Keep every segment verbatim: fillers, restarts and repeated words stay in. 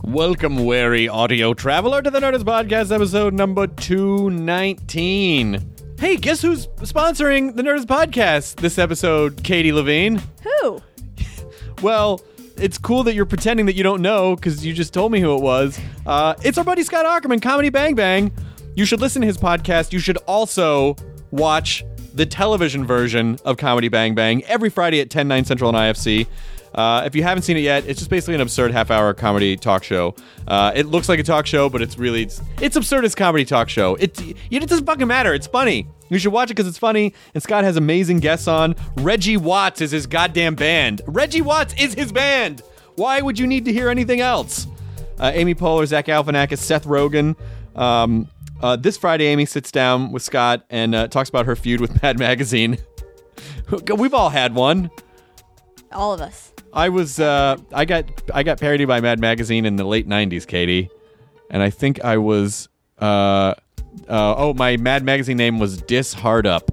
Welcome, wary audio traveler, to the Nerdist Podcast, episode number two nineteen. Hey, guess who's sponsoring the Nerdist Podcast this episode, Katie Levine? Who? Well, it's cool that you're pretending that you don't know, because you just told me who it was. Uh, it's our buddy Scott Aukerman, Comedy Bang Bang. You should listen to his podcast. You should also watch the television version of Comedy Bang Bang every Friday at ten, nine Central on I F C. Uh, if you haven't seen it yet, it's just basically an absurd half-hour comedy talk show. Uh, it looks like a talk show, but it's really, it's, it's absurd as comedy talk show. It, it doesn't fucking matter. It's funny. You should watch it because it's funny, and Scott has amazing guests on. Reggie Watts is his goddamn band. Reggie Watts is his band! Why would you need to hear anything else? Uh, Amy Poehler, Zach Galifianakis, Seth Rogen. Um, uh, this Friday, Amy sits down with Scott and uh, talks about her feud with Mad Magazine. We've all had one. All of us. I was, uh, I got, I got parodied by Mad Magazine in the late nineties, Katie, and I think I was, uh, uh, oh, my Mad Magazine name was Dis Hard Up.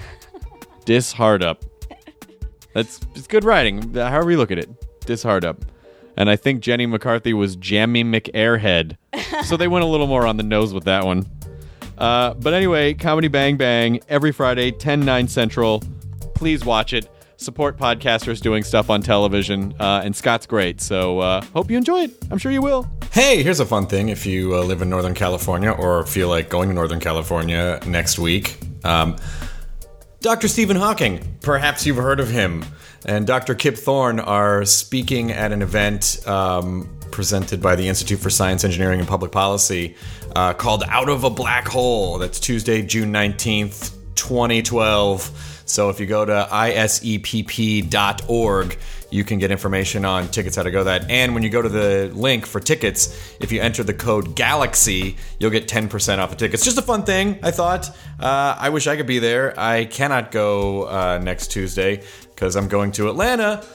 Dis Hard Up. That's it's good writing. However you look at it, Dis Hard Up. And I think Jenny McCarthy was Jammy McAirhead, so they went a little more on the nose with that one. Uh, but anyway, Comedy Bang Bang every Friday, ten, nine Central. Please watch it. Support podcasters doing stuff on television, uh, and Scott's great, so uh, hope you enjoy it. I'm sure you will. Hey, here's a fun thing if you uh, live in Northern California or feel like going to Northern California next week. Um, Doctor Stephen Hawking, perhaps you've heard of him, and Doctor Kip Thorne are speaking at an event um, presented by the Institute for Science, Engineering, and Public Policy uh, called Out of a Black Hole. That's Tuesday, June nineteenth, twenty twelve. So if you go to I S E P P dot org, you can get information on tickets, how to go to that. And when you go to the link for tickets, if you enter the code GALAXY, you'll get ten percent off the tickets. Just a fun thing, I thought. Uh, I wish I could be there. I cannot go uh, next Tuesday because I'm going to Atlanta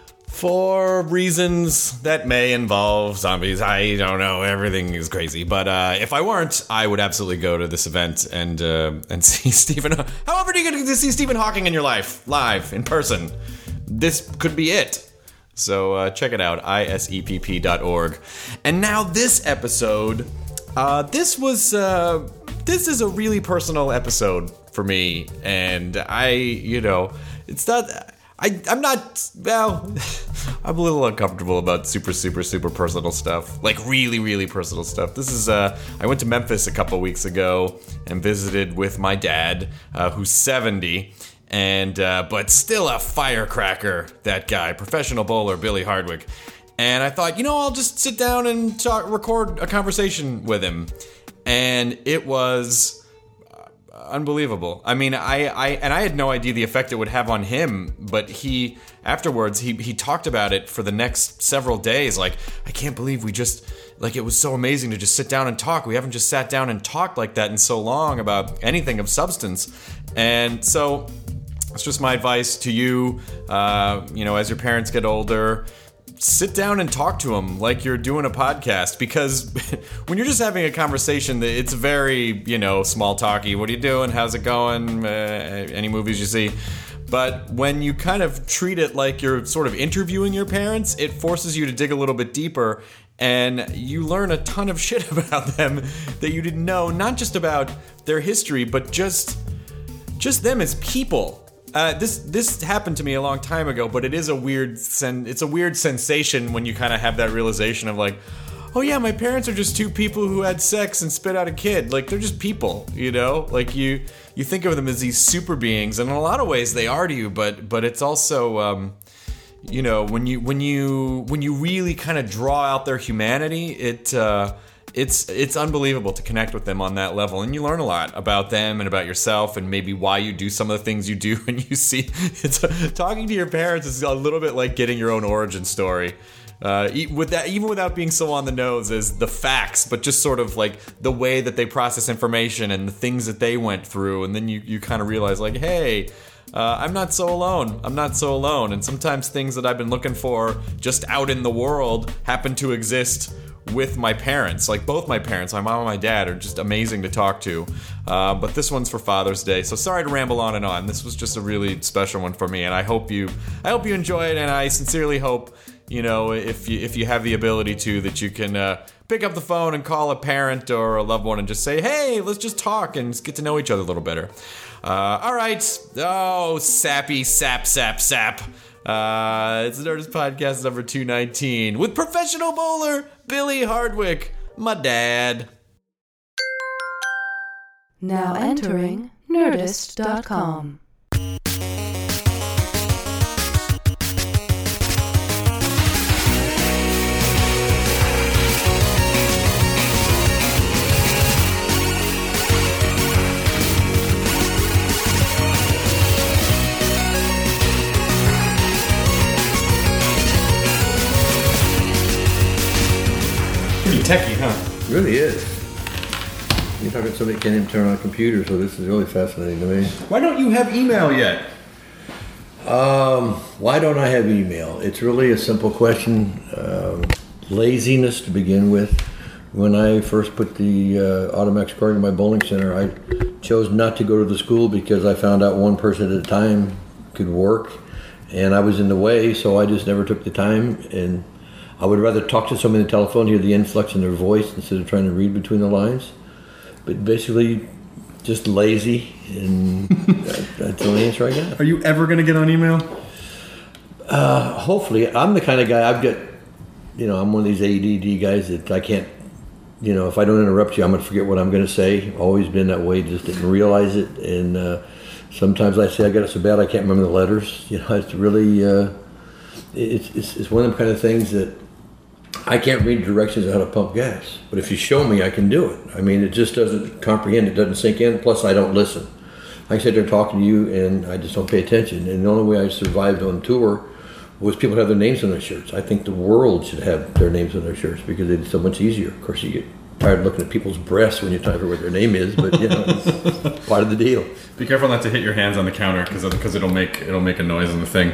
for reasons that may involve zombies. I don't know. Everything is crazy. But uh, if I weren't, I would absolutely go to this event and uh, and see Stephen. However do you get to see Stephen Hawking in your life, live, in person? This could be it. So uh, check it out, I S E P P dot org. And now this episode, uh, this was, uh, this is a really personal episode for me. And I, you know, it's not... I, I'm not, well, I'm a little uncomfortable about super, super, super personal stuff. Like, really, really personal stuff. This is, uh, I went to Memphis a couple weeks ago and visited with my dad, uh, who's seventy, and, uh, but still a firecracker, that guy, professional bowler, Billy Hardwick. And I thought, you know, I'll just sit down and talk, record a conversation with him. And it was... unbelievable. I mean, I, I and I had no idea the effect it would have on him, but he afterwards he he talked about it for the next several days. Like, I can't believe we just like it was so amazing to just sit down and talk. We haven't just sat down and talked like that in so long about anything of substance. And so it's just my advice to you, uh, you know, as your parents get older, sit down and talk to them like you're doing a podcast, because when you're just having a conversation, it's very, you know, small talky. What are you doing? How's it going? Uh, any movies you see? But when you kind of treat it like you're sort of interviewing your parents, it forces you to dig a little bit deeper, and you learn a ton of shit about them that you didn't know, not just about their history, but just just them as people. Uh, this this happened to me a long time ago, but it is a weird sen- it's a weird sensation when you kind of have that realization of like, oh yeah, my parents are just two people who had sex and spit out a kid. Like, they're just people, you know? Like, you you think of them as these super beings, and in a lot of ways they are to you, but but it's also um, you know, when you when you when you really kind of draw out their humanity, it uh, It's it's unbelievable to connect with them on that level, and you learn a lot about them and about yourself, and maybe why you do some of the things you do. And you see, it's talking to your parents is a little bit like getting your own origin story, uh, with that, even without being so on the nose as the facts, but just sort of like the way that they process information and the things that they went through, and then you you kind of realize like, hey. Uh, I'm not so alone. I'm not so alone. And sometimes things that I've been looking for just out in the world happen to exist with my parents. Like, both my parents, my mom and my dad, are just amazing to talk to. Uh, but this one's for Father's Day, so sorry to ramble on and on. This was just a really special one for me, and I hope you, I hope you enjoy it, and I sincerely hope you know, if you if you have the ability to, that you can uh, pick up the phone and call a parent or a loved one and just say, hey, let's just talk and get to know each other a little better. Uh, all right. Oh, sappy, sap, sap, sap. Uh, it's the Nerdist Podcast number two nineteen with professional bowler Billy Hardwick, my dad. Now entering Nerdist dot com. Pretty techie, huh? It really is. You're talking to somebody that can't even turn on a computer, so this is really fascinating to me. Why don't you have email yet? Um, why don't I have email? It's really a simple question. Um, laziness to begin with. When I first put the uh, automatic scoring in my bowling center, I chose not to go to the school because I found out one person at a time could work, and I was in the way, so I just never took the time. And I would rather talk to somebody on the telephone, hear the inflex in their voice instead of trying to read between the lines. But basically, just lazy, and that, that's the only answer I got. Are you ever going to get on email? Uh, hopefully. I'm the kind of guy, I've got, you know, I'm one of these A D D guys that I can't, you know, if I don't interrupt you, I'm going to forget what I'm going to say. Always been that way, just didn't realize it. And uh, sometimes I say I got it so bad I can't remember the letters. You know, it's really, uh, it's, it's, it's one of them kind of things that I can't read directions on how to pump gas, but if you show me, I can do it. I mean, it just doesn't comprehend, it doesn't sink in, plus I don't listen. I sit there talking to you, and I just don't pay attention. And the only way I survived on tour was people have their names on their shirts. I think the world should have their names on their shirts because it's so much easier. Of course, you get tired of looking at people's breasts when you're trying to figure out what their name is, but you know, it's part of the deal. Be careful not to hit your hands on the counter because because it'll make it'll make a noise on the thing.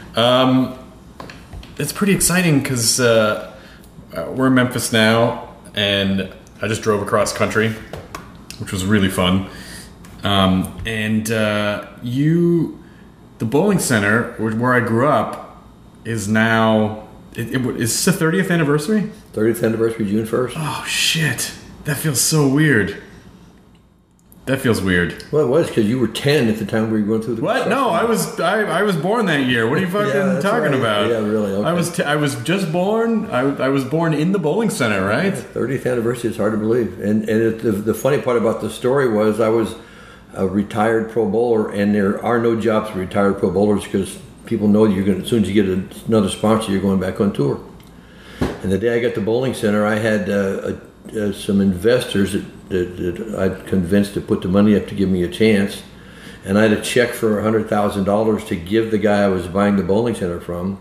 Um, it's pretty exciting because. Uh, Uh, we're in Memphis now, and I just drove across country, which was really fun. Um, and uh, you, the bowling center where I grew up, is now. It, it, is this the thirtieth anniversary? thirtieth anniversary, June first. Oh shit! That feels so weird. That feels weird. Well, it was because you were ten at the time we were going through the. What? No, I was I, I was born that year. What are you fucking yeah, talking right. about? Yeah, really. Okay. I was t- I was just born. I, I was born in the bowling center, right? thirtieth anniversary is hard to believe. And and it, the, the funny part about the story was I was a retired pro bowler, and there are no jobs for retired pro bowlers because people know you're going. As soon as you get a, another sponsor, you're going back on tour. And the day I got the bowling center, I had uh, a, uh, some investors that. That, that I'd convinced to put the money up to give me a chance, and I had a check for one hundred thousand dollars to give the guy I was buying the bowling center from.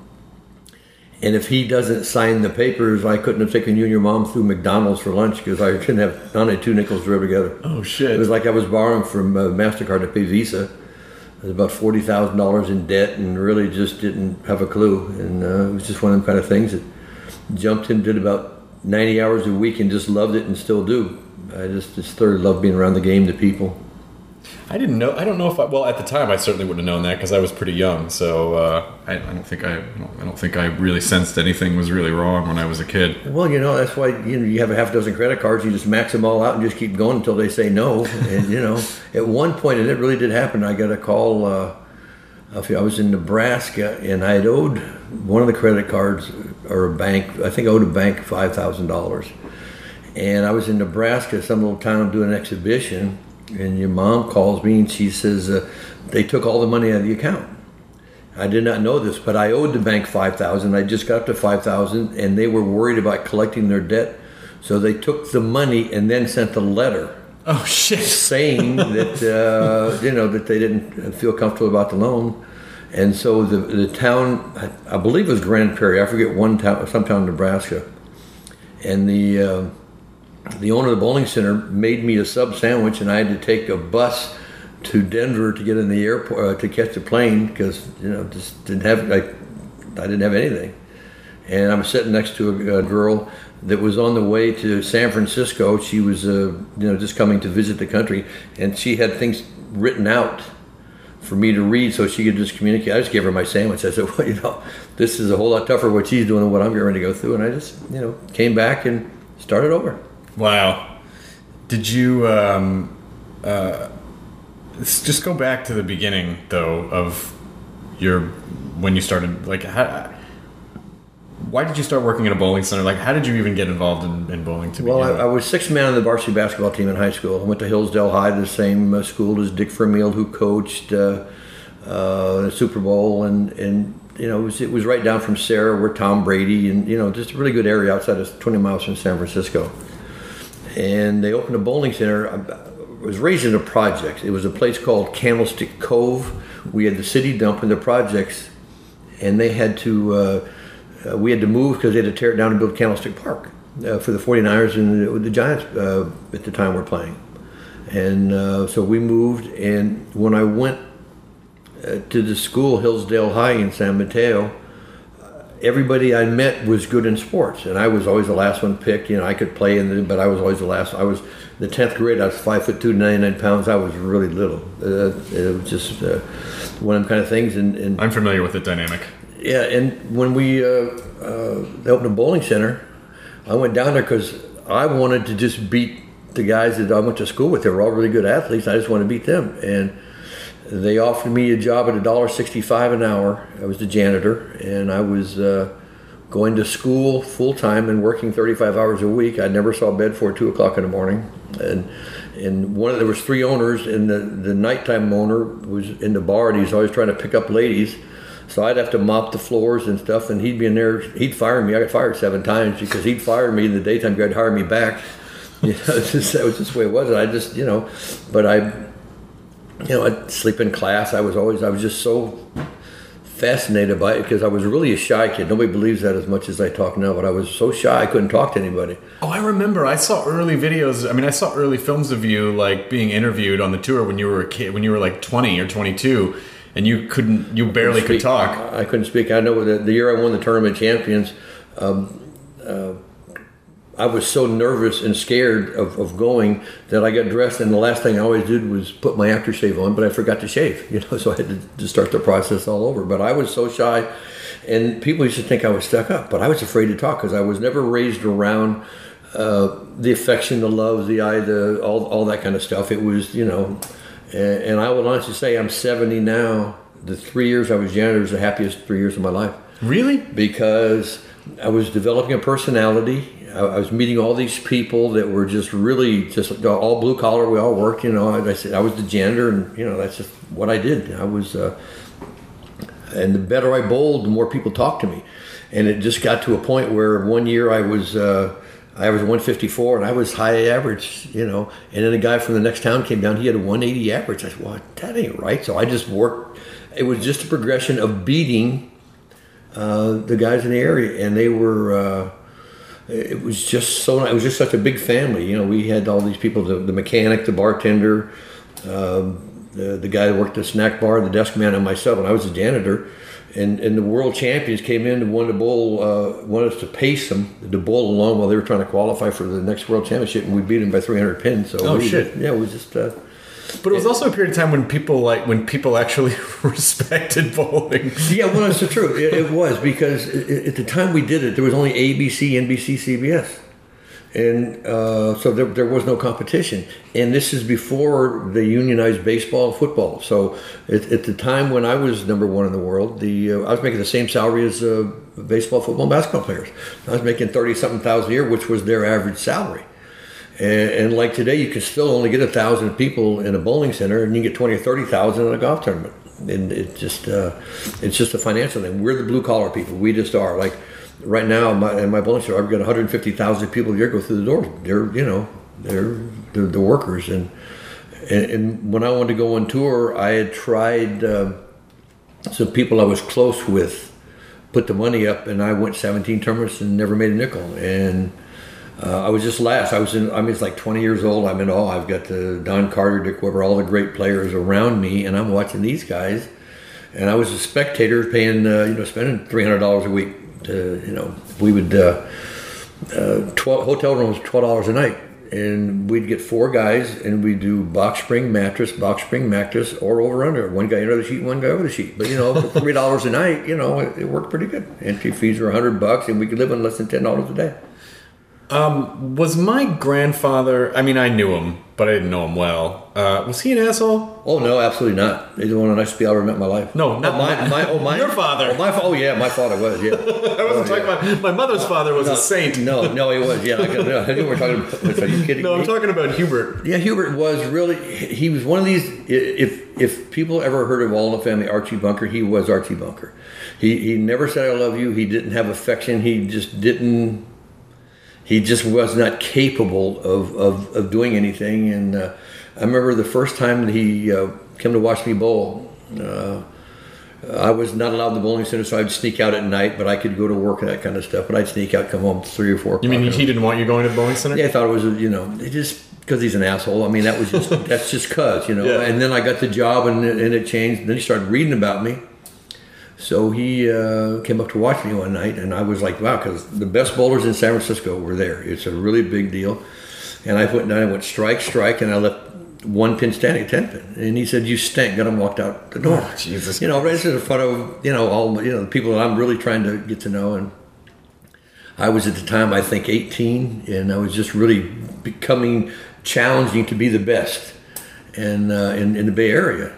And if he doesn't sign the papers, I couldn't have taken you and your mom through McDonald's for lunch because I couldn't have none of two nickels to rub together. Oh shit! It was like I was borrowing from uh, MasterCard to pay Visa. I was about forty thousand dollars in debt and really just didn't have a clue. And uh, it was just one of them kind of things that jumped in, did about ninety hours a week, and just loved it and still do. I just, just thoroughly love being around the game, the people. I didn't know. I don't know if I. Well, at the time, I certainly wouldn't have known that because I was pretty young. So uh, I, I don't think I. I don't, I don't think I really sensed anything was really wrong when I was a kid. Well, you know, that's why you know you have a half dozen credit cards. You just max them all out and just keep going until they say no. And you know, at one point, and it really did happen. I got a call. Uh, I was in Nebraska, and I had owed one of the credit cards or a bank. I think I owed a bank five thousand dollars. And I was in Nebraska, some little town, doing an exhibition, and your mom calls me and she says, uh, they took all the money out of the account. I did not know this, but I owed the bank five thousand dollars. I just got up to five thousand dollars, and they were worried about collecting their debt, so they took the money and then sent a letter. Oh, shit. Saying that, uh, you know, that they didn't feel comfortable about the loan. And so the the town, I, I believe it was Grand Prairie, I forget one town, some town in Nebraska, and the... Uh, The owner of the bowling center made me a sub sandwich, and I had to take a bus to Denver to get in the airport uh, to catch a plane because you know just didn't have like I didn't have anything. And I was sitting next to a, a girl that was on the way to San Francisco. She was uh, you know just coming to visit the country, and she had things written out for me to read so she could just communicate. I just gave her my sandwich. I said, well, you know, this is a whole lot tougher what she's doing than what I'm getting ready to go through. And I just, you know, came back and started over. Wow. Did you, um, uh, let's just go back to the beginning, though, of your, when you started, like, how, why did you start working at a bowling center? Like, how did you even get involved in, in bowling to Well, begin I, I with? was sixth man on the varsity basketball team in high school. I went to Hillsdale High, the same uh, school as Dick Vermeil, who coached uh, uh, the Super Bowl, and, and you know, it was, it was right down from Sarah, where Tom Brady, and you know, just a really good area outside of twenty miles from San Francisco. And they opened a bowling center. I was raised in a project. It was a place called Candlestick Cove. We had the city dump in the projects, and they had to. Uh, Uh, we had to move because they had to tear it down and build Candlestick Park uh, for the 49ers and the, the Giants uh, at the time were playing. And uh, so we moved, and when I went uh, to the school, Hillsdale High in San Mateo, uh, everybody I met was good in sports, and I was always the last one picked. You know, I could play, in the, but I was always the last. I was the tenth grade. I was five foot two, ninety-nine pounds. I was really little. Uh, it was just uh, one of them kind of things. And, and I'm familiar with the dynamic. Yeah, and when we uh, uh, they opened a bowling center, I went down there because I wanted to just beat the guys that I went to school with. They were all really good athletes. I just wanted to beat them, and they offered me a job at a dollar sixty-five an hour. I was the janitor, and I was uh, going to school full time and working thirty-five hours a week. I never saw bed before two o'clock in the morning, and and one of, there was three owners, and the the nighttime owner was in the bar, and he's always trying to pick up ladies. So I'd have to mop the floors and stuff, and he'd be in there. He'd fire me. I got fired seven times because he'd fire me in the daytime. He'd hire me back. You know, it's just, that was just the way it was. I just, you know, but I, you know, I'd sleep in class. I was always, I was just so fascinated by it because I was really a shy kid. Nobody believes that as much as I talk now, but I was so shy I couldn't talk to anybody. Oh, I remember. I saw early videos. I mean, I saw early films of you, like, being interviewed on the tour when you were a kid, when you were like twenty or twenty-two. And you couldn't, you barely could talk. I couldn't speak. I know the, the year I won the tournament champions, um, uh, I was so nervous and scared of, of going that I got dressed, and the last thing I always did was put my aftershave on, but I forgot to shave, you know, so I had to, to start the process all over. But I was so shy, and people used to think I was stuck up, but I was afraid to talk because I was never raised around uh, the affection, the love, the eye, the all, all that kind of stuff. It was, you know... And I will honestly say I'm seventy now. The three years I was janitor was the happiest three years of my life. Really? Because I was developing a personality. I was meeting all these people that were just really just all blue collar. We all worked, you know. I said I was the janitor, and you know that's just what I did. I was, uh, and the better I bowled, the more people talked to me. And it just got to a point where one year I was. Uh, I was one fifty-four, and I was high average, you know. And then a guy from the next town came down. He had a one eighty average. I said, well, that ain't right. So I just worked. It was just a progression of beating uh, the guys in the area. And they were, uh, it was just so, it was just such a big family. You know, we had all these people, the, the mechanic, the bartender, um, the, the guy that worked at the snack bar, the desk man, and myself. And I was a janitor. And, and the world champions came in and wanted to bowl, uh, wanted us to pace them to bowl along while they were trying to qualify for the next world championship, and we beat them by three hundred pins. So oh we, shit! Yeah, it was just. Uh, but it was also a period of time when people like when people actually respected bowling. Yeah, well, that's the truth. It, it was because at the time we did it, there was only A B C, N B C, C B S. And uh, so there, there was no competition. And this is before the unionized baseball and football. So at, at the time when I was number one in the world, the uh, I was making the same salary as uh, baseball, football, and basketball players. I was making thirty-something thousand a year, which was their average salary. And, and like today, you can still only get a thousand people in a bowling center, and you can get twenty or thirty thousand in a golf tournament. And it just uh, it's just a financial thing. We're the blue collar people. We just are. Like right now, in my, in my bowling center, I've got one hundred fifty thousand people a year go through the doors. They're you know they're they're the workers. And, and and when I wanted to go on tour, I had tried uh, some people I was close with put the money up, and I went seventeen tournaments and never made a nickel. And Uh, I was just last. I was in. I mean, it's like twenty years old. I'm in awe. I've got the Don Carter, Dick Weber, all the great players around me, and I'm watching these guys. And I was a spectator, paying, uh, you know, spending three hundred dollars a week. To, you know, we would uh, uh, twelve hotel rooms, twelve dollars a night, and we'd get four guys, and we'd do box spring mattress, box spring mattress, or over under. One guy under the sheet, one guy over the sheet. But you know, for three dollars a night, you know, it, it worked pretty good. Entry fees were a hundred bucks, and we could live on less than ten dollars a day. Um, was my grandfather? I mean, I knew him, but I didn't know him well. Uh, was he an asshole? Oh no, absolutely not. He's one of the nicest people I ever met in my life. No, not oh, my, my, oh, my, your father. Oh, my, oh yeah, my father was. Yeah, I wasn't oh, talking yeah. about my mother's father was no, a saint. No, no, he was. Yeah, I, no, I knew we were talking about. Are you kidding No, me? I'm talking about Hubert. Yeah, Hubert was really. He was one of these. If if people ever heard of All in the Family, Archie Bunker, he was Archie Bunker. He he never said I love you. He didn't have affection. He just didn't. He just was not capable of, of, of doing anything. And uh, I remember the first time that he uh, came to watch me bowl, uh, I was not allowed in the bowling center, so I'd sneak out at night, but I could go to work and that kind of stuff. But I'd sneak out, come home three or four You mean o'clock. he didn't want you going to the bowling center? Yeah, I thought it was, you know, it just because he's an asshole. I mean, that was just, that's just cuz, you know. Yeah. And then I got the job and, it- and it changed. And then he started reading about me. So he uh, came up to watch me one night, and I was like, wow, because the best bowlers in San Francisco were there. It's a really big deal. And I went down, I went strike, strike, and I left one pin standing, ten pin. And he said, you stink. Got him walked out the door. Oh, Jesus You know, right in front of, you know, all, you know, the people that I'm really trying to get to know. And I was at the time, I think, eighteen, and I was just really becoming challenging to be the best and uh, in, in the Bay Area.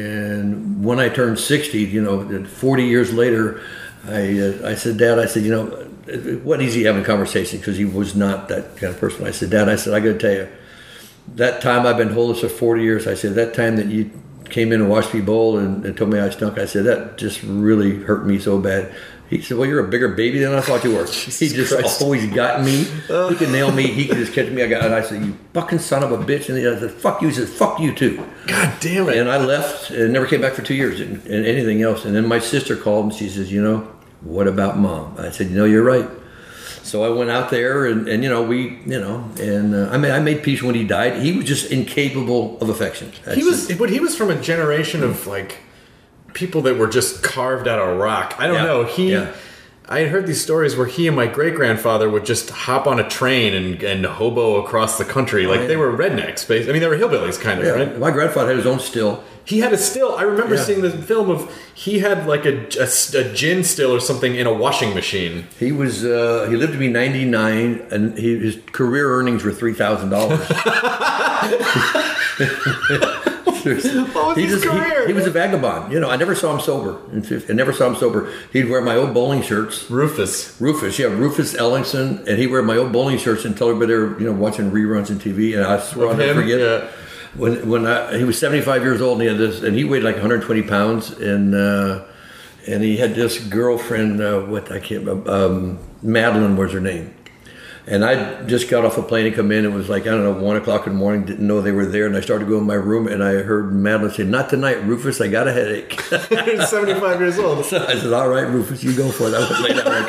And when I turned sixty, you know, forty years later, I uh, I said, Dad, I said, you know, it wasn't easy having a conversation because he was not that kind of person. I said, Dad, I said, I got to tell you, that time I've been holding this for forty years, I said, that time that you came in and watched me bowl and, and told me I stunk, I said, that just really hurt me so bad. He said, well, you're a bigger baby than I thought you were. He just Christ. always got me. He could nail me. He could just catch me. I got, and I said, you fucking son of a bitch. And I said, fuck you. He said, fuck you too. God damn it. And I left and never came back for two years and, and anything else. And then my sister called and she says, you know, what about Mom? I said, you know, you're right. So I went out there and, and you know, we, you know, and uh, I, made, I made peace when he died. He was just incapable of affection. That's He was, it. but he was from a generation of like people that were just carved out of rock. I don't Yeah. know. He, Yeah. I had heard these stories where he and my great grandfather would just hop on a train and, and hobo across the country. Like yeah. they were rednecks, basically. I mean, they were hillbillies, kind of, Yeah. right? My grandfather had his own still. He had a still. I remember Yeah. seeing the film of he had like a, a, a gin still or something in a washing machine. He was uh, he lived to be ninety-nine, and he, his career earnings were three thousand dollars. What was he his just, he- career? He, was a vagabond. You know, I never saw him sober. In fifty, I never saw him sober. He'd wear my old bowling shirts. Rufus. Rufus, yeah, Rufus Ellingson, and he'd wear my old bowling shirts and tell everybody they were, you know, watching reruns on T V. And I swear I'll Of never him? forget Yeah. when when I, he was seventy-five years old and he had this, and he weighed like one hundred twenty pounds, and uh, and he had this girlfriend. Uh, what I can't remember. Um, Madeline was her name. And I just got off a plane and come in. It was like, I don't know, one o'clock in the morning. Didn't know they were there. And I started to go in my room and I heard Madeline say, not tonight, Rufus. I got a headache. seventy-five years old. So I said, all right, Rufus, you go for it. I was laying down on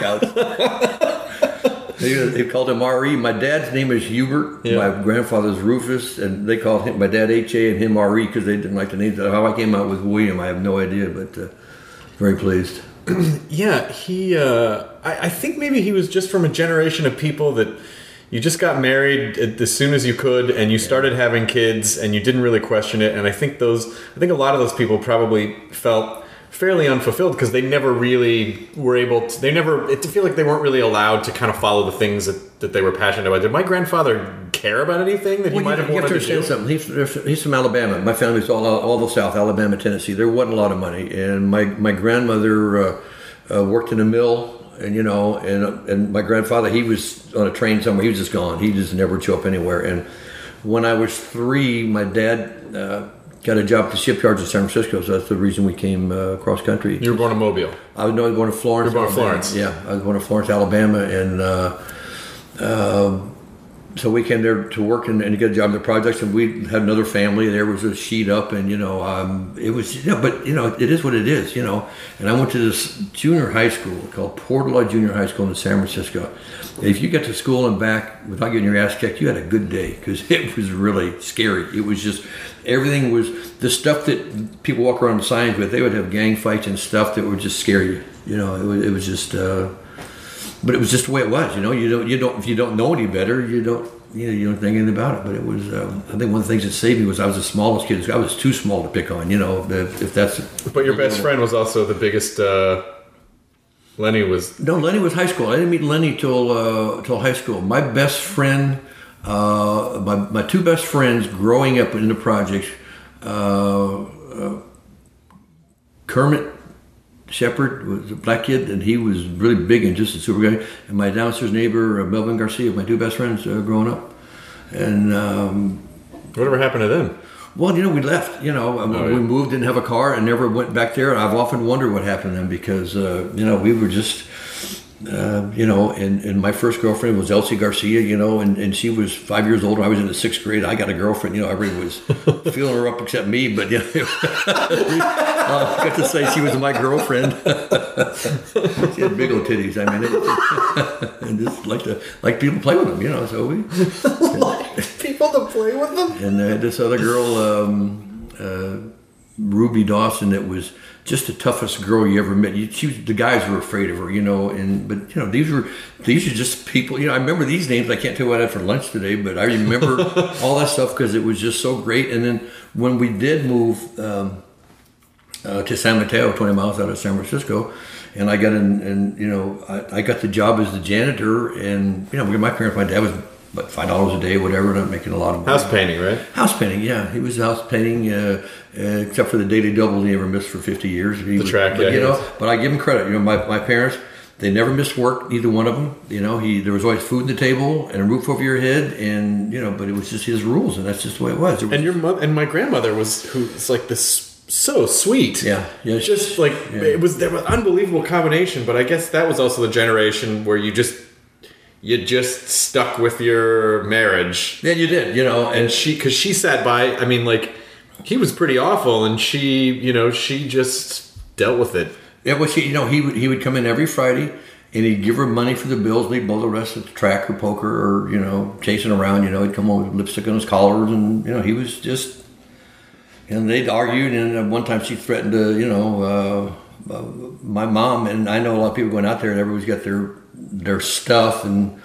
the couch. They, they called him R E. My dad's name is Hubert. Yeah. My grandfather's Rufus. And they called him, my dad H A and him R E because they didn't like the names. How I came out with William, I have no idea, but uh, very pleased. Yeah, he. Uh, I, I think maybe he was just from a generation of people that you just got married as soon as you could, and you started having kids, and you didn't really question it. And I think those. I think a lot of those people probably felt fairly unfulfilled because they never really were able to. They never. It feel like they weren't really allowed to kind of follow the things that, that they were passionate about. Did my grandfather care about anything that he Well, might you, have you have wanted to to do? understand something. He's, he's from Alabama. My family's all all the South, Alabama, Tennessee. There wasn't a lot of money, and my my grandmother uh, uh, worked in a mill, and you know, and and my grandfather, he was on a train somewhere. He was just gone. He just never showed up anywhere. And when I was three, my dad uh, got a job at the shipyards in San Francisco, so that's the reason we came uh, across country. You were born in Mobile. I was, no, I was born in Florence. You were born in Alabama. Florence. Yeah, I was born in Florence, Alabama, and uh, uh, so we came there to work and, and to get a job in the projects. And we had another family. There was a sheet up, and you know, um, it was. You know, but you know, it is what it is. You know, and I went to this junior high school called Portola Junior High School in San Francisco. If you get to school and back without getting your ass kicked, you had a good day because it was really scary. It was just everything was the stuff that people walk around with signs with. They would have gang fights and stuff that would just scare you. You know, it was, it was just. Uh, but it was just the way it was. You know, you don't, you don't, if you don't know any better, you don't, you know, you don't think anything about it. But it was, um, I think one of the things that saved me was I was the smallest kid. I was too small to pick on. You know, if, if that's. But your best friend was also the biggest. Uh, Lenny was. No, Lenny was high school. I didn't meet Lenny till uh, till high school. My best friend, uh, my my two best friends growing up in the projects, uh, uh, Kermit Shepard was a black kid, and he was really big and just a super guy. And my downstairs neighbor, uh, Melvin Garcia, my two best friends uh, growing up. And um, whatever happened to them? Well, you know, we left. You know, oh, we yeah. moved, didn't have a car, and never went back there. And I've often wondered what happened to them because uh, you know we were just. Uh, you know, and, and my first girlfriend was Elsie Garcia, you know, and, and she was five years older. I was in the sixth grade. I got a girlfriend, you know, everybody was feeling her up except me, but, you know, uh, I got to say she was my girlfriend. She had big old titties. I mean, it, and just like to, like people play with them, you know, so we. Like people to play with them? And I had this other girl, um, uh, Ruby Dawson, that was just the toughest girl you ever met. You, she was, the guys were afraid of her, you know. And but you know, these were these are just people. You know, I remember these names. I can't tell you what I had for lunch today, but I remember all that stuff because it was just so great. And then when we did move um, uh, to San Mateo, twenty miles out of San Francisco, and I got in, and you know, I, I got the job as the janitor. And you know, my parents, my dad was. But five dollars a day, whatever, not making a lot of money. House painting, right? House painting, yeah. He was house painting, uh, uh, except for the Daily Double he never missed for fifty years. He the was, track, but, yeah. You know, but I give him credit. You know, my, my parents, they never missed work, neither one of them. You know, he there was always food on the table and a roof over your head, and you know, but it was just his rules, and that's just the way it was. It was and your mother and my grandmother was who's like this so sweet. Yeah, yeah. Just like yeah. it was, there was an unbelievable combination. But I guess that was also the generation where you just. You just stuck with your marriage. Yeah, you did, you know. And, and she, because she sat by, I mean, like, he was pretty awful, and she, you know, she just dealt with it. Yeah, well, she, you know, he would he would come in every Friday, and he'd give her money for the bills, and he'd bowl the rest at the track or poker or, you know, chasing around, you know. He'd come home with lipstick on his collars, and, you know, he was just, and they'd argued, and one time she threatened to, you know, uh, uh, my mom, and I know a lot of people going out there, and everybody's got their, their stuff, and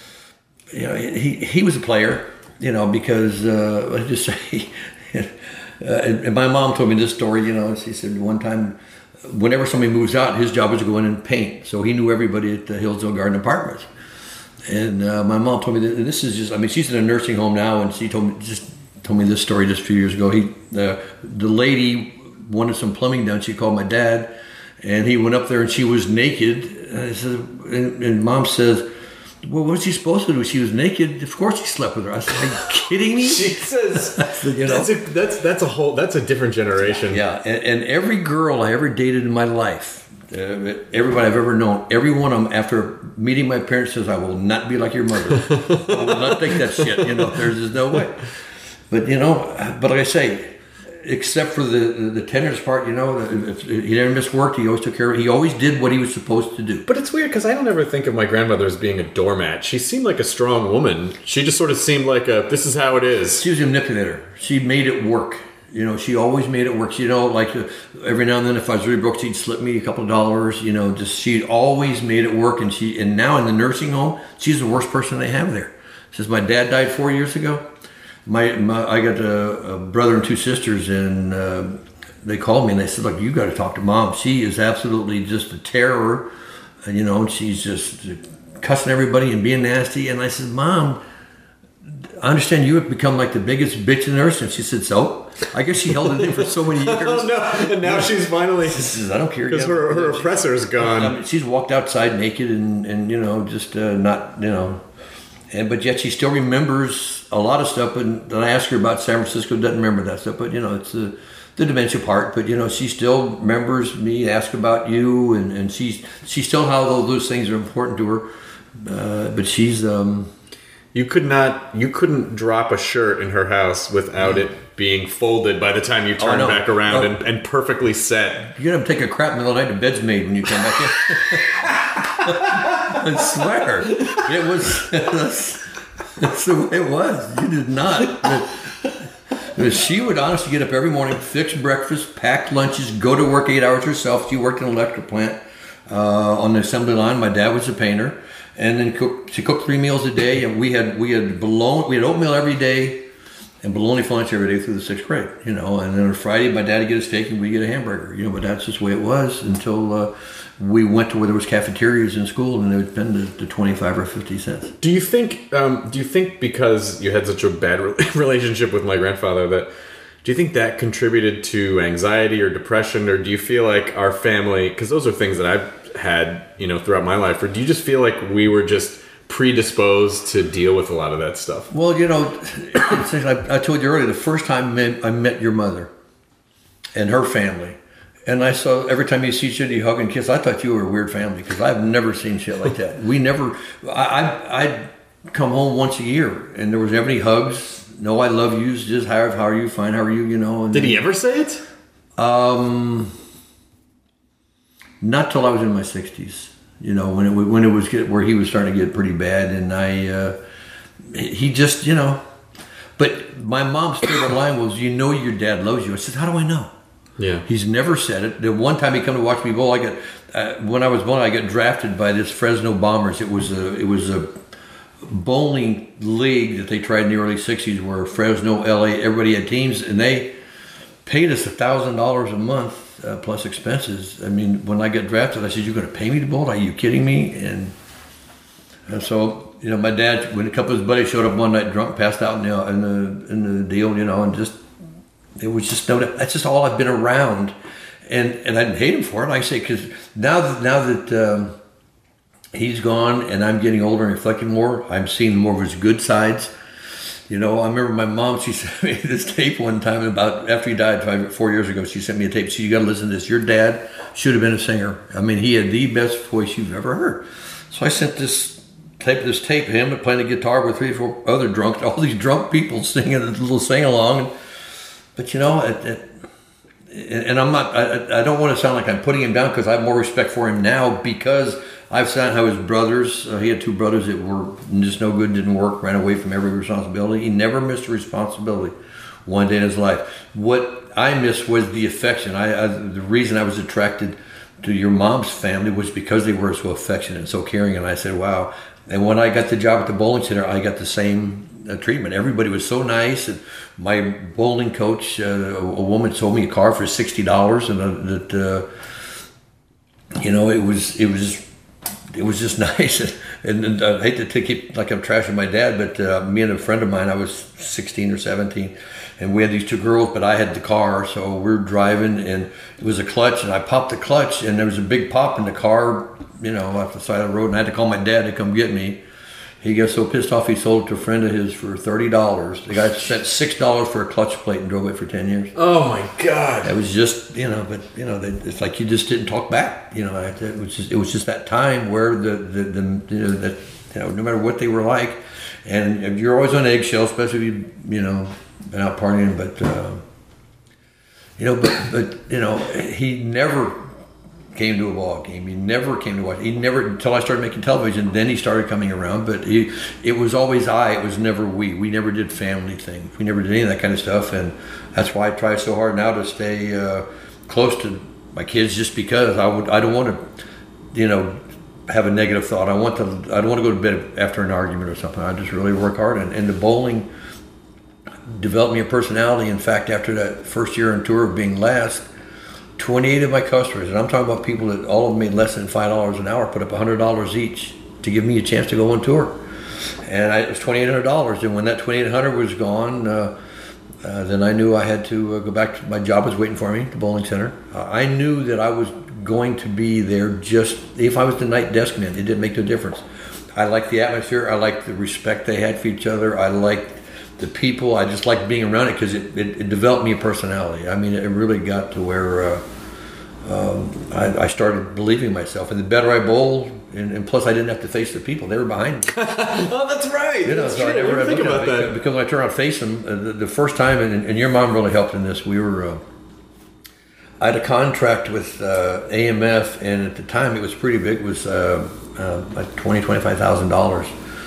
you know he he was a player, you know, because uh, let's just say, uh, and, and my mom told me this story, you know. She said one time, whenever somebody moves out, his job was to go in and paint, so he knew everybody at the Hillsdale Garden Apartments. And uh, my mom told me that this is just, I mean, she's in a nursing home now, and she told me just told me this story just a few years ago. He the the lady wanted some plumbing done. She called my dad. And he went up there, and she was naked. And, I said, and, and Mom says, "Well, what's she supposed to do? She was naked. Of course, he slept with her." I said, "Are you kidding me?" Jesus, said, you know, that's a that's that's a whole that's a different generation. Yeah, and, and every girl I ever dated in my life, uh, everybody I've ever known, every one of them, after meeting my parents, says, "I will not be like your mother. I will not take that shit." You know, there's just no way. But you know, but like I say. Except for the, the the tenderness part, you know, if he never missed work. He always took care of it. He always did what he was supposed to do. But it's weird because I don't ever think of my grandmother as being a doormat. She seemed like a strong woman. She just sort of seemed like a, this is how it is. She was a manipulator. She made it work. You know, she always made it work. You know, like uh, every now and then if I was really broke, she'd slip me a couple of dollars. You know, just she always made it work. And she and now in the nursing home, she's the worst person they have there. Since my dad died four years ago. My, my I got a, a brother and two sisters, and uh, they called me and they said, "Look, you got to talk to Mom. She is absolutely just a terror, and you know, she's just cussing everybody and being nasty." And I said, "Mom, I understand you have become like the biggest bitch in the nurse." And she said, "So?" I guess she held it in for so many years. Oh no! And now yeah. she's finally. She says, "I don't care." Because her, her oppressor's gone. I mean, she's walked outside naked and, and you know, just uh, not, you know. And but yet she still remembers a lot of stuff. And then I ask her about San Francisco, doesn't remember that stuff. But you know, it's the the dementia part. But you know, she still remembers me, ask about you, and, and she's she still how those, those things are important to her. Uh, but she's um, you could not you couldn't drop a shirt in her house without yeah. it being folded by the time you turn oh, no. back around no. and, and perfectly set. You're gonna take a crap in the middle of the night. The bed's made when you come back in. I swear, it was. That's, that's the way it was. You did not. But she would honestly get up every morning, fix breakfast, pack lunches, go to work eight hours herself. She worked in an electric plant. uh, on the assembly line. My dad was a painter, and then cook, she cooked three meals a day, and we had we had bologna, we had oatmeal every day, and bologna for lunch every day through the sixth grade. You know, and then on Friday, my dad would get a steak, and we get a hamburger. You know, but that's just the way it was until uh, we went to where there was cafeterias in school, and they would spend the, the twenty-five or fifty cents. Do you think? Um, do you think because you had such a bad re- relationship with my grandfather that? Do you think that contributed to anxiety or depression, or do you feel like our family? Because those are things that I've had, you know, throughout my life. Or do you just feel like we were just predisposed to deal with a lot of that stuff? Well, you know, I, I told you earlier, the first time I met your mother and her family, and I saw every time you see each other, you hug and kiss. I thought you were a weird family because I've never seen shit like that. We never. I, I I'd come home once a year, and there was never any hugs. No, I love you. Just how, how are you? Fine. How are you? You know. And did he ever say it? Um, not till I was in my sixties. You know, when it when it was get, where he was starting to get pretty bad, and I, uh, he just, you know. But my mom's favorite line was, "You know, your dad loves you." I said, "How do I know?" Yeah. He's never said it. The one time he come to watch me bowl, I got uh, when I was bowling, I got drafted by this Fresno Bombers. It was a it was a bowling league that they tried in the early sixties where Fresno, L A, everybody had teams, and they paid us a thousand dollars a month uh, plus expenses. I mean, when I got drafted, I said, "You're going to pay me to bowl? Are you kidding me?" And, and so, you know, my dad, when a couple of his buddies showed up one night drunk, passed out in the in the, in the deal, you know, and just it was just no. That's just all I've been around, and and I didn't hate him for it. Like I say, because now that now that um, he's gone and I'm getting older and reflecting more, I'm seeing more of his good sides. You know, I remember my mom, she sent me this tape one time about, after he died five, four years ago, she sent me a tape. She said, "You got to listen to this. Your dad should have been a singer. I mean, he had the best voice you've ever heard." So I sent this tape, this tape of him playing the guitar with three or four other drunks, all these drunk people singing a little sing-along. But, you know, it, it, and I'm not, I, I don't want to sound like I'm putting him down because I have more respect for him now because I've seen how his brothers, uh, he had two brothers that were just no good, didn't work, ran away from every responsibility. He never missed a responsibility one day in his life. What I missed was the affection. I, I the reason I was attracted to your mom's family was because they were so affectionate and so caring. And I said, wow. And when I got the job at the bowling center, I got the same uh, treatment. Everybody was so nice. And my bowling coach, uh, a, a woman sold me a car for sixty dollars. And uh, that, uh, you know, it was, it was, it was just nice. And, and I hate to take it like I'm trashing my dad, but uh, me and a friend of mine, I was sixteen or seventeen, and we had these two girls, but I had the car, so we were driving, and it was a clutch, and I popped the clutch, and there was a big pop in the car, you know, off the side of the road, and I had to call my dad to come get me. He got so pissed off, he sold it to a friend of his for thirty dollars. The guy spent six dollars for a clutch plate and drove it for ten years. Oh, my God. It was just, you know, but, you know, they, it's like you just didn't talk back. You know, it was just, it was just that time where the, the, the you know, that, you know, no matter what they were like, and you're always on eggshells, especially if you, you know, been out partying, but, uh, you know, but, but, you know, he never came to a ball game. He never came to watch. He never, until I started making television, then he started coming around. But he, it was always I. It was never we. We never did family things. We never did any of that kind of stuff. And that's why I try so hard now to stay uh, close to my kids, just because I would. I don't want to, you know, have a negative thought. I want to. I don't want to go to bed after an argument or something. I just really work hard. And, and the bowling developed me a personality. In fact, after that first year on tour of being last, twenty-eight of my customers, and I'm talking about people that all of them made less than five dollars an hour, put up one hundred dollars each to give me a chance to go on tour. And I, it was twenty-eight hundred dollars. And when that twenty-eight hundred dollars was gone, uh, uh, then I knew I had to uh, go back to my job was waiting for me, the bowling center. Uh, I knew that I was going to be there just, if I was the night desk man, it didn't make no difference. I liked the atmosphere. I liked the respect they had for each other. I liked the people. I just liked being around it because it, it, it developed me a personality. I mean, it really got to where uh, um, I, I started believing myself. And the better I bowled, and, and plus I didn't have to face the people. They were behind me. Oh, that's right. You know, that's so true. I never I didn't think about because, that. because when I turned around face them, uh, the, the first time, and, and your mom really helped in this, we were, uh, I had a contract with uh, A M F, and at the time it was pretty big. It was uh, uh, like twenty thousand dollars, twenty-five thousand dollars.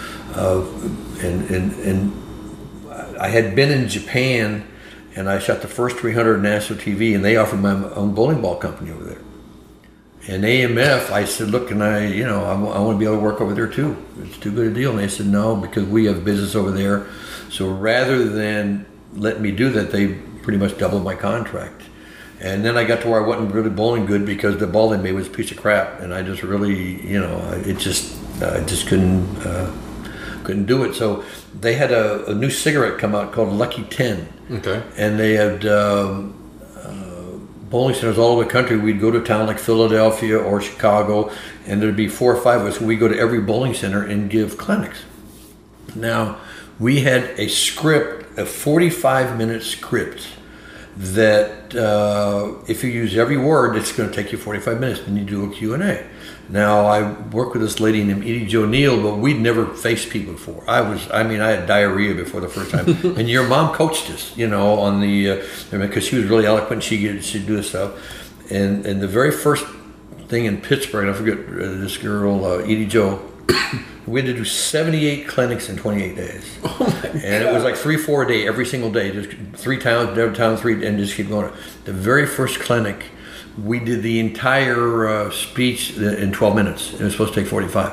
Uh, and, and, and I had been in Japan, and I shot the first three hundred national T V, and they offered my own bowling ball company over there. And A M F, I said, look, can I, you know, I, I want to be able to work over there too. It's too good a deal. And they said, no, because we have business over there. So rather than let me do that, they pretty much doubled my contract. And then I got to where I wasn't really bowling good because the ball they made was a piece of crap. And I just really, you know, it just, I just couldn't, uh, couldn't do it. So they had a, a new cigarette come out called Lucky ten. Okay. And they had, um, bowling centers all over the country. We'd go to a town like Philadelphia or Chicago, and there'd be four or five of us. We'd go to every bowling center and give clinics. Now, we had a script, a forty-five minute script that uh, if you use every word, it's going to take you forty-five minutes. Then you do a Q and A. Now, I worked with this lady named Edie Jo Neal, but we'd never faced people before. I was, I mean, I had diarrhea before the first time. And your mom coached us, you know, on the, uh, because she was really eloquent. She could, she'd do this stuff. And and the very first thing in Pittsburgh, and I forget uh, this girl, uh, Edie Jo, we had to do seventy-eight clinics in twenty-eight days. Oh my God. And it was like three, four a day, every single day. Just three towns, every town, three, and just keep going. The very first clinic, we did the entire uh, speech in twelve minutes. It was supposed to take forty-five.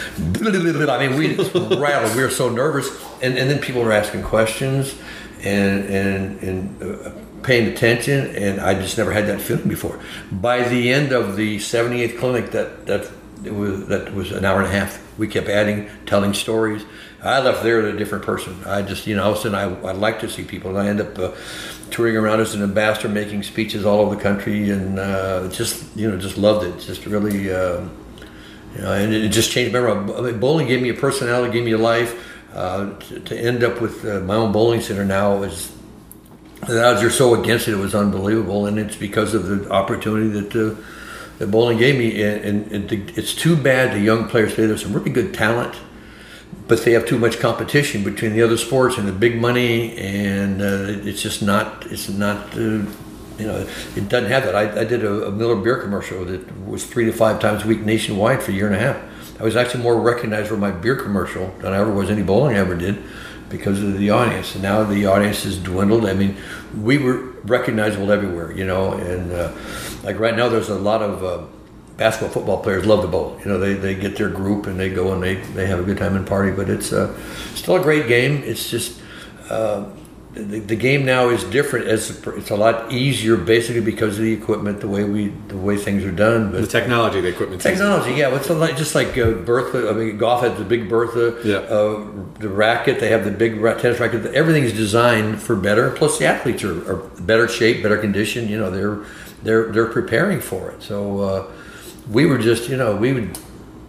I mean, we just rattled. We were so nervous. And, and then people were asking questions and and, and uh, paying attention. And I just never had that feeling before. By the end of the seventy-eighth clinic, that, that, it was, that was an hour and a half. We kept adding, telling stories. I left there a different person. I just, you know, all of a sudden I, I like to see people. And I end up... Uh, touring around as an ambassador, making speeches all over the country, and uh, just you know, just loved it. Just really, uh, you know, and it just changed. Remember, I mean, bowling gave me a personality, gave me a life. Uh, to, to end up with uh, my own bowling center now is the odds are so against it. It was unbelievable, and it's because of the opportunity that uh, that bowling gave me. And, and it, it's too bad the young players today. There's some really good talent, but they have too much competition between the other sports and the big money, and uh, it's just not, it's not, uh, you know, it doesn't have that. I, I did a, a Miller beer commercial that was three to five times a week nationwide for a year and a half. I was actually more recognized for my beer commercial than I ever was any bowling I ever did because of the audience. And now the audience has dwindled. I mean, we were recognizable everywhere, you know, and uh, like right now there's a lot of uh, basketball, football players love to bowl. You know, they, they get their group and they go and they, they have a good time and party. But it's uh, still a great game. It's just uh, the, the game now is different. As it's a lot easier, basically because of the equipment, the way we the way things are done. But The technology, the equipment. technology, yeah. It's a lot, just like uh, Bertha. I mean, golf has the big Bertha. Yeah. Uh, the racket, they have the big ra- tennis racket. Everything's designed for better. Plus, the athletes are, are better shape, better condition. You know, they're they're they're preparing for it. So. Uh, We were just, you know, we would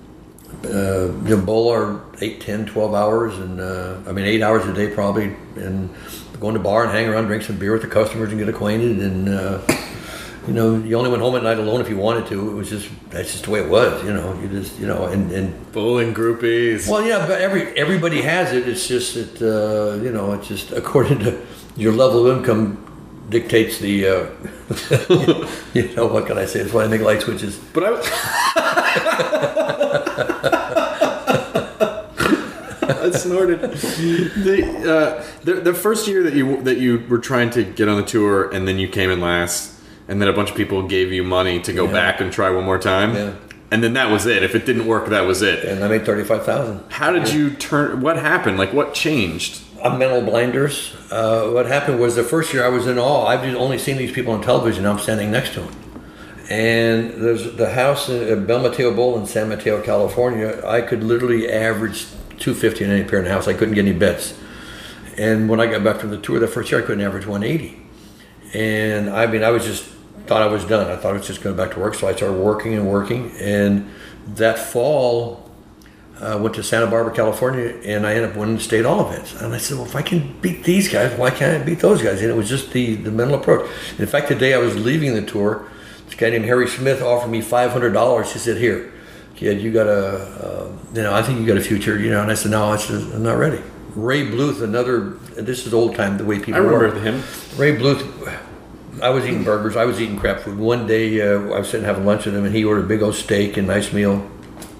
uh, you know, bowl our eight, ten, twelve hours, and uh, I mean, eight hours a day probably, and go in the bar and hang around, drink some beer with the customers and get acquainted. And, uh, you know, you only went home at night alone if you wanted to. It was just, that's just the way it was, you know, you just, you know, and, and Bowling groupies. well, yeah, but every everybody has it. It's just that, uh, you know, it's just according to your level of income dictates the, uh, you know, what can I say? That's why I make light switches. But I was. I snorted. The, uh, the the first year that you that you were trying to get on the tour, and then you came in last, and then a bunch of people gave you money to go Yeah. back and try one more time. Yeah. And then that was it. If it didn't work, that was it. And I made thirty-five thousand. How did you turn? What happened? Like, what changed? I'm mental blinders. Uh, what happened was the first year I was in awe. I've only seen these people on television. I'm standing next to them. And there's the house in Bel Mateo Bowl in San Mateo, California. I could literally average two fifty in any pair in the house. I couldn't get any bets. And when I got back from the tour the first year, I couldn't average one eighty. And I mean, I was just thought I was done. I thought I was just going back to work. So I started working and working. And that fall, I uh, went to Santa Barbara, California, and I ended up winning the state all events. And I said, well, if I can beat these guys, why can't I beat those guys? And it was just the, the mental approach. In fact, the day I was leaving the tour, this guy named Harry Smith offered me five hundred dollars. He said, here, kid, you got a, uh, you know, I think you got a future, you know. And I said, no, I said, I'm not ready. Ray Bluth, another, this is old time, the way people I remember were. him. Ray Bluth, I was eating burgers. I was eating crap food. One day, uh, I was sitting having lunch with him, and he ordered a big old steak and nice meal.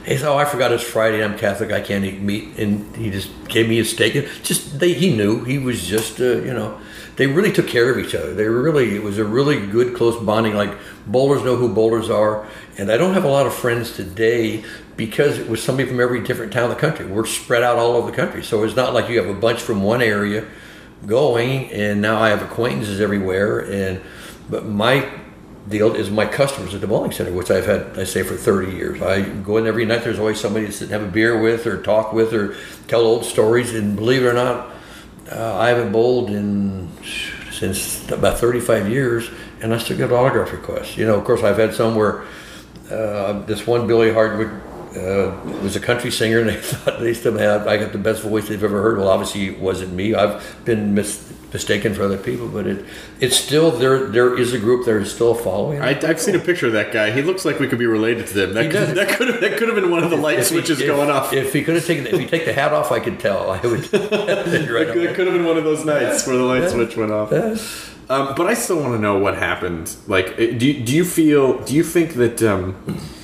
He said, "Oh, I forgot it's Friday. I'm Catholic. I can't eat meat." And he just gave me a steak. And just they, he knew he was just, uh, you know, they really took care of each other. They really, it was a really good, close bonding. Like bowlers know who bowlers are, and I don't have a lot of friends today because it was somebody from every different town in the country. We're spread out all over the country, so it's not like you have a bunch from one area going, and now I have acquaintances everywhere. And but my deal is my customers at the bowling center, which I've had, I say, for thirty years. I go in every night. There's always somebody to sit and have a beer with, or talk with, or tell old stories. And believe it or not, uh, I haven't bowled in since about thirty-five years, and I still get autograph requests. You know, of course, I've had some where uh, this one Billy Hardwick uh, was a country singer, and they thought they still had I got the best voice they've ever heard. Well, obviously, it wasn't me. I've been mis- mistaken for other people, but it it's still there. There is a group there is still following. I, I've seen a picture of that guy. He looks like we could be related to them. That He could, does. that could have that could have been one of the light If he- switches if- going off. If he could have taken, if you take the hat off, I could tell. I would. Right That could, could have been one of those nights where the light switch went off. Um, but I still want to know what happened. Like, do you, do you feel? Do you think that? Um,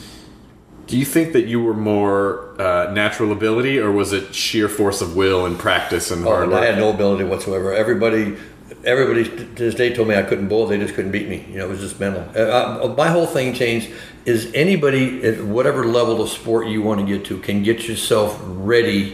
do you think that you were more uh, natural ability, or was it sheer force of will and practice and hard Oh, work? I had no ability whatsoever. Everybody, everybody to this day told me I couldn't bowl. They just couldn't beat me. You know, it was just mental. Uh, uh, my whole thing changed. Is anybody at whatever level of sport you want to get to can get yourself ready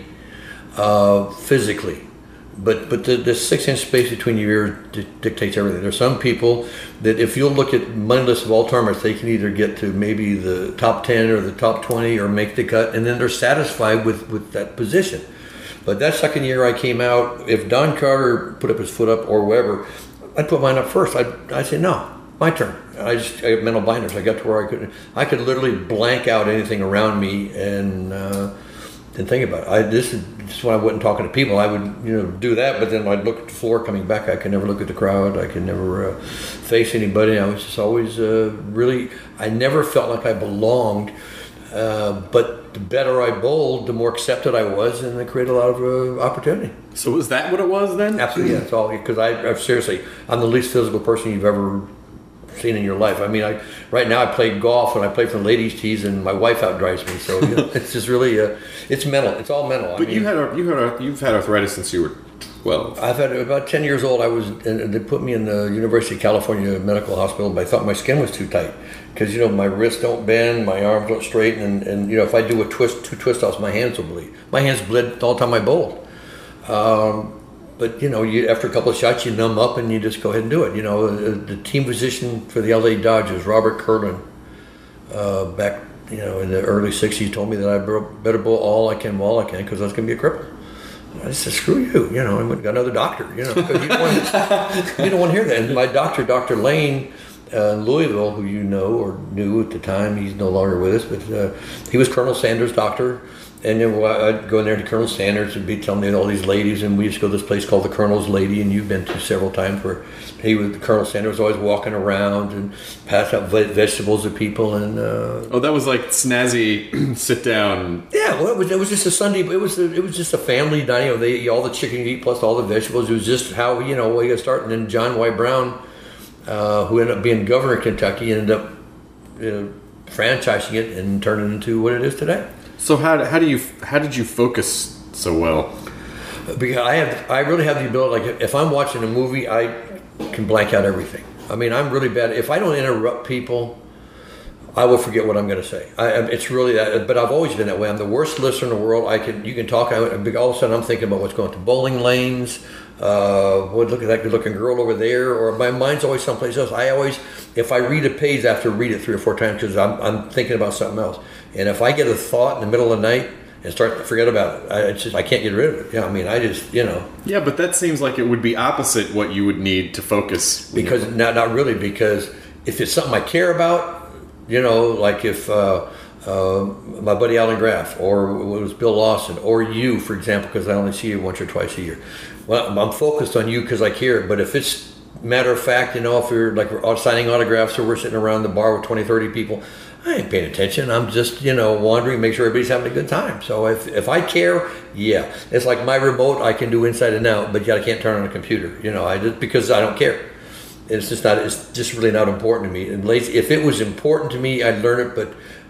uh, physically. But but the, the six inch space between your ears di- dictates everything. There's some people that if you'll look at money lists of all tournaments, they can either get to maybe the top ten or the top twenty or make the cut, and then they're satisfied with, with that position. But that second year I came out, if Don Carter put up his foot up or whoever, I'd put mine up first. I'd, I'd say, no, my turn. I just I have mental blinders. I got to where I could I could literally blank out anything around me and uh, didn't think about it. I, this is just when I wasn't talking to people. I would you know do that, but then I'd look at the floor coming back. I could never look at the crowd. I could never uh, face anybody. I was just always uh, really. I never felt like I belonged. Uh, but the better I bowled, the more accepted I was, and it created a lot of uh, opportunity. So was that what it was then? Absolutely, yeah. It's all because I, I seriously, I'm the least physical person you've ever seen in your life. I mean, I right now I play golf and I play for the ladies' tees, and my wife outdrives me. So you know, it's just really, uh, it's mental. It's all mental. I But mean, you had a, you had a, you've had arthritis since you were twelve. I've had about ten years old. I was, and they put me in the University of California Medical Hospital, but I thought my skin was too tight because you know my wrists don't bend, my arms don't straighten, and, and you know if I do a twist, two twist offs, my hands will bleed. My hands bled all the time I bowled. Um, but you know, you after a couple of shots, you numb up and you just go ahead and do it. You know, the, the team physician for the L A Dodgers, Robert Curlin, uh, back you know in the early sixties, told me that I better bowl all I can while I can because I was going to be a cripple. I said, screw you, you know, I went and got another doctor, you know, because you don't want, you don't want to hear that. And my doctor, Doctor Lane, uh, in Louisville, who you know or knew at the time, he's no longer with us, but uh, he was Colonel Sanders' doctor. And then I'd go in there to Colonel Sanders and be telling me all these ladies, and we used to go to this place called the Colonel's Lady, and you've been to several times where he was, Colonel Sanders was always walking around and pass out ve- vegetables to people. And uh, Oh, that was like snazzy sit down. yeah, well, it was, it was just a Sunday. It was a, it was just a family dining. You know, they all the chicken you eat plus all the vegetables. It was just how you know we got started. And then John Y. Brown, uh, who ended up being governor of Kentucky, ended up you know, franchising it and turning it into what it is today. So how how do you how did you focus so well? Because I have, I really have the ability. Like if I'm watching a movie, I can blank out everything. I mean, I'm really bad. If I don't interrupt people, I will forget what I'm going to say. I, it's really that. But I've always been that way. I'm the worst listener in the world. I can, you can talk. I, all of a sudden, I'm thinking about what's going to bowling lanes. Uh, what look at that good-looking girl over there? Or my mind's always someplace else. I always, if I read a page, I have to read it three or four times because I'm, I'm thinking about something else. And if I get a thought in the middle of the night and start to forget about it, I, it's just I can't get rid of it. Yeah, I mean, I just you know. Yeah, but that seems like it would be opposite what you would need to focus. Because not not really because if it's something I care about, you know, like if uh, uh, my buddy Alan Graff or it was Bill Lawson or you, for example, because I only see you once or twice a year. Well, I'm focused on you because I care. But if it's matter of fact, you know, if you're like we're signing autographs or we're sitting around the bar with twenty, thirty people, I ain't paying attention. I'm just, you know, wandering, make sure everybody's having a good time. So if, if I care, yeah. It's like my remote I can do inside and out, but yet I can't turn on a computer. You know, I just because I don't care. It's just not. It's just really not important to me. And lazy, if it was important to me, I'd learn it. But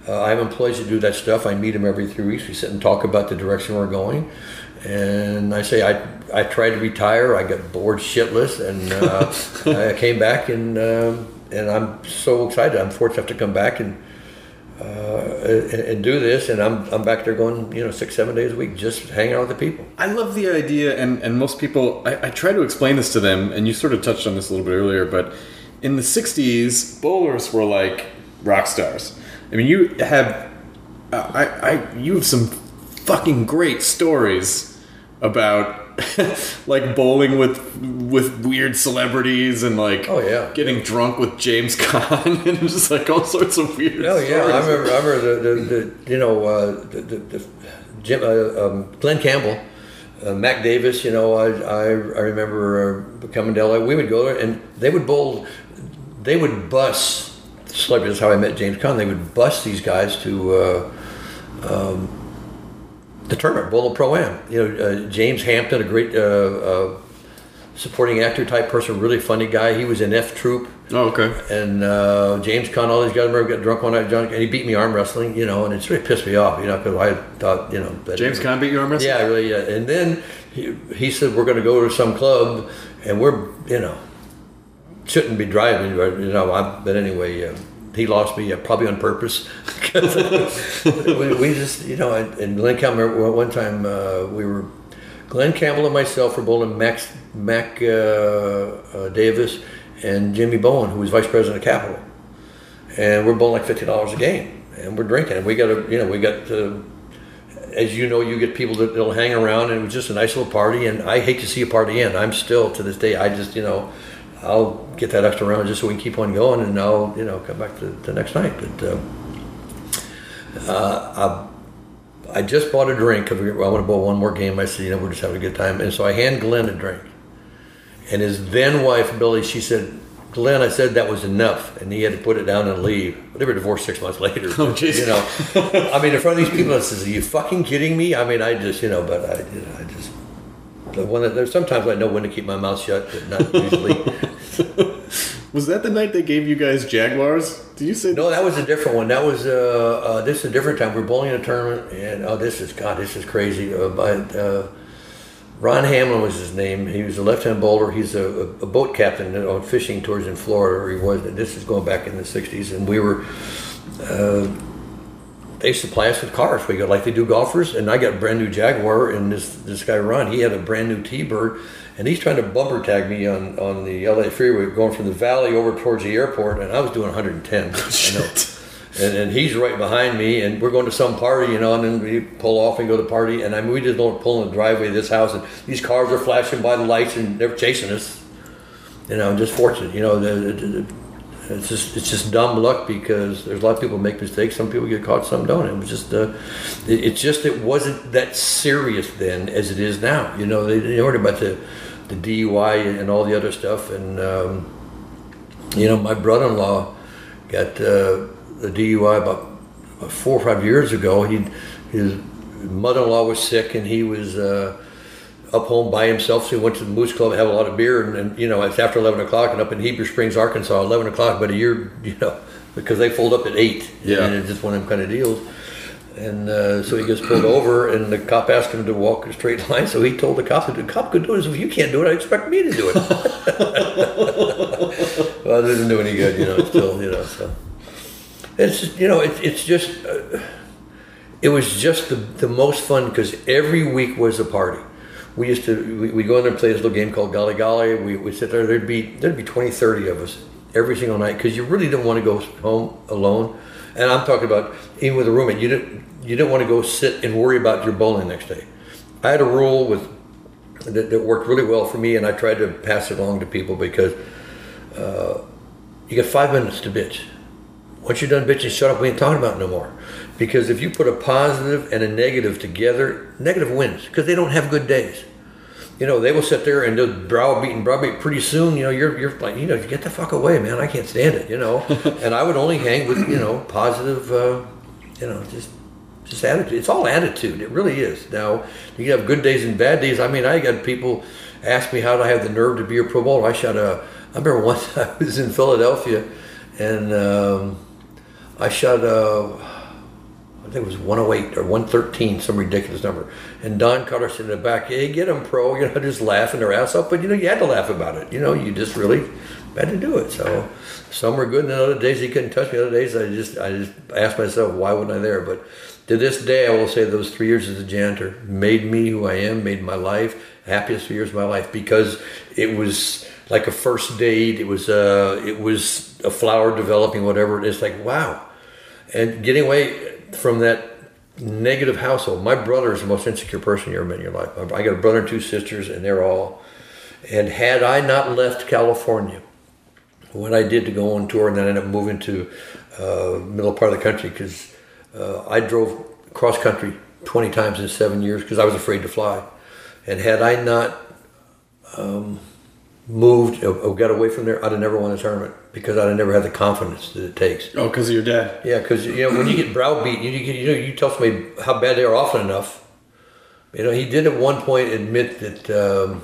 Uh, I have employees that do that stuff. I meet them every three weeks. We sit and talk about the direction we're going. And I say I I tried to retire. I got bored shitless, and uh, I came back, and uh, and I'm so excited. I'm fortunate enough to come back and, uh, and and do this, and I'm I'm back there going, you know, six seven days a week, just hanging out with the people. I love the idea, and, and most people, I, I try to explain this to them, and you sort of touched on this a little bit earlier, but in the sixties, bowlers were like rock stars. I mean, you have, uh, I, I, you have some fucking great stories about like bowling with with weird celebrities and like oh yeah getting drunk with James Caan and just like all sorts of weird oh yeah stories. I remember I remember the, the, the you know uh, the, the, the Jim uh, um, Glenn Campbell, uh, Mac Davis, you know I I, I remember uh, coming to L A. We would go there and they would bowl, they would bus celebrities. That's how I met James Caan. They would bus these guys to uh, um, the tournament, Bowl of Pro-Am. You know, uh, James Hampton, a great uh, uh, supporting actor type person, really funny guy. He was in F Troop. Oh, okay. And uh, James Caan, all these guys, I remember got drunk one night, drunk, and he beat me arm wrestling, you know, and it's really pissed me off, you know, because I thought, you know. That, James Caan beat you arm wrestling? Yeah, really, yeah. And then he, he said, we're going to go to some club, and we're, you know, shouldn't be driving, you know, I, but anyway, uh, he lost me uh, probably on purpose. we, we just, you know, and Glenn Campbell, one time uh, we were, Glenn Campbell and myself were bowling Max, Mac uh, uh, Davis and Jimmy Bowen, who was vice president of Capitol. And we're bowling like fifty dollars a game. And we're drinking. And we got, a, you know, we got, uh, as you know, you get people that, that'll hang around, and it was just a nice little party. And I hate to see a party end. I'm still, to this day, I just, you know, I'll get that extra round just so we can keep on going, and I'll, you know, come back to the next night. But uh, uh, I, I just bought a drink because I want to bowl one more game. I said, you know, we're just having a good time. And so I hand Glenn a drink. And his then wife, Billy, she said, Glenn, I said that was enough. And he had to put it down and leave. But they were divorced six months later. Oh, jeez. You know, I mean, in front of these people, I says, are you fucking kidding me? I mean, I just, you know, but I, you know, I just, when there's sometimes I know when to keep my mouth shut, but not usually. Was that the night they gave you guys Jaguars? Did you say No, that was a different one. That was uh, uh, this is a different time. We we're bowling in a tournament, and oh, this is God, this is crazy. Uh, but uh, Ron Hamlin was his name. He was a left-hand bowler. He's a, a boat captain on fishing tours in Florida, or he was. This is going back in the sixties, and we were. Uh, they supply us with cars. We got like they do golfers, and I got a brand new Jaguar, and this this guy Ron, he had a brand new T-Bird, and he's trying to bumper tag me on, on the L A freeway, going from the valley over towards the airport, and I was doing one hundred ten. I know. And, and he's right behind me, and we're going to some party, you know, and then we pull off and go to the party, and I mean, we just don't pull in the driveway of this house, and these cars are flashing by the lights, and they're chasing us. You know, just fortunate, you know, the, the, the, it's just it's just dumb luck because there's a lot of people make mistakes. Some people get caught, some don't. It was just uh, it, it's just it wasn't that serious then as it is now. You know, they, they heard about the the D U I and all the other stuff, and um, you know, my brother-in-law got uh, a D U I about, about four or five years ago. He his mother-in-law was sick, and he was. Uh, up home by himself, so he went to the Moose Club to have a lot of beer, and, and you know, it's after eleven o'clock, and up in Heber Springs, Arkansas, eleven o'clock, but a year, you know, because they fold up at eight, yeah. And it's just one of them kind of deals. And uh, so he gets pulled over, and the cop asked him to walk a straight line, so he told the cop, the cop could do it, so if you can't do it, I expect me to do it. Well, it doesn't do any good, you know, still, you know, so. It's just, you know, it, it's just, uh, it was just the, the most fun, because every week was a party. We used to, we, we go in there and play this little game called Golly Golly. We we sit there, there'd be there'd be twenty, thirty of us every single night, because you really didn't want to go home alone. And I'm talking about even with a roommate, you didn't you didn't want to go sit and worry about your bowling next day. I had a rule with that, that worked really well for me, and I tried to pass it along to people, because uh, you got five minutes to bitch. Once you're done bitching, shut up, we ain't talking about it no more. Because if you put a positive and a negative together, negative wins, because they don't have good days. You know, they will sit there and they'll browbeat and browbeat. Pretty soon, you know, you're you're like, you know, get the fuck away, man. I can't stand it, you know. And I would only hang with, you know, positive, uh, you know, just just attitude. It's all attitude. It really is. Now, you have good days and bad days. I mean, I got people ask me how did I have the nerve to be a Pro Bowler. I shot a, I remember once I was in Philadelphia, and um, I shot a, I think it was one oh eight or one thirteen, some ridiculous number. And Don Carter's in the back, hey, get him, pro, you know, just laughing their ass off. But, you know, you had to laugh about it. You know, you just really had to do it. So some were good, and other days he couldn't touch me. Other days I just I just asked myself, why wasn't I there? But to this day, I will say those three years as a janitor made me who I am, made my life, happiest three years of my life, because it was like a first date. It was, uh, it was a flower developing, whatever. It's like, wow. And getting away from that negative household. My brother is the most insecure person you ever met in your life. I got a brother and two sisters, and they're all. And had I not left California, what I did to go on tour, and then ended up moving to uh, middle part of the country, because uh, I drove cross country twenty times in seven years because I was afraid to fly. And had I not um, moved or got away from there, I'd have never won a tournament, because I'd have never had the confidence that it takes. Oh, because of your dad. Yeah, because you know when you get browbeat, you, you you know you tell somebody how bad they are often enough. You know, he did at one point admit that um,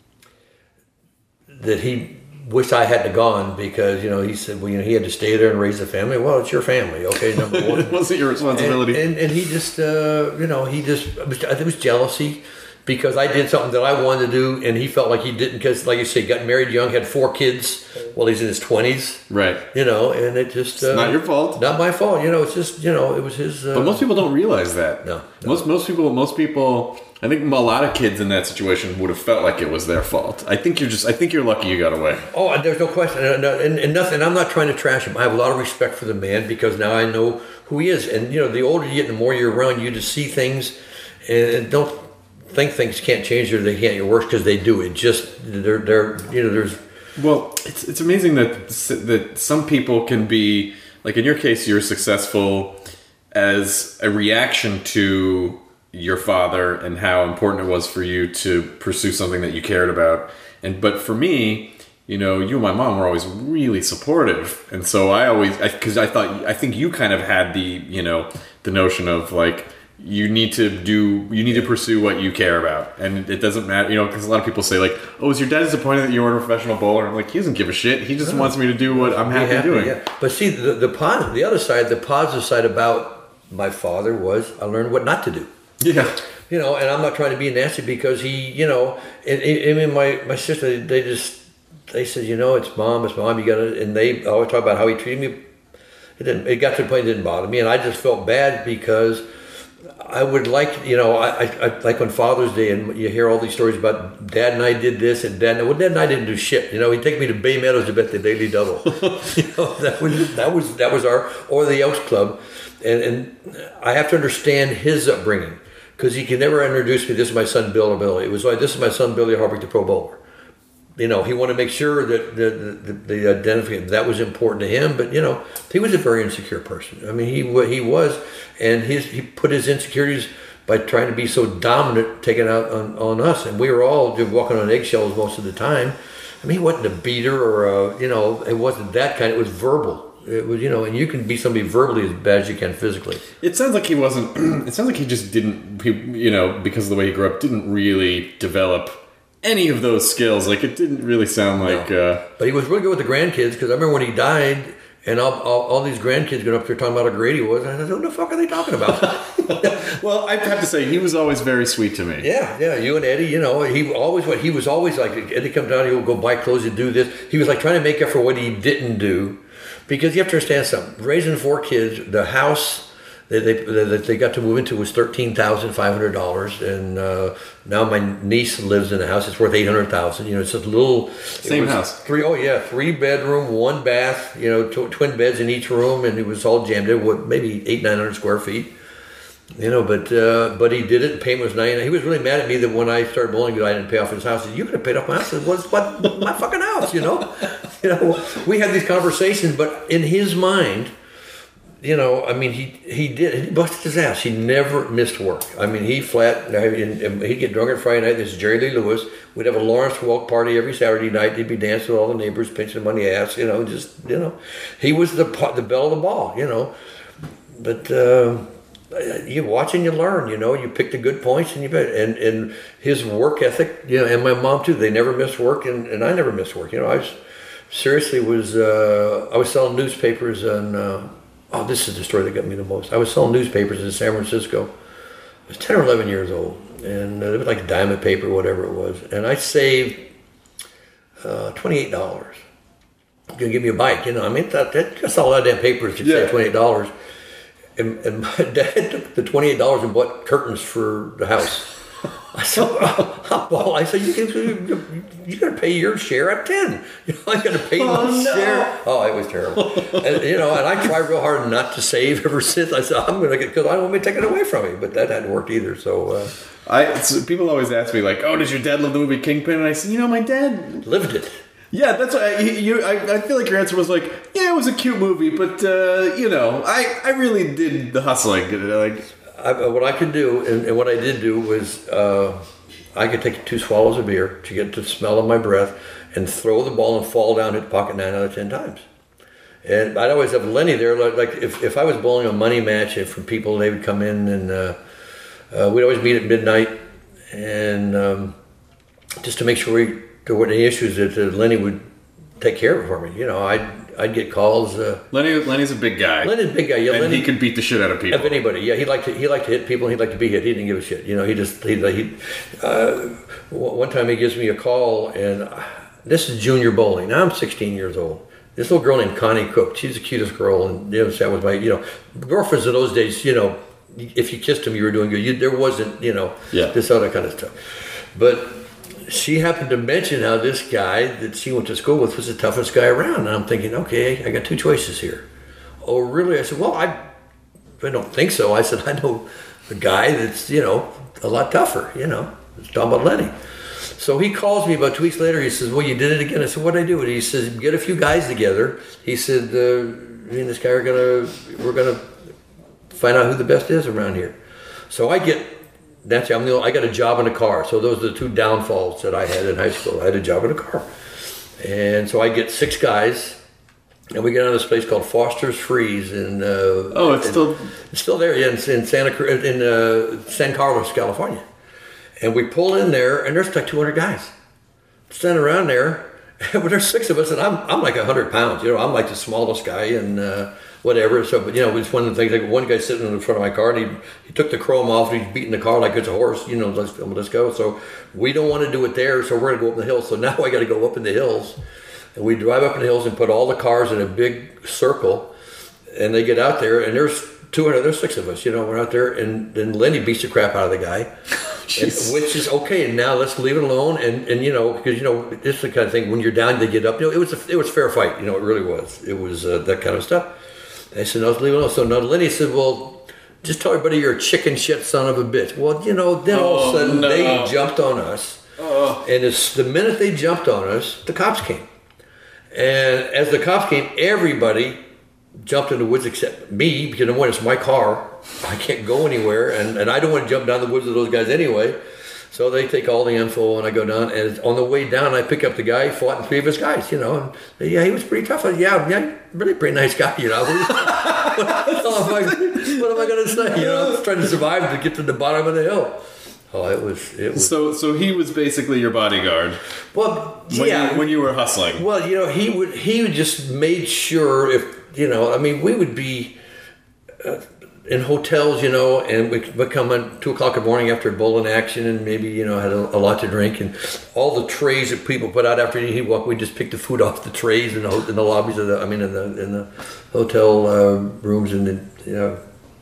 that he wished I hadn't gone, because you know he said, well, you know, he had to stay there and raise a family. Well, it's your family, okay, number one. It wasn't your responsibility. And, and, and he just, uh, you know, he just, I think it was jealousy, because I did something that I wanted to do, and he felt like he didn't, because, like you say, got married young, had four kids while he's in his twenties. Right. You know, and it just... It's uh, not your fault. Not my fault. You know, it's just, you know, it was his... Uh, but most people don't realize that. No, no. Most most people, most people, I think a lot of kids in that situation would have felt like it was their fault. I think you're just, I think you're lucky you got away. Oh, and there's no question. And, and, and nothing, I'm not trying to trash him. I have a lot of respect for the man, because now I know who he is. And, you know, the older you get, the more you're around, you just see things, and don't think things can't change or they can't get worse, because they do. It just, they're, they're, you know, there's... Well, it's it's amazing that that some people can be, like in your case, you're successful as a reaction to your father and how important it was for you to pursue something that you cared about. And but for me, you know, you and my mom were always really supportive, and so I always, because I, I thought, I think you kind of had the, you know, the notion of like, you need to do, you need to pursue what you care about, and it doesn't matter, you know, because a lot of people say like, oh, is your dad disappointed that you weren't a professional bowler? I'm like, he doesn't give a shit. He just no. wants me to do what I'm happy, happy doing. Yeah. But see, the the positive, the other side, the positive side about my father was I learned what not to do. Yeah. You know, and I'm not trying to be nasty, because he, you know, and, and, and my my sister, they just, they said, you know, it's mom, it's mom, you gotta, and they always talk about how he treated me. It didn't, it got to the point it didn't bother me, and I just felt bad, because I would like, you know, I, I, I like on Father's Day, and you hear all these stories about Dad and I did this, and Dad, well, Dad and I didn't do shit. You know, he'd take me to Bay Meadows to bet the Daily Double. You know, that was that was that was our, or the Elks Club, and and I have to understand his upbringing, because he can never introduce me. This is my son Bill or Billy. It was like, this is my son Billy Harvick, the pro bowler. You know, he wanted to make sure that the the, the identification, that was important to him. But you know, he was a very insecure person. I mean, he he was, and his he put his insecurities by trying to be so dominant, taking out on, on us, and we were all just walking on eggshells most of the time. I mean, he wasn't a beater or a, you know, it wasn't that kind. It was verbal. It was, you know, and you can be somebody verbally as bad as you can physically. It sounds like he wasn't. It sounds like he just didn't. He, you know, because of the way he grew up, didn't really develop any of those skills. Like, it didn't really sound like... No. Uh, but he was really good with the grandkids, because I remember when he died, and all, all, all these grandkids got up there talking about how great he was, and I said, what the fuck are they talking about? Well, I have to say, he was always very sweet to me. Yeah, yeah, you and Eddie, you know, he always, what he was always like, Eddie comes down, he will go buy clothes and do this. He was like trying to make up for what he didn't do, because you have to understand something. Raising four kids, the house that they, that they got to move into was thirteen thousand five hundred dollars, and uh, now my niece lives in a house. It's worth eight hundred thousand dollars. You know, it's a little... Same house. Three, oh, yeah, three bedroom, one bath, you know, tw- twin beds in each room, and it was all jammed in, what, maybe eight, nine hundred square feet. You know, but uh, but he did it. The payment was ninety. He was really mad at me that when I started bowling, I didn't pay off his house. He said, you could have paid off my house. I said, well, it's what, my fucking house, you know? You know, we had these conversations, but in his mind... You know, I mean, he he did. He busted his ass. He never missed work. I mean, he flat. He'd get drunk on Friday night. This is Jerry Lee Lewis. We'd have a Lawrence Welk party every Saturday night. He'd be dancing with all the neighbors, pinching them on the ass. You know, just you know, he was the the belle of the ball. You know, but uh, you watch and you learn. You know, you pick the good points and you bet. And and his work ethic. You know, and my mom too. They never missed work, and, and I never missed work. You know, I was seriously was uh, I was selling newspapers on. Uh, oh, this is the story that got me the most. I was selling newspapers in San Francisco. I was ten or eleven years old, and it was like a dime a paper, whatever it was. And I saved uh, twenty-eight dollars. You're going to give me a bike, you know. I mean, that, that, that's not a lot of damn papers to Yeah. save twenty-eight dollars. And, and my dad took the twenty-eight dollars and bought curtains for the house. I said, well, I said, you, you, you got to pay your share at ten. You know, I got to pay my no. share. Oh, it was terrible. And, you know, and I tried real hard not to save ever since. I said, I'm going to get, because I don't want me to take it away from me. But that hadn't worked either. So, uh, I so people always ask me like, "Oh, does your dad love the movie Kingpin?" And I said, "You know, my dad lived it. Yeah, that's what I, you. I, I feel like your answer was like, yeah, it was a cute movie, but uh, you know, I, I really did the hustling. Like, I, what I could do, and, and what I did do was, uh, I could take two swallows of beer to get the smell of my breath, and throw the ball and fall down, hit the pocket nine out of ten times. And I'd always have Lenny there. Like, like if, if I was bowling a money match, and from people, they would come in, and uh, uh, we'd always meet at midnight, and um, just to make sure we. There weren't any issues that uh, Lenny would take care of it for me. You know, I'd I'd get calls. Uh, Lenny Lenny's a big guy. Lenny's a big guy. Yeah, and Lenny, he could beat the shit out of people. Of anybody. Yeah, he liked to he liked to hit people. And he liked to be hit. He didn't give a shit. You know, he just he he. Uh, one time he gives me a call, and uh, this is junior bowling. Now I'm sixteen years old. This little girl named Connie Cook. She's the cutest girl, and you know, that was my you know girlfriends in those days. You know, if you kissed them, you were doing good. You, there wasn't you know yeah. this other kind of stuff, but. She happened to mention how this guy that she went to school with was the toughest guy around. And I'm thinking, okay, I got two choices here. Oh, really? I said, well, I, I don't think so. I said, I know a guy that's, you know, a lot tougher, you know. It's talking about Lenny. So he calls me about two weeks later. He says, well, you did it again. I said, what did I do? And he says, get a few guys together. He said, uh, me and this guy are going to, we're going to find out who the best is around here. So I get... That's I'm the only, I got a job in a car. So those are the two downfalls that I had in high school. I had a job in a car, and so I get six guys, and we get on this place called Foster's Freeze in. Uh, oh, it's in, still it's still there. Yeah, in, in Santa Cruz, in uh, San Carlos, California, and we pull in there, and there's like two hundred guys standing around there. But there's six of us, and I'm I'm like a hundred pounds. You know, I'm like the smallest guy, and. Uh, Whatever. So, but you know, it's one of the things. Like one guy sitting in the front of my car, and he he took the chrome off, and he's beating the car like it's a horse. You know, let's let's go. So we don't want to do it there, so we're gonna go up the hill. So now I got to go up in the hills, and we drive up in the hills and put all the cars in a big circle, and they get out there, and there's two hundred. There's six of us. You know, we're out there, and then Lenny beats the crap out of the guy, and, which is okay. And now let's leave it alone, and and you know, because you know, this is the kind of thing when you're down, they get up. You know, it was a, it was fair fight. You know, it really was. It was uh, that kind of stuff. I said, no, leave it alone. So now Lenny said, well, just tell everybody you're a chicken shit son of a bitch. Well, you know, then all of a sudden no. they jumped on us. Oh. And it's, the minute they jumped on us, the cops came. And as the cops came, everybody jumped in the woods except me, because one, it's my car. I can't go anywhere. And, and I don't want to jump down the woods with those guys anyway. So they take all the info, and I go down. And on the way down, I pick up the guy, fought three of his guys, you know. And yeah, he was pretty tough. I, yeah, yeah, really pretty nice guy, you know. what, am I, what am I going to say? You know, I was trying to survive to get to the bottom of the hill. Oh, it was. It was. So, so he was basically your bodyguard. Well, when yeah. You, when you were hustling. Well, you know, he would. He just made sure if you know. I mean, we would be. Uh, in hotels, you know, and we would come at two o'clock in the morning after bowling action, and maybe, you know, had a, a lot to drink, and all the trays that people put out after he walked, we just pick the food off the trays in the, in the lobbies of the, I mean, in the in the hotel uh, rooms, and the, you know,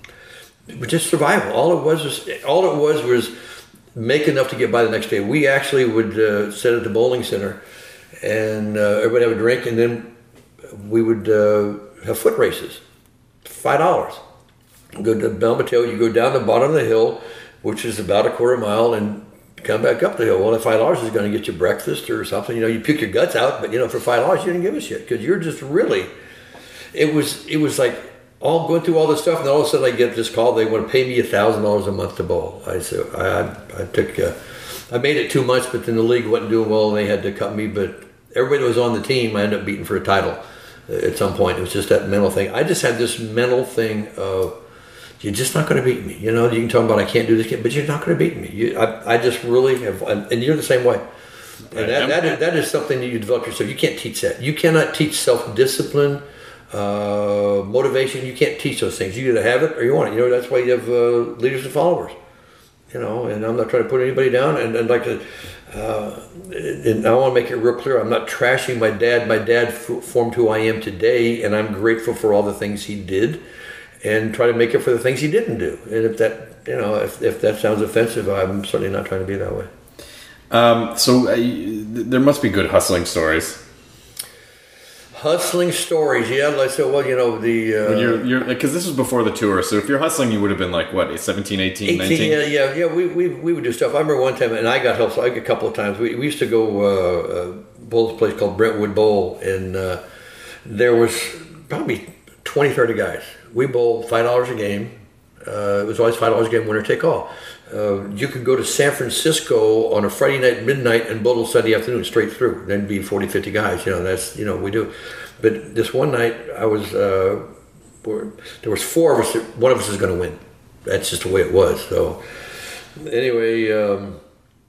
it was just survival. All it was was all it was was make enough to get by the next day. We actually would uh, sit at the bowling center, and uh, everybody have a drink, and then we would uh, have foot races, five dollars. Go to Mount Mateo, you go down the bottom of the hill, which is about a quarter mile, and come back up the hill. Well, that five dollars is going to get you breakfast or something. You know, you puke your guts out, but you know, for five dollars, you didn't give a shit because you're just really. It was it was like all going through all this stuff, and then all of a sudden I get this call. They want to pay me a thousand dollars a month to bowl. I said I I, I took uh, I made it two months, but then the league wasn't doing well, and they had to cut me. But everybody that was on the team, I ended up beating for a title at some point. It was just that mental thing. I just had this mental thing of. You're just not going to beat me. You know, you can talk about I can't do this, but you're not going to beat me. You, I, I just really have, and you're the same way. And that, that, is, that is something that you develop yourself. You can't teach that. You cannot teach self-discipline, Uh, motivation, you can't teach those things. You either have it or you want it. You know, that's why you have uh, leaders and followers. You know, and I'm not trying to put anybody down. And I'd like to, uh, and I want to make it real clear. I'm not trashing my dad. My dad f- formed who I am today, and I'm grateful for all the things he did, and try to make it for the things he didn't do. And if that, you know, if if that sounds offensive, I'm certainly not trying to be that way. Um, so uh, there must be good hustling stories. Hustling stories, yeah. Like so, well, you know the. Uh, When you're, you're, because this was before the tour, so if you're hustling, you would have been like what, seventeen, eighteen, nineteen? Yeah, yeah, yeah. We, we we would do stuff. I remember one time, and I got help. So I got a couple of times. We, we used to go uh, uh, bowl's place called Brentwood Bowl, and uh, there was probably twenty, thirty guys. We bowled five dollars a game. Uh, it was always five dollars a game, winner take all. Uh, you could go to San Francisco on a Friday night midnight and bowl Sunday afternoon straight through. Then be forty, fifty guys. You know, that's, you know, we do. But this one night, I was, uh, there was four of us. That, one of us is going to win. That's just the way it was. So anyway, um,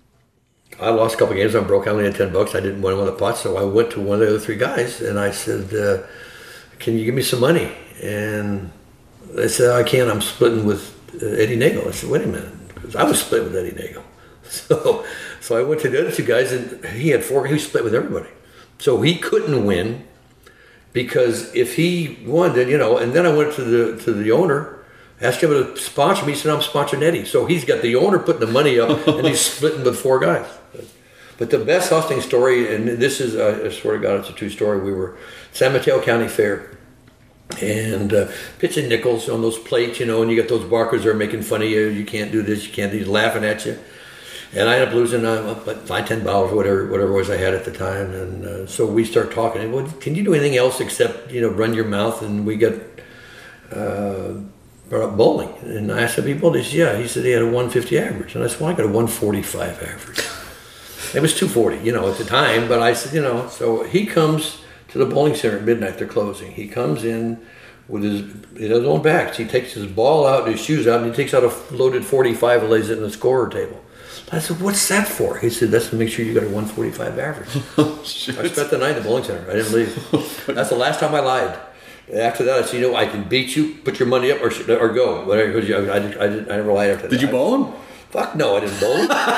I lost a couple of games. I broke. I only had ten bucks. I didn't win one of the pots. So I went to one of the other three guys and I said, uh, "Can you give me some money?" And they said, "I can't. I'm splitting with uh, Eddie Nagel." I said, "Wait a minute." Because I was split with Eddie Nagel. So so I went to the other two guys, and he had four. He was split with everybody. So he couldn't win because if he won, then, you know, and then I went to the to the owner, asked him to sponsor me. He said, "I'm sponsoring Eddie." So he's got the owner putting the money up, and he's splitting with four guys. But the best hustling story, and this is, I swear to God, it's a true story. We were San Mateo County Fair. And uh, pitching nickels on those plates, you know, and you got those barkers that are making fun of you. You can't do this, you can't do this, laughing at you. And I ended up losing uh, five, ten dollars, whatever, whatever it was I had at the time. And uh, so we start talking. Well, can you do anything else except, you know, run your mouth? And we got uh, brought up bowling. And I asked him, "He bowled?" He said, "Yeah." He said he had a one fifty average. And I said, "Well, I got a one forty-five average." It was two forty, you know, at the time. But I said, you know, so he comes to the bowling center at midnight. They're closing. He comes in with his, he doesn't own backs. He takes his ball out and his shoes out, and he takes out a loaded forty-five and lays it in the scorer table. I said, "What's that for?" He said, "That's to make sure you got a one forty-five average." Oh, shit. I spent the night in the bowling center. I didn't leave. That's the last time I lied. After that, I said, "You know, I can beat you. Put your money up or or go." Whatever. I did. I did. I never lied after that. Did you bowl him? Fuck no, I didn't bowl.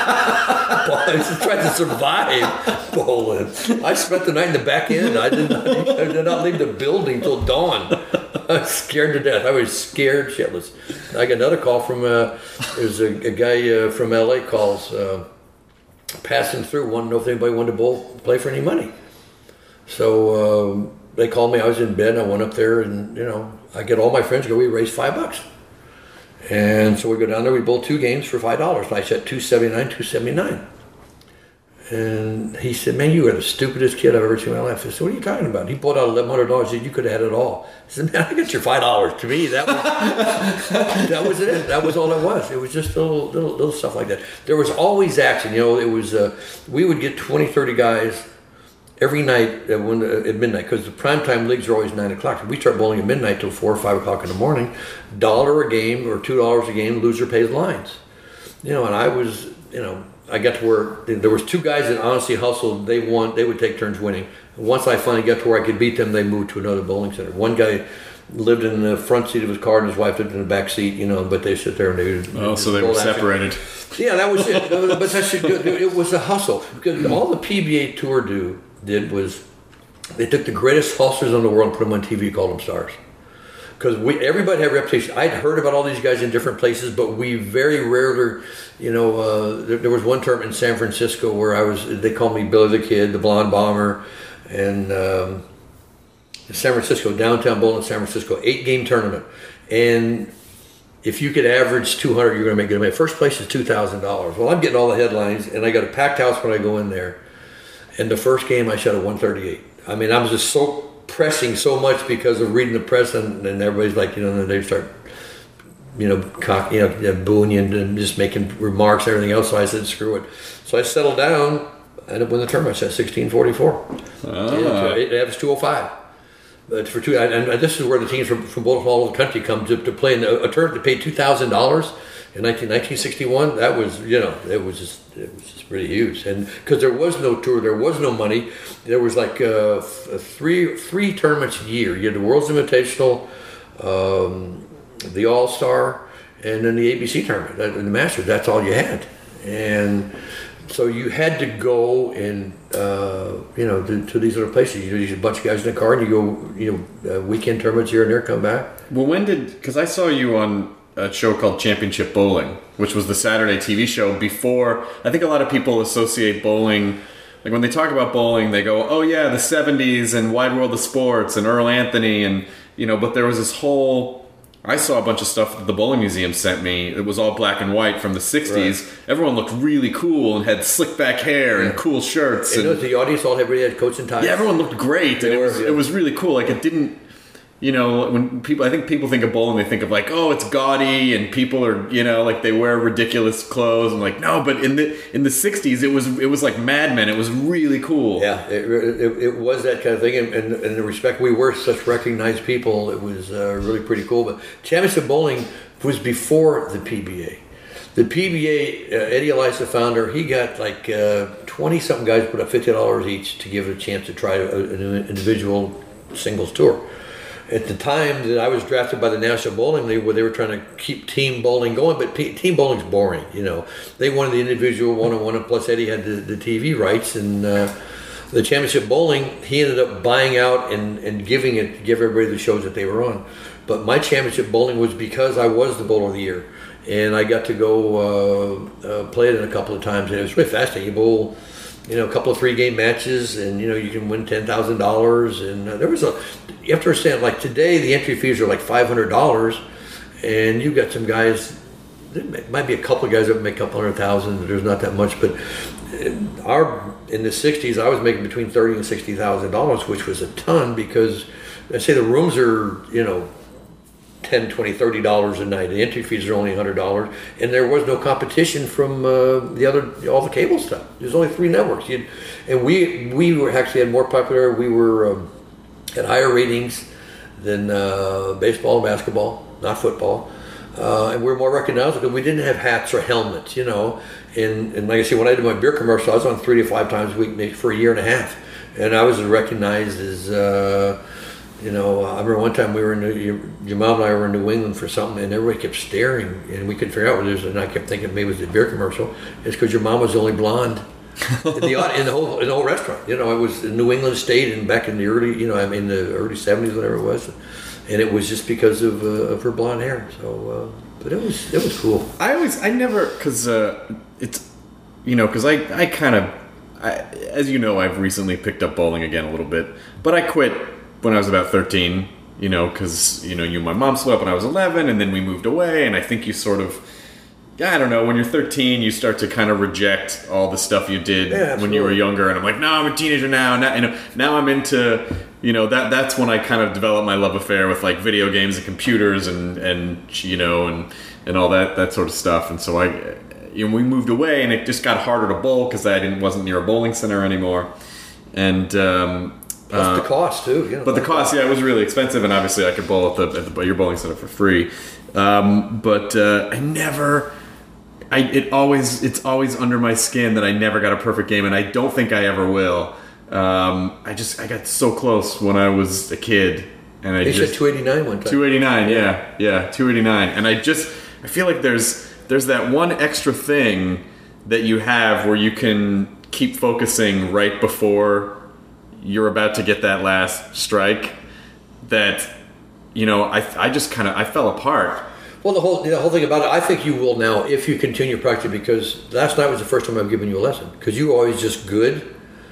I just tried to survive bowling. I spent the night in the back end. I did not, I did not leave the building till dawn. I was scared to death. I was scared shitless. I got another call from, uh, there's a, a guy uh, from L A calls, uh, passing through, wanted to know if anybody wanted to bowl, play for any money. So um, they called me. I was in bed. And I went up there, and, you know, I get all my friends to go, we raised five bucks. And so we go down there, we bowl two games for five dollars. And I set two seventy-nine, two seventy-nine. And he said, "Man, you are the stupidest kid I've ever seen in my life." I said, "What are you talking about?" He pulled out eleven hundred dollars. He said, "You could have had it all." I said, "Man, I got your five dollars." To me, that was that was it. That was all it was. It was just little, little, little stuff like that. There was always action. You know, it was, uh, we would get twenty, thirty guys every night at, one, at midnight, because the primetime leagues are always nine o'clock. We start bowling at midnight till four or five o'clock in the morning. Dollar a game or two dollars a game. Loser pays lines. You know, and I was, you know, I got to where there was two guys that honestly hustled. They won. They would take turns winning. Once I finally got to where I could beat them, they moved to another bowling center. One guy lived in the front seat of his car, and his wife lived in the back seat. You know, but they sit there and they would. Oh, so they were separated. Yeah, that was it. But that's good. It was a hustle, because all the P B A Tour do did was they took the greatest hustlers in the world and put them on T V, called them stars. Because we everybody had a reputation. I'd heard about all these guys in different places, but we very rarely, you know, uh, there, there was one term in San Francisco where I was, they called me Billy the Kid, the Blonde Bomber, and um, San Francisco, downtown bowling in San Francisco, eight game tournament. And if you could average two hundred, you're going to make good money. First place is two thousand dollars. Well, I'm getting all the headlines, and I got a packed house when I go in there. And the first game I shot a one thirty-eight. I mean, I was just so pressing so much because of reading the press, and, and everybody's like, you know, they start, you know, cock, you know, booing you and just making remarks and everything else. So I said, screw it. So I settled down. I ended up winning the tournament. I shot sixteen forty-four. Ah. It, it was two oh five. But for two, and, and this is where the teams from, from all over the country come to, to play in a, a tournament to pay two thousand dollars. In nineteen sixty-one, that was, you know, it was just, it was just pretty huge. And because there was no tour, there was no money. There was like uh, three three tournaments a year. You had the World's Invitational, um, the All-Star, and then the A B C tournament, and the Masters. That's all you had. And so you had to go and, uh, you know, to, to these other places. You know, you a bunch of guys in the car, and you go, you know, uh, weekend tournaments here and there, come back. Well, when did, because I saw you on a show called Championship Bowling, which was the Saturday T V show before. I think a lot of people associate bowling, like when they talk about bowling, they go, oh yeah, the seventies and Wide World of Sports and Earl Anthony, and, you know, but there was this whole, I saw a bunch of stuff that the Bowling Museum sent me. It was all black and white from the sixties. Right. Everyone looked really cool and had slick back hair yeah. and cool shirts. And, and the audience, all everybody had coats and ties. Yeah, everyone looked great, and it was, yeah. it was really cool. Like, it didn't, you know, when people, I think people think of bowling, they think of like, oh, it's gaudy, and people are, you know, like they wear ridiculous clothes. I'm like, no, but in the in the sixties, it was it was like Mad Men. It was really cool. Yeah, it, it, it was that kind of thing, and, and, and in the respect we were such recognized people, it was uh, really pretty cool. But Championship Bowling was before the P B A. The P B A, uh, Eddie Elias, the founder, he got like twenty something guys put up fifty dollars each to give it a chance to try a, an individual singles tour. At the time that I was drafted by the National Bowling League, where they were trying to keep team bowling going, but P- team bowling's boring, you know. They wanted the individual one-on-one, and plus Eddie had the, the T V rights, and uh, the Championship Bowling, he ended up buying out and, and giving it to give everybody the shows that they were on. But my Championship Bowling was because I was the Bowler of the Year, and I got to go uh, uh, play it in a couple of times, and it was really fascinating. You bowl, you know, a couple of three-game matches, and, you know, you can win ten thousand dollars. And uh, there was a, you have to understand, like today, the entry fees are like five hundred dollars, and you've got some guys, there might be a couple of guys that make a couple hundred thousand, there's not that much, but our, in the sixties, I was making between thirty and sixty thousand dollars, which was a ton, because, I say the rooms are, you know, ten, twenty, thirty dollars a night. The entry fees are only one hundred dollars, and there was no competition from uh, the other, all the cable stuff. There's only three networks. You'd, and we we were actually had more popular. We were um, had higher ratings than uh, baseball and basketball, not football, uh, and we were more recognized because we didn't have hats or helmets, you know. And, and like I said, when I did my beer commercial, I was on three to five times a week for a year and a half, and I was recognized as. Uh, You know, I remember one time we were in New, your, your mom and I were in New England for something, and everybody kept staring, and we couldn't figure out what it was. And I kept thinking maybe it was the beer commercial. It's because your mom was the only blonde in the in the whole in the whole restaurant. You know, it was in New England State, and back in the early, you know, I mean the early seventies, whatever it was, and it was just because of uh, of her blonde hair. So, uh, but it was it was cool. I always, I never, because uh, it's, you know, because I I kind of, as you know, I've recently picked up bowling again a little bit, but I quit when I was about thirteen, you know, because, you know, you and my mom split up when I was eleven, and then we moved away, and I think you sort of, I don't know, when you're thirteen, you start to kind of reject all the stuff you did yeah, when you were younger, and I'm like, no, I'm a teenager now, now, you know, now I'm into, you know, that that's when I kind of developed my love affair with, like, video games and computers and, and you know, and, and all that, that sort of stuff, and so I, you know, we moved away, and it just got harder to bowl because I didn't wasn't near a bowling center anymore, and, um... Plus uh, the cost too, you know. But the cost, yeah, it was really expensive, and obviously I could bowl at the, at the your bowling center for free. Um, but uh, I never, I it always it's always under my skin that I never got a perfect game, and I don't think I ever will. Um, I just I got so close when I was a kid, and I they just said two eighty-nine one time. two eighty-nine, yeah, yeah, two eighty-nine, and I just I feel like there's there's that one extra thing that you have where you can keep focusing right before you're about to get that last strike, that, you know, I I just kind of, I fell apart. Well, the whole the whole thing about it, I think you will now if you continue practicing, because last night was the first time I've given you a lesson, because you were always just good,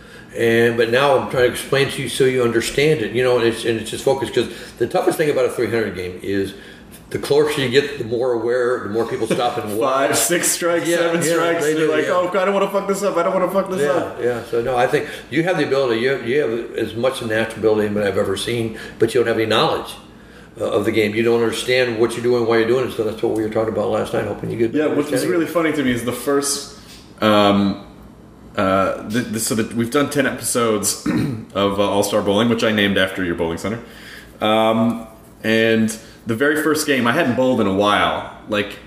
and but now I'm trying to explain to you so you understand it, you know, and it's, and it's just focused, because the toughest thing about a three hundred game is the closer you get, the more aware, the more people stop and watch. Five, six strikes, yeah, seven yeah, strikes. they You're do, like, yeah. oh, God, I don't want to fuck this up. I don't want to fuck this yeah, up. Yeah, so no, I think you have the ability. You have, you have as much natural ability as I've ever seen, but you don't have any knowledge uh, of the game. You don't understand what you're doing, why you're doing it. So that's what we were talking about last night. Hoping you get. Yeah, what was really funny to me is the first. Um, uh, the, the, so that we've done ten episodes of uh, All Star Bowling, which I named after your bowling center, um, and the very first game I hadn't bowled in a while, like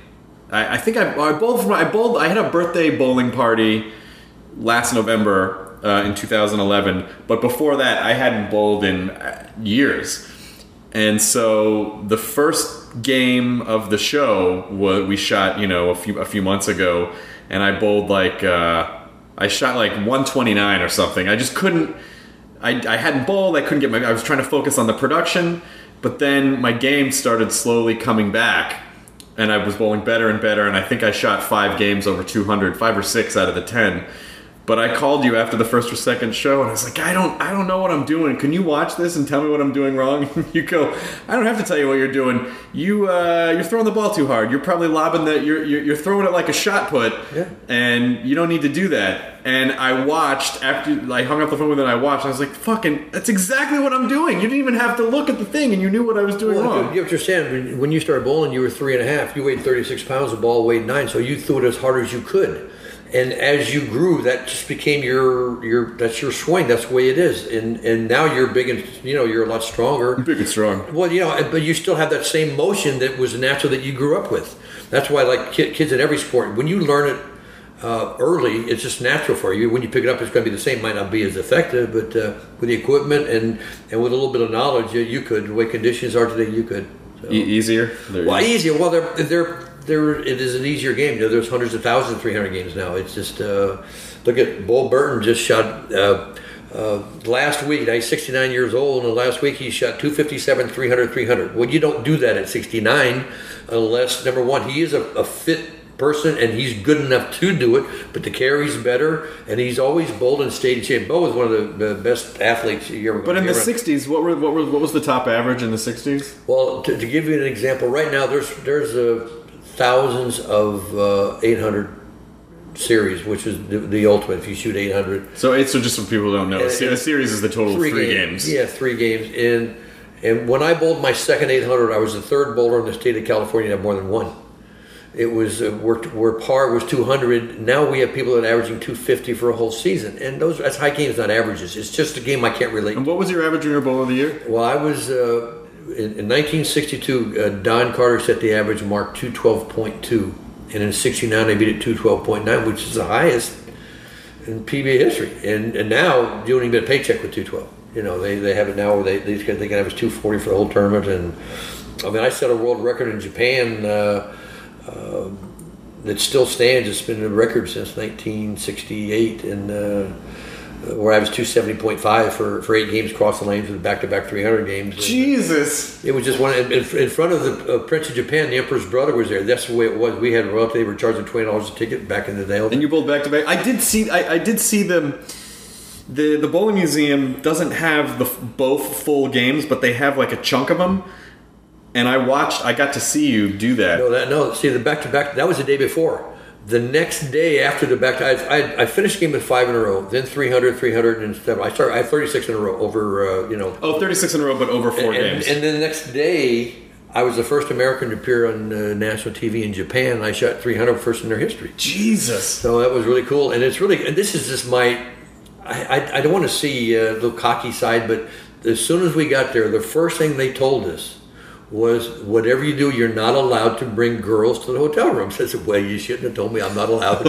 I, I think I, I bowled. For, I bowled. I had a birthday bowling party last November uh, in two thousand eleven, but before that, I hadn't bowled in years. And so the first game of the show was, we shot, you know, a few a few months ago, and I bowled like uh, I shot like one twenty-nine or something. I just couldn't. I, I hadn't bowled. I couldn't get my. I was trying to focus on the production, but then my game started slowly coming back, and I was bowling better and better. And I think I shot five games over two hundred, five or six out of the ten. But I called you after the first or second show, and I was like, I don't, I don't know what I'm doing. Can you watch this and tell me what I'm doing wrong? You go, I don't have to tell you what you're doing. You, uh, you're throwing the ball too hard. You're probably lobbing the, you're, you're, you're throwing it like a shot put, Yeah. and you don't need to do that. And I watched after I hung up the phone with it. And I watched. And I was like, fucking, that's exactly what I'm doing. You didn't even have to look at the thing, and you knew what I was doing Well, wrong. you have to understand, when, when you started bowling, you were three and a half. You weighed thirty-six pounds, the ball weighed nine, so you threw it as hard as you could. And as you grew, that just became your your that's your swing. That's the way it is. And and now you're big and you know you're a lot stronger. Big and strong. Well, you know, but you still have that same motion that was natural that you grew up with. That's why, like ki- kids in every sport, when you learn it uh, early, it's just natural for you. When you pick it up, it's going to be the same. Might not be as effective, but uh, with the equipment and and with a little bit of knowledge, you, you could. The way conditions are today, you could. So. E- easier. There Well, you- easier. Well, they're they're. There, it is an easier game. You know, there's hundreds of thousands of three hundred games now. It's just uh, look at Bull Burton just shot uh, uh, last week. Now he's sixty-nine years old, and last week he shot two fifty-seven, three hundred, three hundred. Well, you don't do that at sixty-nine unless number one he is a, a fit person and he's good enough to do it. But the carry's better, and he's always bowled and stayed in shape. Bo is one of the, the best athletes you ever. But in the around. sixties, what were what were what was the top average in the sixties? Well, to, to give you an example, right now there's there's a thousands of uh, eight hundred series, which is the, the ultimate. If you shoot eight hundred, So it's so just for people who don't know, a And- se- a series is the total of three games. Yeah, three games. And and when I bowled my second eight hundred, I was the third bowler in the state of California to have more than one. It was uh, where, where par was two hundred. Now we have people that are averaging two fifty for a whole season, and those that's high games, not averages. It's just a game I can't relate. And to. what was your average junior bowl of the year? Well, I was. Uh, In, in nineteen sixty-two, uh, Don Carter set the average mark two twelve point two, and in sixty-nine I beat it two twelve point nine, which is the highest in P B A history. And and now you don't even get a paycheck with two twelve. You know they, they have it now where they they can, they can average two forty for the whole tournament. And I mean I set a world record in Japan uh, uh, that still stands. It's been a record since nineteen sixty-eight, and. Uh, where I was two seventy point five for, for eight games cross the lanes with back-to-back three hundred games. Jesus! It was just one in, in front of the uh, Prince of Japan. The Emperor's brother was there. That's the way it was. We had royalty. They were charging twenty dollars a ticket back in the day. And you bowled back to back. I did see. I, I did see them. The the bowling museum doesn't have the both full games, but they have like a chunk of them. And I watched. I got to see you do that. No, that no. See the back-to-back. That was the day before. The next day after the back, I, I, I finished the game with five in a row, then three hundred, three hundred, and seven. I started. I had thirty-six in a row over. Uh, you know. Oh, thirty-six in a row, but over four and, games. And then the next day, I was the first American to appear on uh, national T V in Japan. And I shot three hundred first in their history. Jesus! So that was really cool, and it's really. And this is just my. I I, I don't want to see a little cocky side, but as soon as we got there, the first thing they told us was, whatever you do, you're not allowed to bring girls to the hotel rooms. I said, well, you shouldn't have told me I'm not allowed.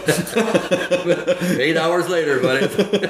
Eight hours later, buddy.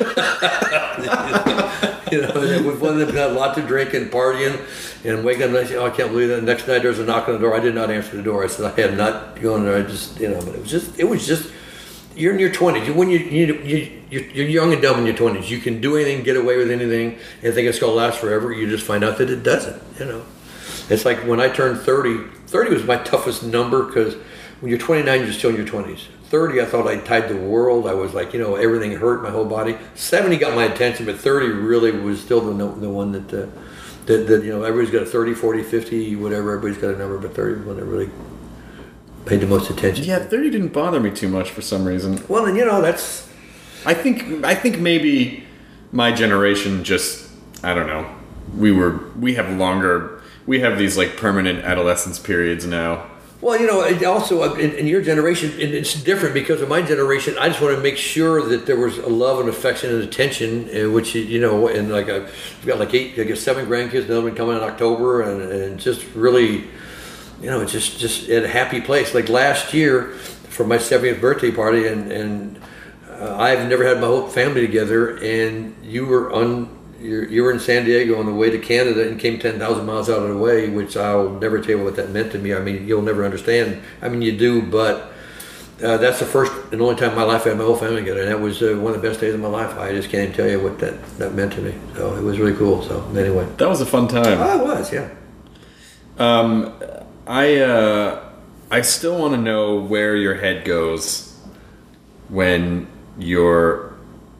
You know, we've one of them got a lot to drink and partying, and wake up and I say, oh, I can't believe that. The next night there's a knock on the door. I did not answer the door. I said, I had not gone there. I just, you know, but it was just, it was just, you're in your twenties. When you, you, you, you're, you're young and dumb in your twenties. You can do anything, get away with anything, and think it's going to last forever. You just find out that it doesn't, you know. It's like when I turned thirty, thirty was my toughest number because when you're twenty-nine, you're still in your twenties. thirty, I thought I tied the world. I was like, you know, everything hurt, my whole body. seventy got my attention, but thirty really was still the, the one that, uh, that, that, you know, everybody's got a thirty, forty, fifty, whatever. Everybody's got a number, but thirty was one that really paid the most attention. Yeah, thirty didn't bother me too much for some reason. Well, and you know, that's... I think I think maybe my generation just, I don't know. We were we have longer. We have these like permanent adolescence periods now. Well, you know, it also in, in your generation, and it's different because of my generation. I just want to make sure that there was a love and affection and attention, uh, which you know, and like a, I've got like eight, I guess seven grandkids. Another one coming in October, and, and just really, you know, it's just just at a happy place. Like last year, for my seventieth birthday party, and and uh, I've never had my whole family together, and you were on. You're, you were in San Diego on the way to Canada and came ten thousand miles out of the way, which I'll never tell you what that meant to me. I mean, you'll never understand. I mean, you do, but uh, that's the first and only time in my life I had my whole family together, and that was uh, one of the best days of my life. I just can't even tell you what that, that meant to me. So it was really cool. So anyway. That was a fun time. Oh, it was, yeah. Um, I, uh, I still want to know where your head goes when you're,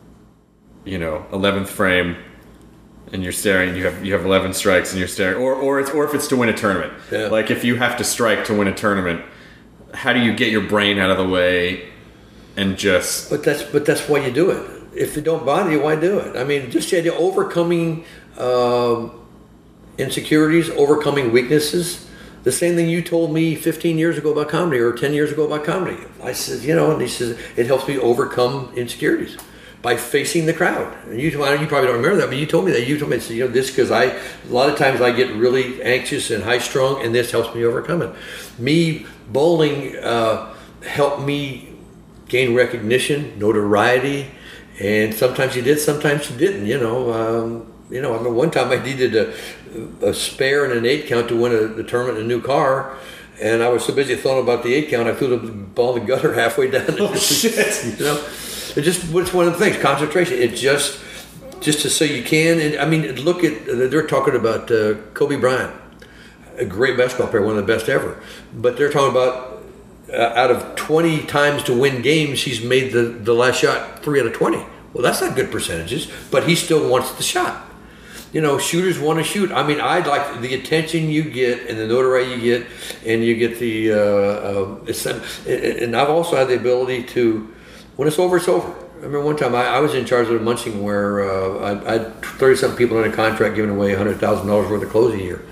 you know, eleventh frame, and you're staring. You have you have eleven strikes, and you're staring, or or it's or if it's to win a tournament. Yeah. Like if you have to strike to win a tournament, how do you get your brain out of the way and just? But that's but that's why you do it. If it don't bother you, why do it? I mean, just the idea of overcoming um, insecurities, overcoming weaknesses. The same thing you told me fifteen years ago about comedy, or ten years ago about comedy. I said, you know, and he says it helps me overcome insecurities by facing the crowd. And you, well, you probably don't remember that, but you told me that. You told me, you know, this because I, a lot of times I get really anxious and high strung, and this helps me overcome it. Me bowling uh, helped me gain recognition, notoriety, and sometimes you did, sometimes you didn't. You know, um, you know. I remember one time I needed a, a spare and an eight count to win a, a tournament in a new car. And I was so busy throwing about the eight count, I threw the ball in the gutter halfway down. Oh shit! You know. It just it's one of the things. Concentration. It just just to say you can. And I mean, look at they're talking about uh, Kobe Bryant, a great basketball player, one of the best ever. But they're talking about uh, out of twenty times to win games, he's made the the last shot three out of twenty. Well, that's not good percentages, but he still wants the shot. You know, shooters want to shoot. I mean, I'd like the attention you get and the notoriety you get, and you get the. Uh, uh, it's, and I've also had the ability to. When it's over, it's over. I remember one time I, I was in charge of a munching where uh, I, I had thirty-seven people under contract giving away one hundred thousand dollars worth of clothes a year.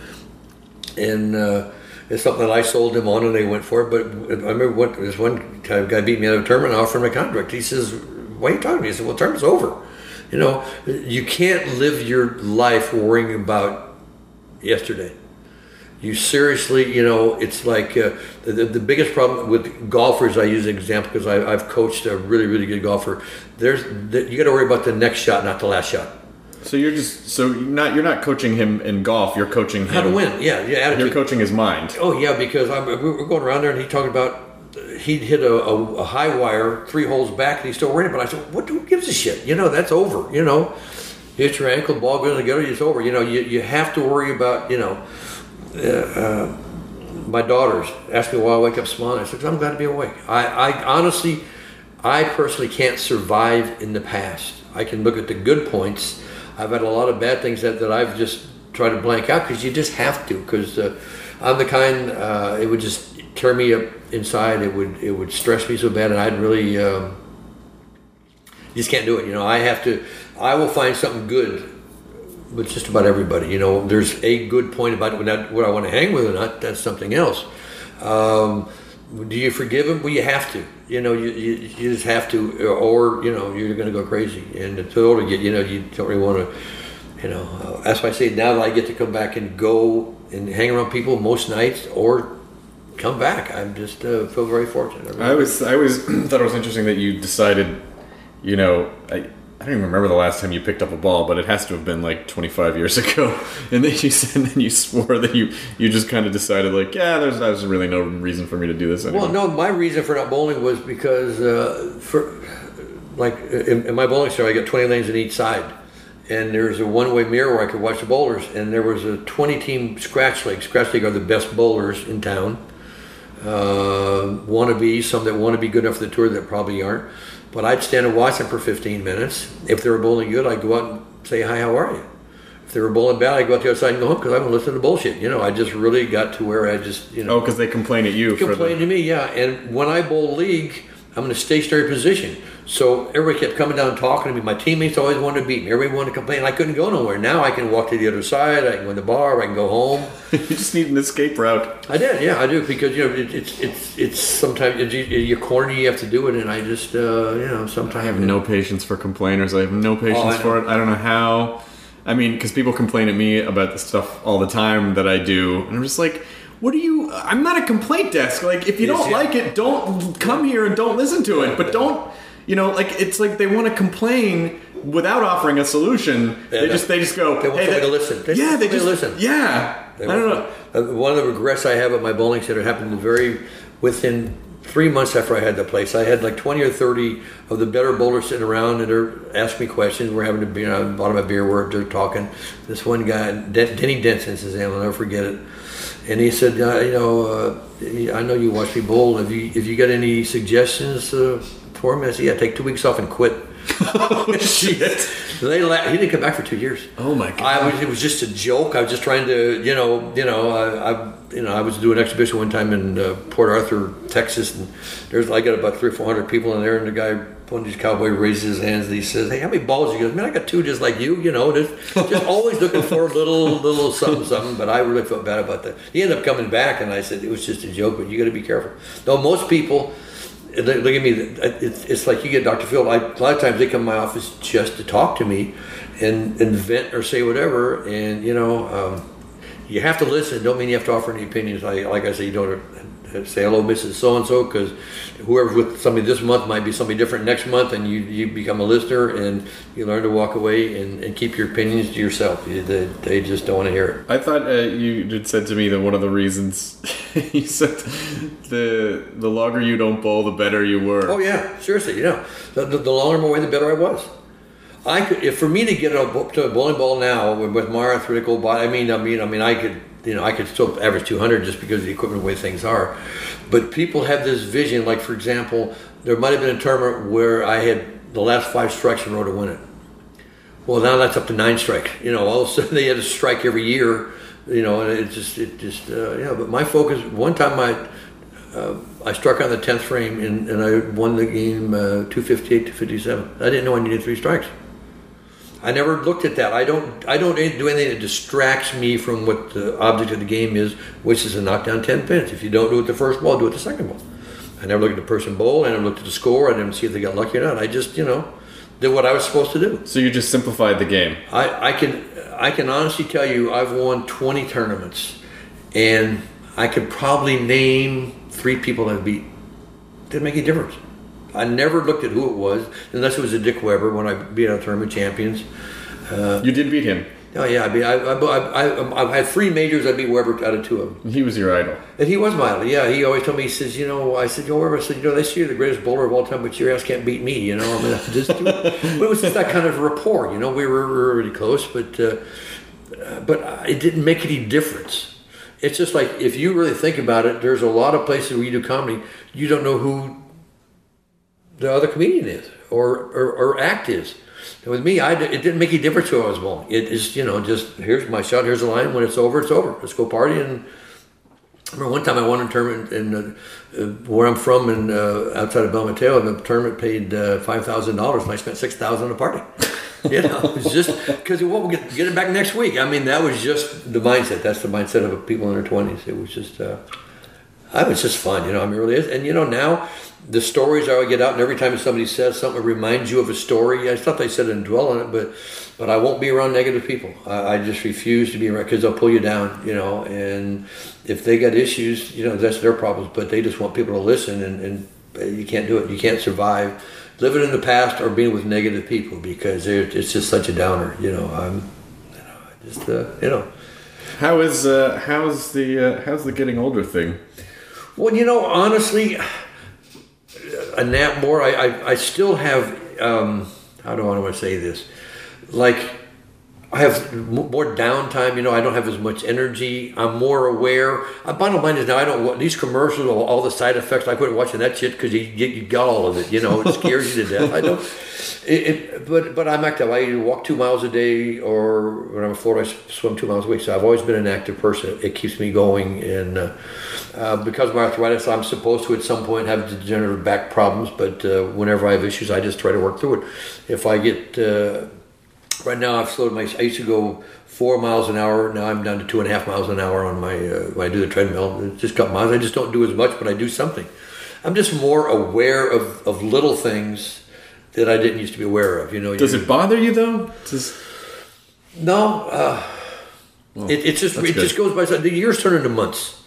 And uh, it's something that I sold them on and they went for it. But I remember what, this one guy beat me out of a tournament and offered him a contract. He says, why are you talking to me? I said, well, the tournament's over. You know, you can't live your life worrying about yesterday. You seriously, you know, it's like uh, the, the biggest problem with golfers. I use an example because I, I've coached a really, really good golfer. There's the, you got to worry about the next shot, not the last shot. So you're just so you're not you're not coaching him in golf. You're coaching him how to win. Yeah, yeah. Attitude. You're coaching his mind. Oh yeah, because I'm, we're going around there and he talked about he'd hit a, a, a high wire three holes back and he's still worried. But I said, what? Who gives a shit? You know, that's over. You know, you hit your ankle, ball goes in the gutter, it's over. You know, you you have to worry about you know. Uh, uh, my daughters ask me why I wake up smiling. I said, I'm glad to be awake. I, I honestly, I personally can't survive in the past. I can look at the good points. I've had a lot of bad things that, that I've just tried to blank out because you just have to. Because uh, I'm the kind, uh, it would just tear me up inside. It would it would stress me so bad, and I'd really um, just can't do it. You know, I have to. I will find something good. But just about everybody, you know, there's a good point about it. Not what I want to hang with or not, that's something else. Um, do you forgive him? Well, you have to. You know, you, you, you just have to, or, you know, you're going to go crazy. And the older you get, you know, you don't really want to, you know, uh, that's why I say now that I get to come back and go and hang around people most nights or come back, I just uh, feel very fortunate. I, really I was, I always thought it was interesting that you decided, you know, I, I don't even remember the last time you picked up a ball, but it has to have been like twenty-five years ago. And then you said, and then you swore that you, you just kind of decided like, yeah, there's, there's really no reason for me to do this anymore. Well, no, my reason for not bowling was because, uh, for like in, in my bowling center, I got twenty lanes on each side, and there's a one-way mirror where I could watch the bowlers. And there was a twenty-team scratch league. Scratch league are the best bowlers in town. Uh, wannabes, some that want to be good enough for the tour that probably aren't. But I'd stand and watch them for fifteen minutes. If they were bowling good, I'd go out and say, hi, how are you? If they were bowling bad, I'd go out the other side and go home because I don't listen to bullshit. You know, I just really got to where I just, you know. Oh, because they complain at you. Complain for the... to me, yeah. And when I bowl league, I'm in a stationary position. So everybody kept coming down and talking to me. My teammates always wanted to beat me. Everybody wanted to complain. I couldn't go nowhere. Now I can walk to the other side. I can go in the bar. I can go home. You just need an escape route. I did, yeah, I do. Because, you know, it, it's it's it's sometimes it's, you're corny, you have to do it. And I just, uh, you know, sometimes. I have no patience for complainers. I have no patience oh, for it. I don't know how. I mean, because people complain at me about the stuff all the time that I do. And I'm just like, what do you? I'm not a complaint desk. Like, if you Yes, don't yeah. like it, don't come here and don't listen to it. But don't, you know, like it's like they want to complain without offering a solution. Yeah, they no. just they just go. They want hey, somebody that- to listen. They yeah, want they somebody just to listen. Yeah, They I don't know. Uh, one of the regrets I have at my bowling center happened very within three months after I had the place. I had like twenty or thirty of the better bowlers sitting around and they're asking me questions. We're having a beer, I bought them a beer, we're they're talking. This one guy, Den- Denny Denson's his name, I'll never forget it. And he said, uh, you know, uh, I know you watch me bowl. Have you, have you got any suggestions uh, for me? I said, yeah, take two weeks off and quit. Oh shit! So they la- he didn't come back for two years. Oh my god! I was, it was just a joke. I was just trying to, you know, you know, I, I you know, I was doing an exhibition one time in uh, Port Arthur, Texas, and there's I got about three or four hundred people in there, and the guy, one of these cowboy, raises his hands and he says, "Hey, how many balls?" He goes, "Man, I got two, just like you, you know." Just, just always looking for a little, little something, something. But I really felt bad about that. He ended up coming back, and I said it was just a joke, but you got to be careful. No, most people. Look at me. It's, it's like you get Doctor Phil. I, a lot of times they come to my office just to talk to me, and, and vent or say whatever. And you know, um, you have to listen. Don't mean you have to offer any opinions. I, like I say, you don't say hello, Missus So and So, because whoever's with somebody this month might be somebody different next month, and you, you become a listener, and you learn to walk away and, and keep your opinions to yourself. You, they, they just don't want to hear it. I thought uh, you had said to me that one of the reasons you said the the longer you don't bowl, the better you were. Oh yeah, seriously. You know, the, the, the longer I'm away, the better I was. I could, if for me to get a, to a bowling ball now with, with my arthritic body, I mean, I mean, I mean, I could, you know, I could still average two hundred just because of the equipment, the way things are. But people have this vision. Like for example, there might have been a tournament where I had the last five strikes in a row to win it. Well, now that's up to nine strikes. You know, all of a sudden they had a strike every year. You know, and it just, it just, uh, yeah. But my focus. One time I. Uh, I struck on the tenth frame and, and I won the game uh, two fifty-eight to fifty-seven. I didn't know I needed three strikes. I never looked at that. I don't. I don't do anything that distracts me from what the object of the game is, which is to knock down ten pins. If you don't do it the first ball, do it the second ball. I never looked at the person bowl. I never looked at the score. I didn't see if they got lucky or not. I just, you know, did what I was supposed to do. So you just simplified the game. I, I can. I can honestly tell you, I've won twenty tournaments, and I could probably name three people I've beat. Didn't make any difference. I never looked at who it was, unless it was a Dick Weber when I beat our tournament champions. Uh, You did beat him. oh yeah, I mean, I, I, I, I, I had three majors. I beat Weber out of two of them, He was your idol. and he was my idol. Yeah, he always told me. He says, you know, I said, yo, Weber. I said, you know, they say you're the greatest bowler of all time, but your ass can't beat me. You know, I mean, I just, but it was just that kind of rapport. You know, we were, we were really close, but uh, but it didn't make any difference. It's just like, if you really think about it, there's a lot of places where you do comedy, you don't know who the other comedian is or, or, or act is. And with me, I, it didn't make any difference who I was bowling. It is, you know, just, here's my shot, here's the line, when it's over, it's over. Let's go party. And I remember one time I won a tournament in uh, uh, where I'm from, in uh, outside of Bel Mateo, and the tournament paid uh, five thousand dollars, and I spent six thousand dollars on a party. You know, it was just because well, we'll get, get it back next week. I mean, that was just the mindset. That's the mindset of people in their twenties. It was just, uh, I was just fun. You know, I mean, it really is. And you know, now the stories I would get out, and every time somebody says something, it reminds you of a story. It's not that I said and dwell on it, but but I won't be around negative people. I, I just refuse to be around because they'll pull you down. You know, and if they got issues, you know, that's their problems. But they just want people to listen, and, and you can't do it. You can't survive living in the past or being with negative people because it's just such a downer. You know, I'm, you know, just uh, you know. How is uh, how's the uh, how's the getting older thing? Well, you know, honestly, a nap more. I, I, I still have. Um, how do I want to say this? Like, I have more downtime. You know, I don't have as much energy. I'm more aware. Uh, bottom line is now I don't. These commercials, all, all the side effects. I quit watching that shit because you, you you got all of it. You know, it scares you to death. I don't. It, it, but but I'm active. I either walk two miles a day, or when I'm in Florida, I swim two miles a week. So I've always been an active person. It keeps me going, and uh, uh, because of my arthritis, I'm supposed to at some point have degenerative back problems. But uh, whenever I have issues, I just try to work through it. If I get uh, right now, I've slowed my. I used to go four miles an hour. Now I'm down to two and a half miles an hour on my uh, when I do the treadmill. It's just a couple miles. I just don't do as much, but I do something. I'm just more aware of, of little things that I didn't used to be aware of. You know. Does it bother you though? Does... No. Uh, Well, it, it's just that's it good. just goes by. The years turn into months.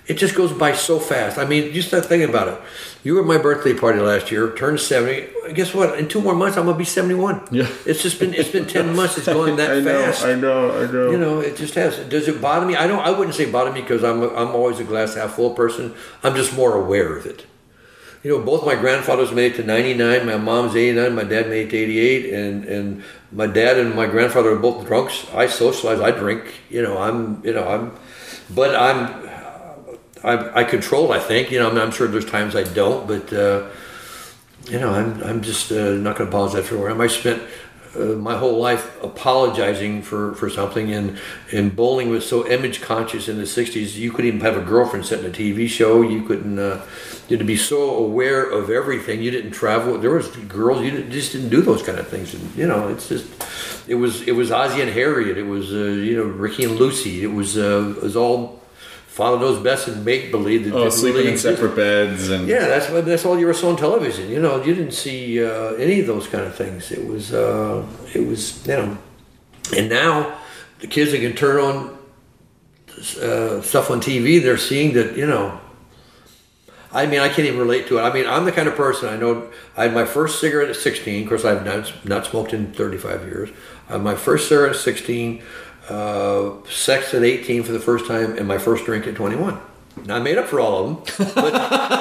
it just goes by so fast. I mean, just start thinking about it. You were at my birthday party last year, turned seventy. Guess what? In two more months, I'm gonna be seventy-one. Yeah. It's just been it's been ten months. It's going that I know, fast. I know, I know. You know, it just has. Does it bother me? I don't. I wouldn't say bother me because I'm I'm always a glass half full person. I'm just more aware of it. You know, both my grandfathers made it to ninety-nine. My mom's eighty-nine. My dad made it to eighty-eight. And and my dad and my grandfather are both drunks. I socialize. I drink. You know, I'm. You know, I'm. But I'm. I, I control. I think. You know, I mean, I'm sure there's times I don't. But uh, you know, I'm. I'm just uh, not going to apologize for where I am. I spent uh, my whole life apologizing for, for something, and and bowling was so image conscious in the sixties. You couldn't even have a girlfriend set in a T V show. You couldn't. Uh, you had to be so aware of everything. You didn't travel. There was girls. You didn't, just didn't do those kind of things. And, you know, it's just. It was it was Ozzie and Harriet. It was uh, you know Ricky and Lucy. It was uh, it was all. Father Knows Best and make believe. Oh, sleeping really in separate beds and yeah, that's that's all you ever saw on television. You know, you didn't see uh, any of those kind of things. It was uh, it was you know, and now the kids that can turn on uh, stuff on T V, they're seeing that you know. I mean, I can't even relate to it. I mean, I'm the kind of person I know. I had my first cigarette at sixteen. Of course, I've not not smoked in thirty-five years. I had my first cigarette at sixteen. Uh, sex at eighteen for the first time, and my first drink at twenty-one. Now I made up for all of them, but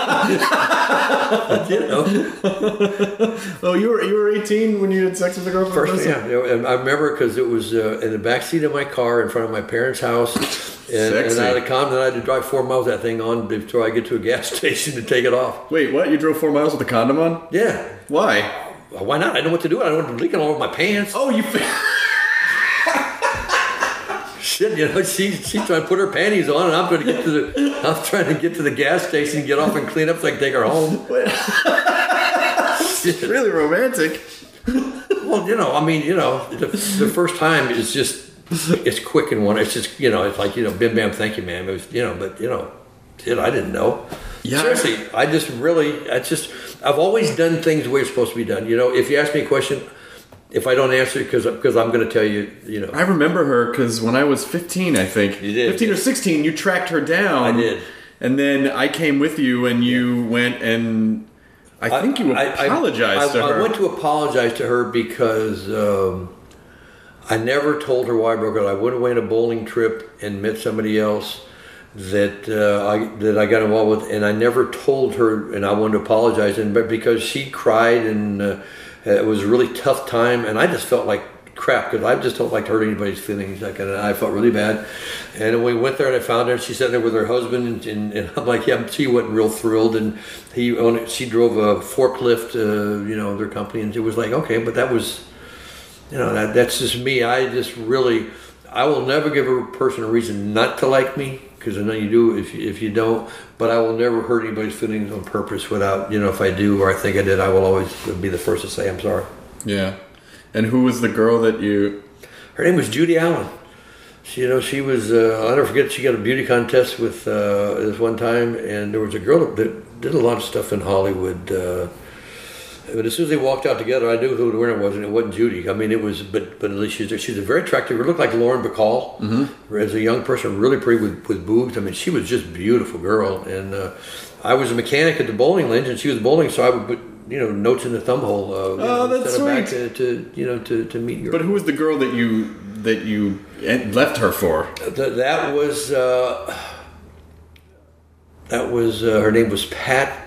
you know. Oh, you were you were eighteen when you had sex with a girl for the First, first time? yeah, and I remember because it was uh, in the back seat of my car in front of my parents' house, and, and I had a condom. And I had to drive four miles that thing on before I get to a gas station to take it off. Wait, what? You drove four miles with a condom on? Yeah. Why? Why not? I know what to do. I don't want it leaking all over my pants. Oh, you. Shit, you know, she she's trying to put her panties on, and I'm trying to get to the I'm trying to get to the gas station, get off and clean up so I can take her home. It's really romantic. Well, you know, I mean, you know, the, the first time is just it's quick and one. It's just you know, it's like you know, bim bam, thank you, ma'am. It was you know, but you know, shit, I didn't know. Yeah. Seriously, I just really, I just I've always done things the way it's supposed to be done. You know, if you ask me a question. If I don't answer it, because because I'm going to tell you, you know. I remember her because when I was fifteen, I think. You did. fifteen or sixteen, you tracked her down. I did. And then I came with you and you yeah. went and I think you apologized I, I, to I, her. I went to apologize to her because um, I never told her why I broke up. I went away on a bowling trip and met somebody else that uh, I that I got involved with, and I never told her, and I wanted to apologize, and but because she cried and. Uh, It was a really tough time, and I just felt like crap because I just don't like to hurt anybody's feelings. Like, and I felt really bad. And we went there, and I found her. And she's sitting there with her husband, and, and, and I'm like, yeah, she wasn't real thrilled. And he, owned, she drove a forklift, uh, you know, their company, and it was like, okay, but that was, you know, that that's just me. I just really, I will never give a person a reason not to like me. Because I know you do if you, if you don't, but I will never hurt anybody's feelings on purpose without, you know, if I do or I think I did, I will always be the first to say I'm sorry. Yeah. And who was the girl that you... Her name was Judy Allen. She, you know, she was, uh, I'll never forget, she got a beauty contest with uh, this one time, and there was a girl that did a lot of stuff in Hollywood. Uh, but as soon as they walked out together, I knew who the winner was, and it wasn't Judy. I mean, it was, but but at least she's she's a very attractive. She looked like Lauren Bacall mm-hmm. as a young person, really pretty with, with boobs. I mean, she was just a beautiful girl. And uh, I was a mechanic at the bowling lanes, and she was bowling, so I would put you know notes in the thumb hole. Uh, you oh, know, that's send sweet. Back to, to you know to, to meet your. But who was the girl that you that you left her for? That, that was uh, that was uh, her name was Pat.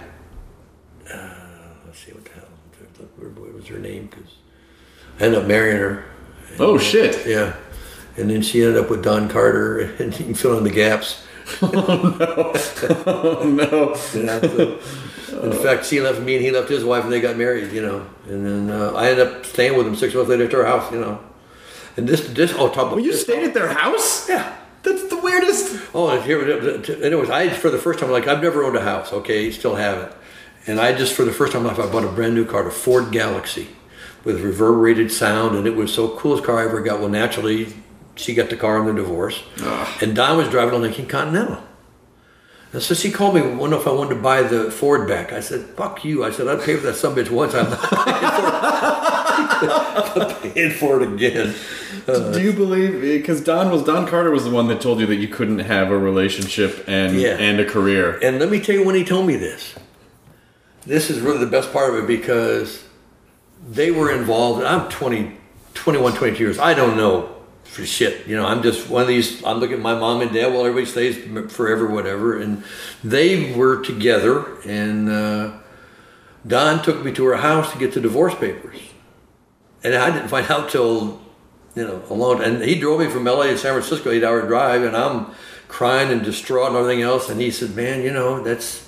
What was her name? Because I ended up marrying her. And, oh shit! Yeah, and then she ended up with Don Carter, and you can fill in the gaps. Oh no! Oh no! Yeah, so, in fact, she left me, and he left his wife, and they got married. You know, and then uh, I ended up staying with him six months later at their house. You know, and this this oh, talk about. Well, you this, stayed at their house? Yeah. That's the weirdest. Oh, and here, anyways, I for the first time, like I've never owned a house. Okay, still haven't. And I just, for the first time in my life, I bought a brand new car, a Ford Galaxy, with reverberated sound, and it was so coolest car I ever got. Well, naturally, she got the car in the divorce, Ugh. and Don was driving a Lincoln Continental. And so she called me, wondering if I wanted to buy the Ford back. I said, fuck you. I said, I'd pay for that sumbitch once. I'm not paying for it, I'm paying for it again. Uh, Do you believe, because Don was Don Carter was the one that told you that you couldn't have a relationship and Yeah. and a career. And let me tell you when he told me this. This is really the best part of it because they were involved. I'm twenty, twenty-one, twenty-two years. I don't know for shit. You know, I'm just one of these, I'm looking at my mom and dad while everybody stays forever, whatever. And they were together, and uh, Don took me to her house to get the divorce papers. And I didn't find out till, you know, a long time. And he drove me from L A to San Francisco, eight hour drive, and I'm crying and distraught and everything else. And he said, man, you know, that's,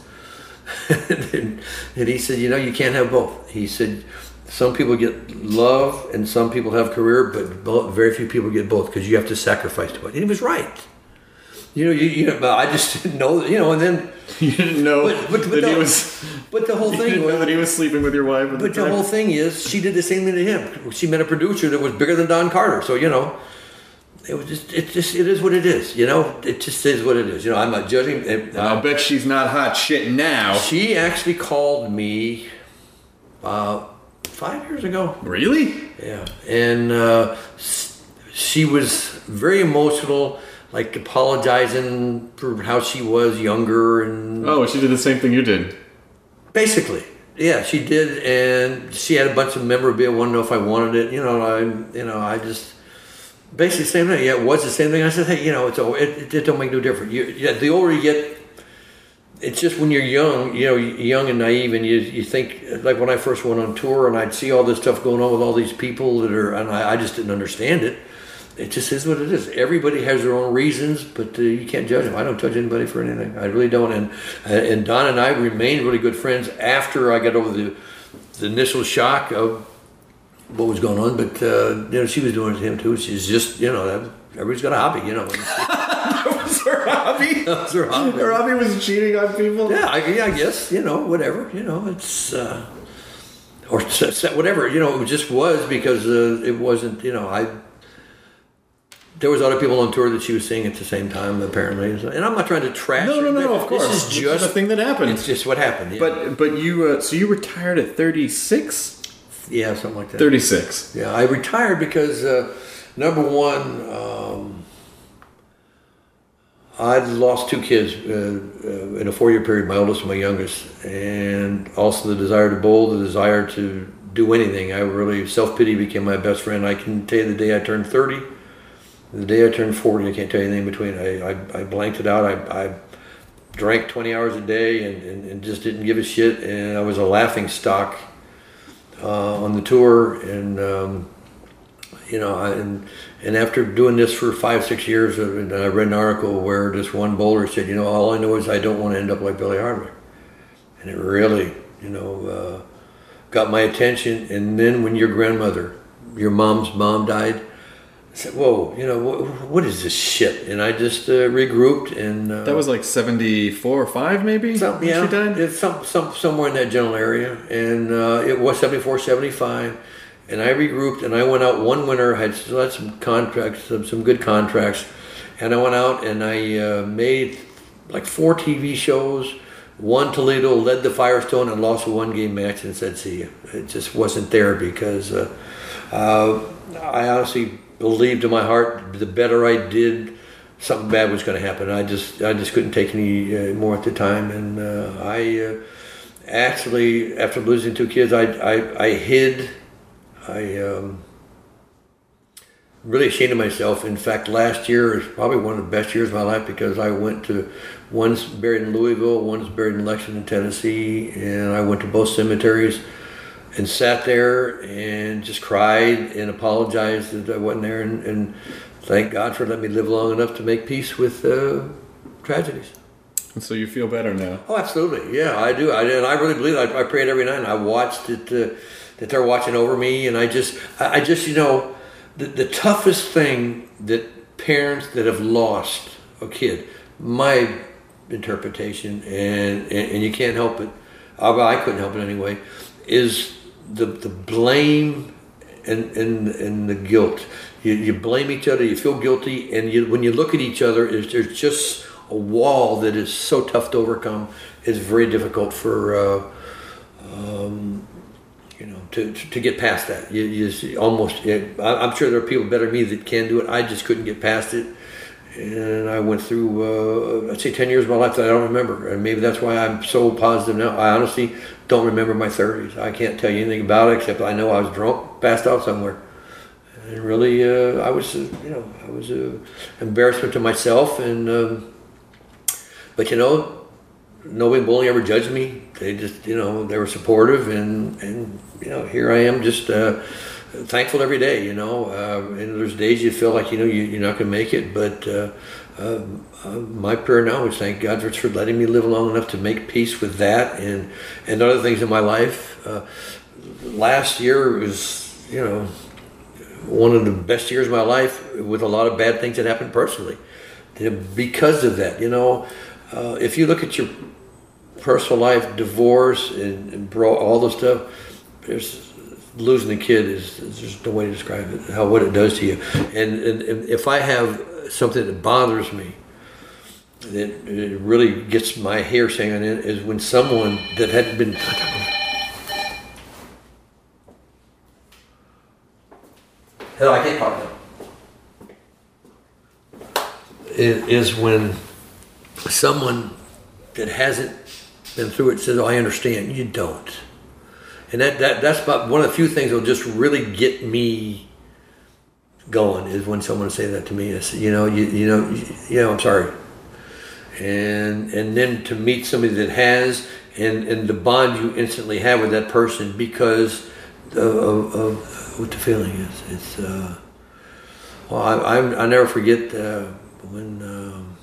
and he said, you know, you can't have both. He said, some people get love and some people have career, but both, very few people get both because you have to sacrifice to it. And he was right. You know, you, you know, I just didn't know, you know, and then. You didn't know But, but, but, that the, he was. but the whole You thing didn't was. know that he was sleeping with your wife. At But the, the time. whole thing is, she did the same thing to him. She met a producer that was bigger than Don Carter. So, you know, it was just, it just, it is what it is. You know, it just is what it is. You know, I'm not judging. And I'll bet she's not hot shit now. She actually called me uh, five years ago. Really? Yeah, and uh, s- she was very emotional, like apologizing for how she was younger and Oh, she did the same thing you did. basically, yeah, she did, and she had a bunch of memorabilia. Wanted to know if I wanted it. You know, I, you know, I just basically the same thing. Yeah, it was the same thing. I said, hey, you know, it's all- it, it don't make no difference. You, yeah, the older you get. It's just when you're young, you know, young and naive, and you you think, like when I first went on tour and I'd see all this stuff going on with all these people that are, and I, I just didn't understand it. It just is what it is. Everybody has their own reasons, but uh, you can't judge them. I don't judge anybody for anything. I really don't. And and Don and I remained really good friends after I got over the, the initial shock of what was going on. But, uh, you know, she was doing it to him too. She's just, you know, everybody's got a hobby, you know. That was her hobby. That was her hobby. Her hobby was cheating on people. Yeah, I, yeah, I guess, you know, whatever, you know, it's, uh, or s- s- whatever, you know, it just was because uh, it wasn't, you know, I, there was other people on tour that she was seeing at the same time, apparently. And I'm not trying to trash No, her, no, no, but of course. This is This is just a thing that happened. It's just what happened. Yeah. But but you uh, so you retired at thirty-six? yeah, something like that. thirty-six. Yeah, I retired because, uh, number one, um, I'd lost two kids uh, uh, in a four-year period, my oldest and my youngest, and also the desire to bowl, the desire to do anything. I really, self-pity became my best friend. I can tell you the day I turned thirty, the day I turned forty, I can't tell you anything in between. I, I, I blanked it out. I, I drank twenty hours a day and, and, and just didn't give a shit, and I was a laughing stock uh, on the tour, and um, you know, I, and and after doing this for five, six years, uh, and I read an article where this one bowler said, you know, all I know is I don't want to end up like Billy Hardwick, and it really, you know, uh, got my attention. And then when your grandmother, your mom's mom died, I said, whoa, you know, what, what is this shit? And I just uh, regrouped, and uh, That was like seventy-four or five maybe some, when yeah, she died? it's some, some, somewhere in that general area. And uh, it was seventy-four, seventy-five. And I regrouped, and I went out one winter, had still had some contracts, some, some good contracts. And I went out and I uh, made like four T V shows, won Toledo, led the Firestone, and lost a one-game match and said, see you. It just wasn't there because uh, uh, I honestly believed in my heart the better I did, something bad was going to happen. I just I just couldn't take any uh, more at the time, and uh, I uh, actually, after losing two kids, I I, I hid. I um, really ashamed of myself. In fact, last year is probably one of the best years of my life because I went to, one's buried in Louisville, one's buried in Lexington, Tennessee, and I went to both cemeteries and sat there and just cried and apologized that I wasn't there, and, and thank God for letting me live long enough to make peace with uh, tragedies. And so you feel better now. Oh, absolutely. Yeah, I do. I, and I really believe it. I, I prayed every night, and I watched it, uh, that they're watching over me. And I just, I, I just, you know, the, the toughest thing that parents that have lost a kid, my interpretation, and, and, and you can't help it, I, I couldn't help it anyway, is the the blame and, and, and the guilt. You, you blame each other, you feel guilty, and you, when you look at each other, there's, there's just a wall that is so tough to overcome. It's very difficult for uh, um, you know to to get past that. You, you just almost. It, I'm sure there are people better than me that can do it. I just couldn't get past it, and I went through uh, I'd say ten years of my life that I don't remember, and maybe that's why I'm so positive now. I honestly don't remember my thirties. I can't tell you anything about it except I know I was drunk, passed out somewhere. And really, uh, I was, uh, you know, I was an uh, embarrassment to myself. And um, but you know, nobody bullying ever judged me. They just, you know, they were supportive, and and you know, here I am, just uh, thankful every day. You know, uh, and there's days you feel like you know you, you're not going to make it, but uh, uh, uh, my prayer now is thank God for letting me live long enough to make peace with that and and other things in my life. Uh, last year was, you know, one of the best years of my life, with a lot of bad things that happened personally. Because of that, you know, uh, if you look at your personal life, divorce and, and bro, all the stuff, there's losing a kid is, is just no way to describe it, how what it does to you. And, and, and if I have something that bothers me, that it really gets my hair standing on end, is when someone that hadn't been Hello, I can't talk now. It is when someone that hasn't been through it says, "Oh, I understand." You don't, and that, that that's about one of the few things that'll just really get me going. Is when someone say that to me. I say, you know, you you know, you, you know, I'm sorry. And and then to meet somebody that has, and and the bond you instantly have with that person because of, of, of what the feeling is. It's uh, well, I I, I never forget uh, when um,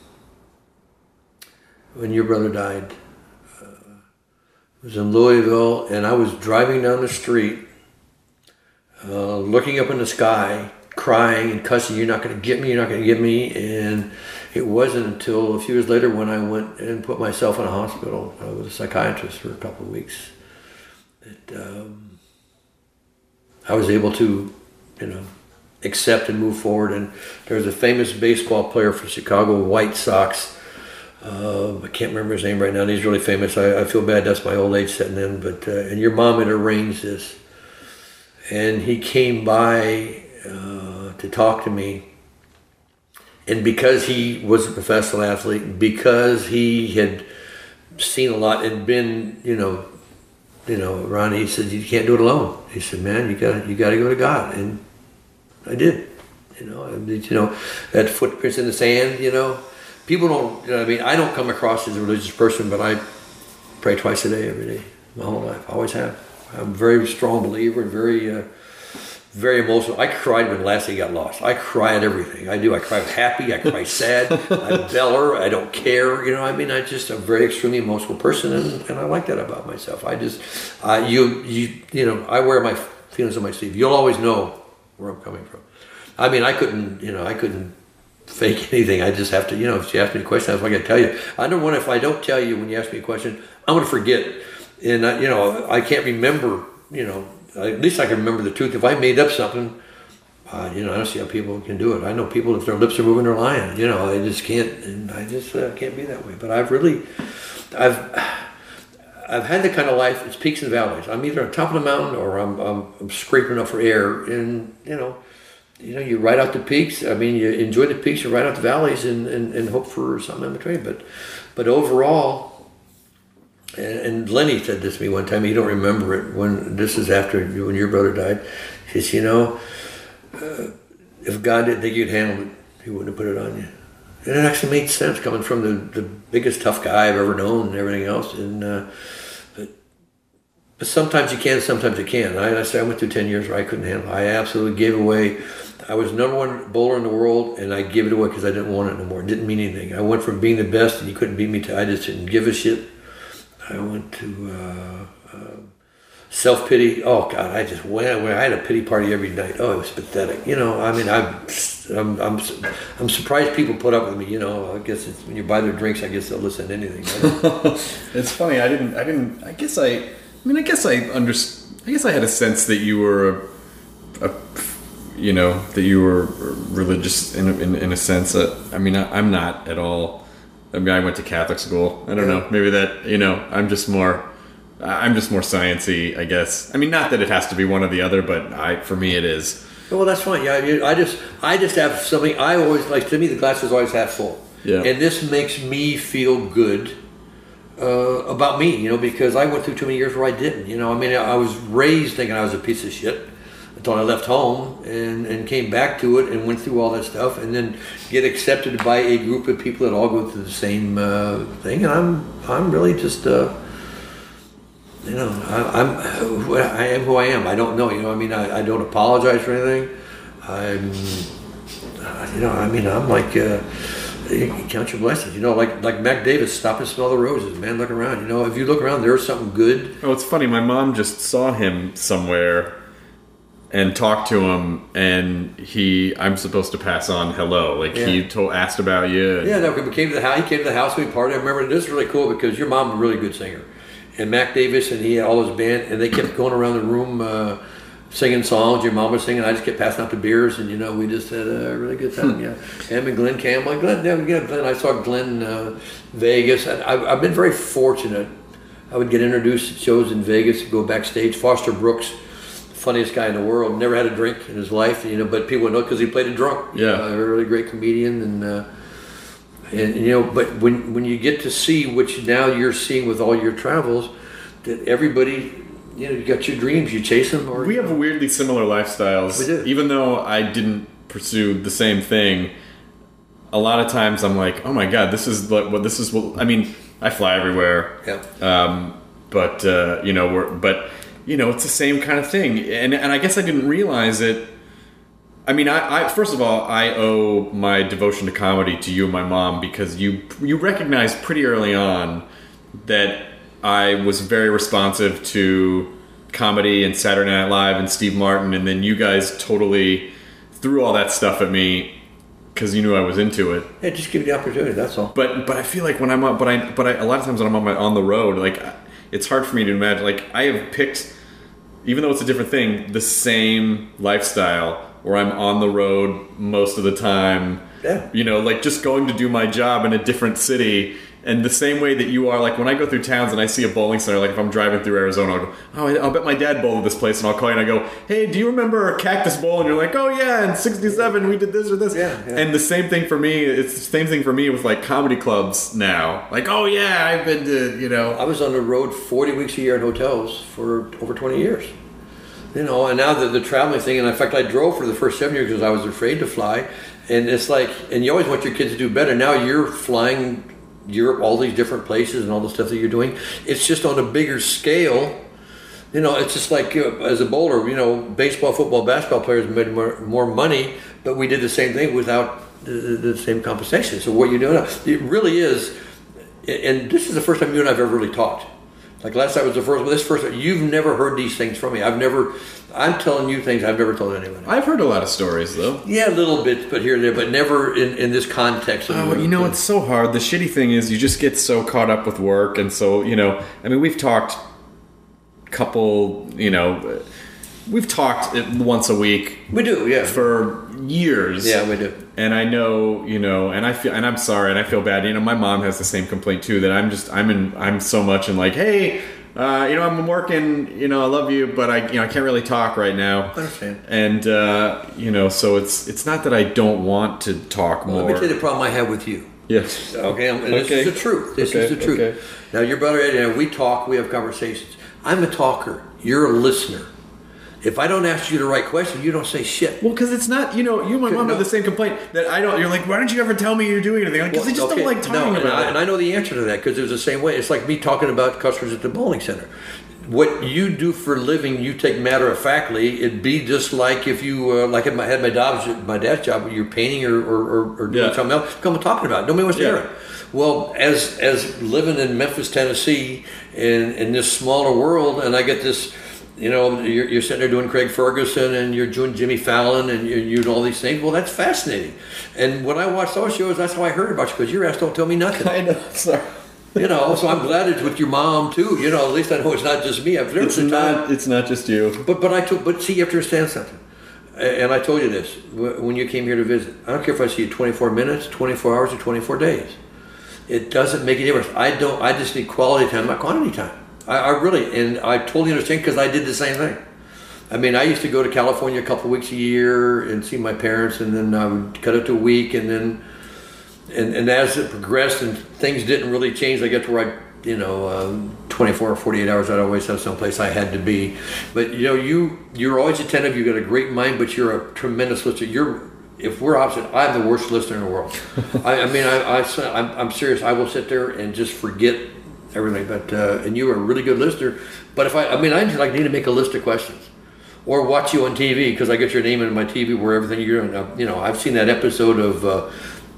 when your brother died. Uh, it was in Louisville, and I was driving down the street, uh, looking up in the sky, crying and cussing. You're not going to get me. You're not going to get me. And it wasn't until a few years later when I went and put myself in a hospital uh, with a psychiatrist for a couple of weeks that. Um, I was able to, you know, accept and move forward. And there's a famous baseball player for Chicago White Sox. Uh, I can't remember his name right now. And he's really famous. I, I feel bad. That's my old age setting in. But uh, and your mom had arranged this, and he came by uh, to talk to me. And because he was a professional athlete, because he had seen a lot and been, you know. You know, Ronnie, he said, you can't do it alone. He said, man, you got you got to go to God, and I did. You know, I mean, you know, that footprints in the sand. You know, people don't. You know, I mean, I don't come across as a religious person, but I pray twice a day, every day, my whole life. I always have. I'm a very strong believer and very, uh, very emotional. I cried when Lassie got lost. I cry at everything I do. I cry happy. I cry sad. I bell her. I don't care. You know, I mean, I just I'm a very extremely emotional person, and, and I like that about myself. I just, uh, you, you, you know, I wear my feelings on my sleeve. You'll always know where I'm coming from. I mean, I couldn't, you know, I couldn't fake anything. I just have to, you know, if you ask me a question, that's what I got to tell you. I don't want if I don't tell you when you ask me a question, I'm going to forget, and I, you know, I can't remember, you know. At least I can remember the truth. If I made up something, uh, you know, I don't see how people can do it. I know people, if their lips are moving, they're lying. You know, they just can't, and I just uh, can't be that way. But I've really, I've, I've had the kind of life. It's peaks and valleys. I'm either on top of the mountain or I'm, I'm, I'm scraping up for air. And you know, you know, you ride out the peaks. I mean, you enjoy the peaks, you ride out the valleys, and, and, and hope for something in between. But, but overall. And Lenny said this to me one time. You don't remember it. When this is after when your brother died, he says, "You know, uh, if God didn't think you'd handle it, He wouldn't have put it on you." And it actually made sense coming from the, the biggest tough guy I've ever known and everything else. And uh, but but sometimes you can, sometimes you can't. I, I say I went through ten years where I couldn't handle it. I absolutely gave away. I was number one bowler in the world, and I gave it away because I didn't want it anymore. It didn't mean anything. I went from being the best, and you couldn't beat me to I just didn't give a shit. I went to uh, uh, self-pity. Oh God, I just went. I had a pity party every night. Oh, it was pathetic. You know, I mean, I'm, I'm, I'm, I'm surprised people put up with me. You know, I guess it's, when you buy their drinks, I guess they'll listen to anything. It's funny. I didn't. I didn't. I guess I. I mean, I guess I under. I guess I had a sense that you were a, a you know, that you were religious in in, in a sense. That I mean, I, I'm not at all. I mean, I went to Catholic school. I don't Yeah. know. Maybe that, you know, I'm just more, I'm just more sciencey, I guess. I mean, not that it has to be one or the other, but I, for me, it is. Well, that's fine. Yeah, I- I just, I just have something. I always like. To me, the glass is always half full. Yeah. And this makes me feel good uh, about me, you know, because I went through too many years where I didn't. You know, I mean, I was raised thinking I was a piece of shit until I left home and, and came back to it and went through all that stuff, and then get accepted by a group of people that all go through the same uh, thing. And I'm, I'm really just. Uh, You know, I, I'm I am who I am. I don't know. You know, I mean, I, I don't apologize for anything. I'm, you know, I mean, I'm like, uh, you count your blessings. You know, like like Mac Davis, stop and smell the roses, man. Look around. You know, if you look around, there's something good. Oh, it's funny. My mom just saw him somewhere and talked to him, and he, I'm supposed to pass on hello. Like, Yeah. he told, asked about you. and- Yeah, no, we came to the house. He came to the house. We partied. I remember this is really cool because your mom was a really good singer, and Mac Davis and he had all his band, and they kept going around the room uh, singing songs. Your mom was singing. I just kept passing out the beers, and you know, we just had a really good time. Yeah, him and Glenn Campbell. Glenn, yeah, yeah, Glenn. I saw Glenn uh, Vegas. And I've, I've been very fortunate. I would get introduced at shows in Vegas, go backstage. Foster Brooks, funniest guy in the world, never had a drink in his life, you know, but people would know because he played a drunk. Yeah. Uh, a really great comedian, and, uh, and and you know, but when when you get to see, which now you're seeing with all your travels, that everybody, you know, you got your dreams, you chase them, or We have weirdly similar lifestyles. We do. Even though I didn't pursue the same thing, a lot of times I'm like, oh my god, this is what, what this is. What, I mean, I fly everywhere. Yeah. Um, but uh, you know, we're but you know, it's the same kind of thing, and and I guess I didn't realize it. I mean, I, I first of all, I owe my devotion to comedy to you and my mom, because you you recognized pretty early on that I was very responsive to comedy and Saturday Night Live and Steve Martin, and then you guys totally threw all that stuff at me because you knew I was into it. Yeah, just give you the opportunity. That's all. But but I feel like when I'm on, but I but I, a lot of times when I'm on my on the road, like, it's hard for me to imagine. Like, I have picked, even though it's a different thing, the same lifestyle where I'm on the road most of the time. Yeah. You know, like, just going to do my job in a different city. And the same way that you are, like, when I go through towns and I see a bowling center, like if I'm driving through Arizona, I'll go, oh, I'll bet my dad bowled at this place, and I'll call you and I go, hey, do you remember Cactus Bowl? And you're like, oh yeah, in sixty-seven we did this or this. Yeah, yeah. And the same thing for me, it's the same thing for me with, like, comedy clubs now. Like, oh yeah, I've been to, you know. I was on the road forty weeks a year in hotels for over twenty years. You know, and now the, the traveling thing, and in fact, I drove for the first seven years because I was afraid to fly. And it's like, and you always want your kids to do better. Now you're flying Europe, all these different places, and all the stuff that you're doing. It's just on a bigger scale. You know, it's just like, uh, as a bowler, you know, baseball, football, basketball players made more, more money, but we did the same thing without the, the, the same compensation. So what you're doing now, it really is, and this is the first time you and I have ever really talked. Like last night was the first, well, this first, you've never heard these things from me. I've never, I'm telling you things I've never told anybody. I've heard a lot of stories, though. Yeah, little bits, but here and there, but never in, in this context. Of Oh, you know, it's so hard. The shitty thing is you just get so caught up with work, and so, you know, I mean, we've talked couple, you know, we've talked once a week. We do, yeah. For years. Yeah, we do. And I know, you know, and I feel, and I'm sorry, and I feel bad. You know, my mom has the same complaint too. That I'm just, I'm in, I'm so much in like, hey, uh, you know, I'm working. You know, I love you, but I, you know, I can't really talk right now. I understand. And uh, you know, so it's, it's not that I don't want to talk Well, more. let me tell you the problem I have with you. Yes. Okay, and this Okay. is the truth. This Okay, is the truth. okay. Now, your brother Eddie and I, we talk, we have conversations. I'm a talker. You're a listener. If I don't ask you the right question, you don't say shit. Well, because it's not, you know, you and my mom No. have the same complaint that I don't. You're like, why don't you ever tell me you're doing anything? Because I just Okay, don't like talking no, and about I, it. and I know the answer to that because it was the same way. It's like me talking about customers at the bowling center. What you do for a living, you take matter of factly. It'd be just like if you, uh, like if I had my dad's, my dad's job, you're painting or, or, or, or doing Yeah. something else, come and talking about it. Nobody wants to Yeah. hear it. Well, as as living in Memphis, Tennessee, in, in this smaller world, and I get this, you know, you're, you're sitting there doing Craig Ferguson and you're doing Jimmy Fallon and you're, you're doing all these things. Well, that's fascinating. And when I watch those shows, that's how I heard about you because your ass don't tell me nothing. I know. Sorry. You know, so I'm glad it's with your mom too. You know, at least I know it's not just me. I've there It's was a time, not. It's not just you. but but I told, but see, you have to understand something. A- And I told you this wh- when you came here to visit. I don't care if I see you twenty-four minutes, twenty-four hours, or twenty-four days. it doesn't make a difference. I don't. I just need quality time, not quantity time. I, I really, and I totally understand because I did the same thing. I mean, I used to go to California a couple of weeks a year and see my parents, and then I would cut it to a week, and then, and, and as it progressed and things didn't really change, I got to where I, you know, um, twenty-four or forty-eight hours, I'd always have someplace I had to be. But, you know, you, you're always attentive, you've got a great mind, but you're a tremendous listener. You're, if we're opposite, I'm the worst listener in the world. I, I mean, I, I, I'm, I'm serious. I will sit there and just forget everything. But, uh, and you are a really good listener. But if I, I mean, I just like need to make a list of questions. Or watch you on T V because I get your name in my T V where everything you're doing. You know, I've seen that episode of uh,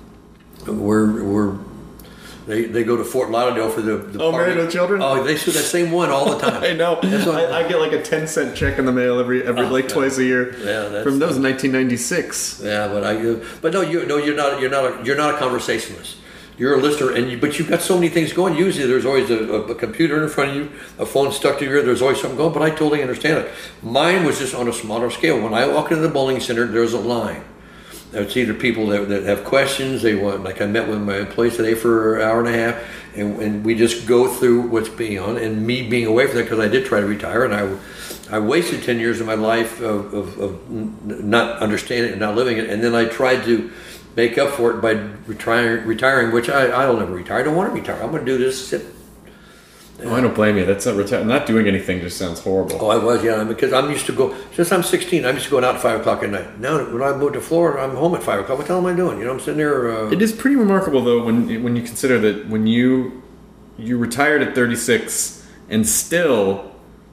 where where they they go to Fort Lauderdale for the, the Oh, party. Married with Children? Oh, they do that same one all the time. I know. That's what- I, I get like a ten cent check in the mail every every Oh, like yeah. twice a year. Yeah, that's- from those in nineteen ninety-six. Yeah, but I uh, but no, you no, you're not you're not a, you're not a conversationalist. You're a listener, and you, but you've got so many things going. Usually, there's always a, a, a computer in front of you, a phone stuck to your ear. There's always something going. But I totally understand it. Mine was just on a smaller scale. When I walk into the bowling center, there's a line. It's either people that, that have questions. They want, like I met with my employees today for an hour and a half, and, and we just go through what's being on. And me being away from that because I did try to retire, and I, I wasted ten years of my life of, of, of not understanding and not living it, and then I tried to make up for it by retiring, retiring which I, I'll never retire. I don't want to retire. I'm going to do this. Sit. Oh, I don't blame you. That's not reti- not doing anything. Just sounds horrible. Oh, I was, yeah, because I'm used to go, since I'm sixteen, I'm used to going out at five o'clock at night. Now, when I moved to Florida, I'm home at five o'clock. What the hell am I doing? You know, I'm sitting there. Uh, It is pretty remarkable though when when you consider that when you you retired at thirty-six and still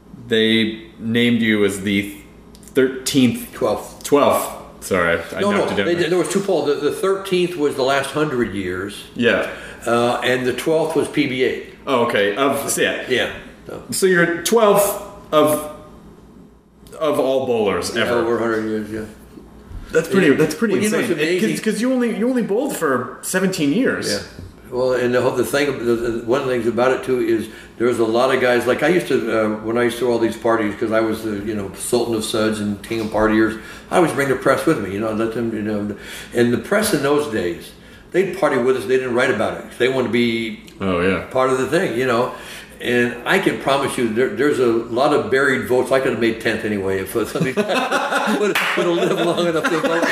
they named you as the thirteenth, twelfth. twelfth. Sorry, I, I No, knocked no, it down. they, there was two polls. The, the thirteenth was the last hundred years, Yeah. uh, and the twelfth was P B A. Oh, okay. Of so yeah. Yeah. So, So you're twelfth of of all bowlers yeah, ever. over one hundred years, yeah. That's pretty. That's pretty Well, you know, insane. it's amazing. Because you only you only bowled for seventeen years. Yeah. Well, and the, whole- the thing, the, the, one of the things about it too is there's a lot of guys. Like I used to uh, when I used to do all these parties because I was the you know Sultan of Suds and King of Partiers. I always bring the press with me. You know, let them you know. And the press in those days, they'd party with us. They didn't write about it. They wanted to be Oh yeah. part of the thing. You know. And I can promise you, there, there's a lot of buried votes. I could have made tenth anyway if somebody would have lived long enough to vote.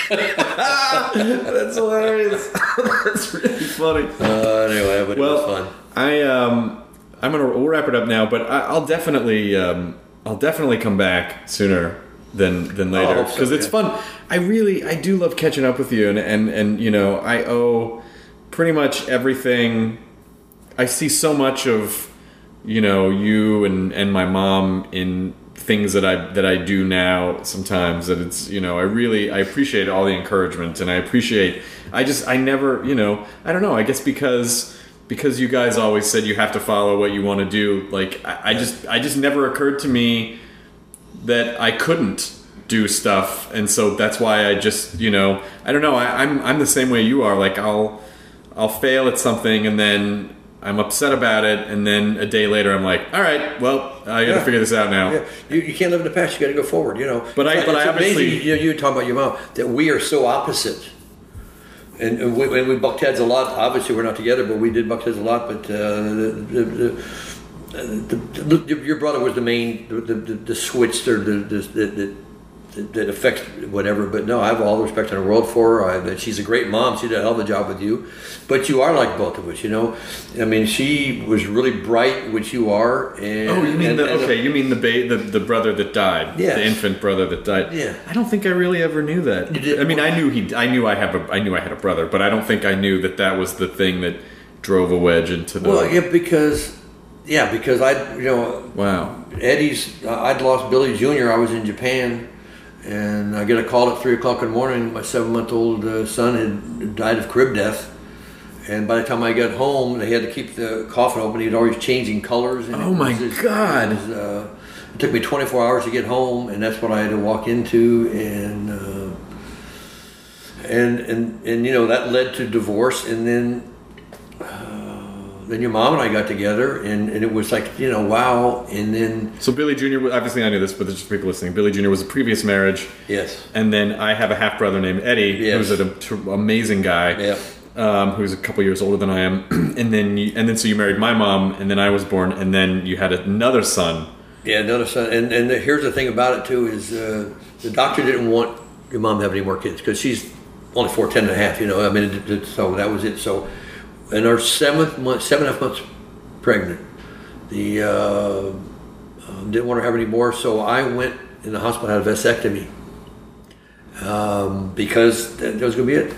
That's hilarious. That's really funny. Uh, anyway, but Well, it was fun. I um, I'm gonna we'll wrap it up now, but I, I'll definitely um, I'll definitely come back sooner than than later I hope so, because it's yeah. fun. I really I do love catching up with you, and and and you know I owe pretty much everything. I see so much of you know you and and my mom in things that I that I do now sometimes that it's you know I really I appreciate all the encouragement and I appreciate I just I never you know I don't know I guess because because you guys always said you have to follow what you want to do like I, I just I just never occurred to me that I couldn't do stuff and so that's why I just you know I don't know I, I'm I'm the same way you are like I'll I'll fail at something and then I'm upset about it, and then a day later, I'm like, "All right, well, I got to Yeah. figure this out now." Yeah, you, you can't live in the past. You got to go forward. You know. But I- It's but I amazing, obviously- you know, you talk about your mom that we are so opposite, and, and we, and we bucked heads a lot. Obviously, we're not together, but we did buck heads a lot. But uh, the, the, the, the, the, your brother was the main the the, the switch or the the, the, the that affects whatever, but no, I have all the respect in the world for her. I, that she's a great mom. She did a hell of a job with you, but you are like both of us, you know. I mean, she was really bright, which you are. And, Oh, you mean and, the and okay? You mean the ba- the the brother that died? Yes. The infant brother that died. Yeah. I don't think I really ever knew that. You did- I mean, I knew he. I knew I have a. I knew I had a brother, but I don't think I knew that that was the thing that drove a wedge into the. Well, yeah, because yeah, because I, you know, Wow. Eddie's. I'd lost Billy Junior I was in Japan. And I get a call at three o'clock in the morning. My seven-month-old uh, son had died of crib death. And by the time I got home, they had to keep the coffin open. He was always changing colors. And Oh, it my was just- God. It, was, uh, it took me twenty-four hours to get home, and that's what I had to walk into. And uh, and and and you know that led to divorce, and then. Then your mom and I got together, and, and it was like, you know, wow. And then, So Billy Junior was- obviously I knew this, but there's just people listening. Billy Junior was a previous marriage, yes. and then I have a half brother named Eddie, Yes. who's an am- amazing guy. Yeah. um, who's a couple years older than I am, and then you, and then so you married my mom, and then I was born, and then you had another son. Yeah, another son. And and the, here's the thing about it too is uh, the doctor didn't want your mom to have any more kids because she's only four, ten and a half. You know, I mean, it, it, so that was it. So, in our seventh month, seven and a half months pregnant, the uh, um, didn't want to have any more. So I went in the hospital, had a vasectomy um, because that, that was going to be it.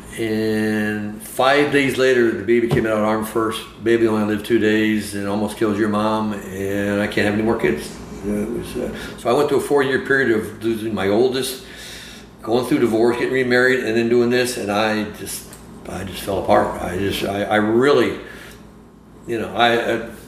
And five days later, the baby came out arm first. Baby only lived two days and almost killed your mom. And I can't have any more kids. It was, uh, so I went through a four-year period of losing my oldest, going through divorce, getting remarried, and then doing this. And I just, I just fell apart. I just, I, I really, you know, I, I,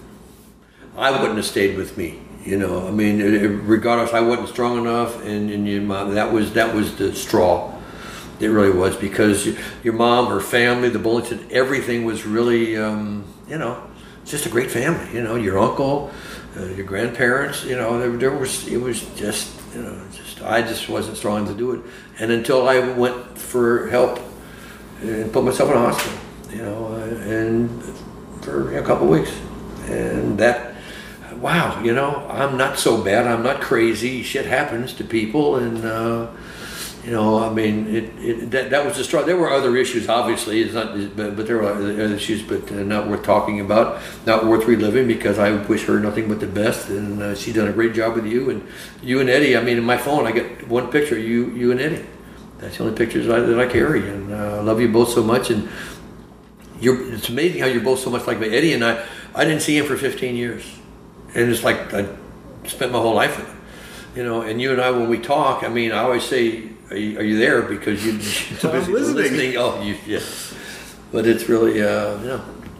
I wouldn't have stayed with me. You know, I mean, it, it, regardless, I wasn't strong enough, and, and your mom, that was that was the straw. It really was, because your mom, her family, the Bullington, everything was really, um, you know, just a great family. You know, your uncle, uh, your grandparents. You know, there, there was it was just, you know, just I just wasn't strong to do it, and until I went for help and put myself in a hospital, you know, and for a couple of weeks, and that. Wow, you know, I'm not so bad. I'm not crazy. Shit happens to people, and uh, you know, I mean, it, it that, that was the straw. There were other issues, obviously. It's not, but, but there were other issues, but uh, not worth talking about, not worth reliving. Because I wish her nothing but the best, and uh, she's done a great job with you and you and Eddie. I mean, in my phone, I got one picture of you, you and Eddie. That's the only pictures I, that I carry, and uh, I love you both so much. And you're, it's amazing how you're both so much like me. Eddie and I. I didn't see him for fifteen years. And it's like I spent my whole life with him, you know. And you and I, when we talk, I mean, I always say, "Are you, are you there?" Because you, you're I'm listening. listening. Oh, you, yeah. But it's really, uh, you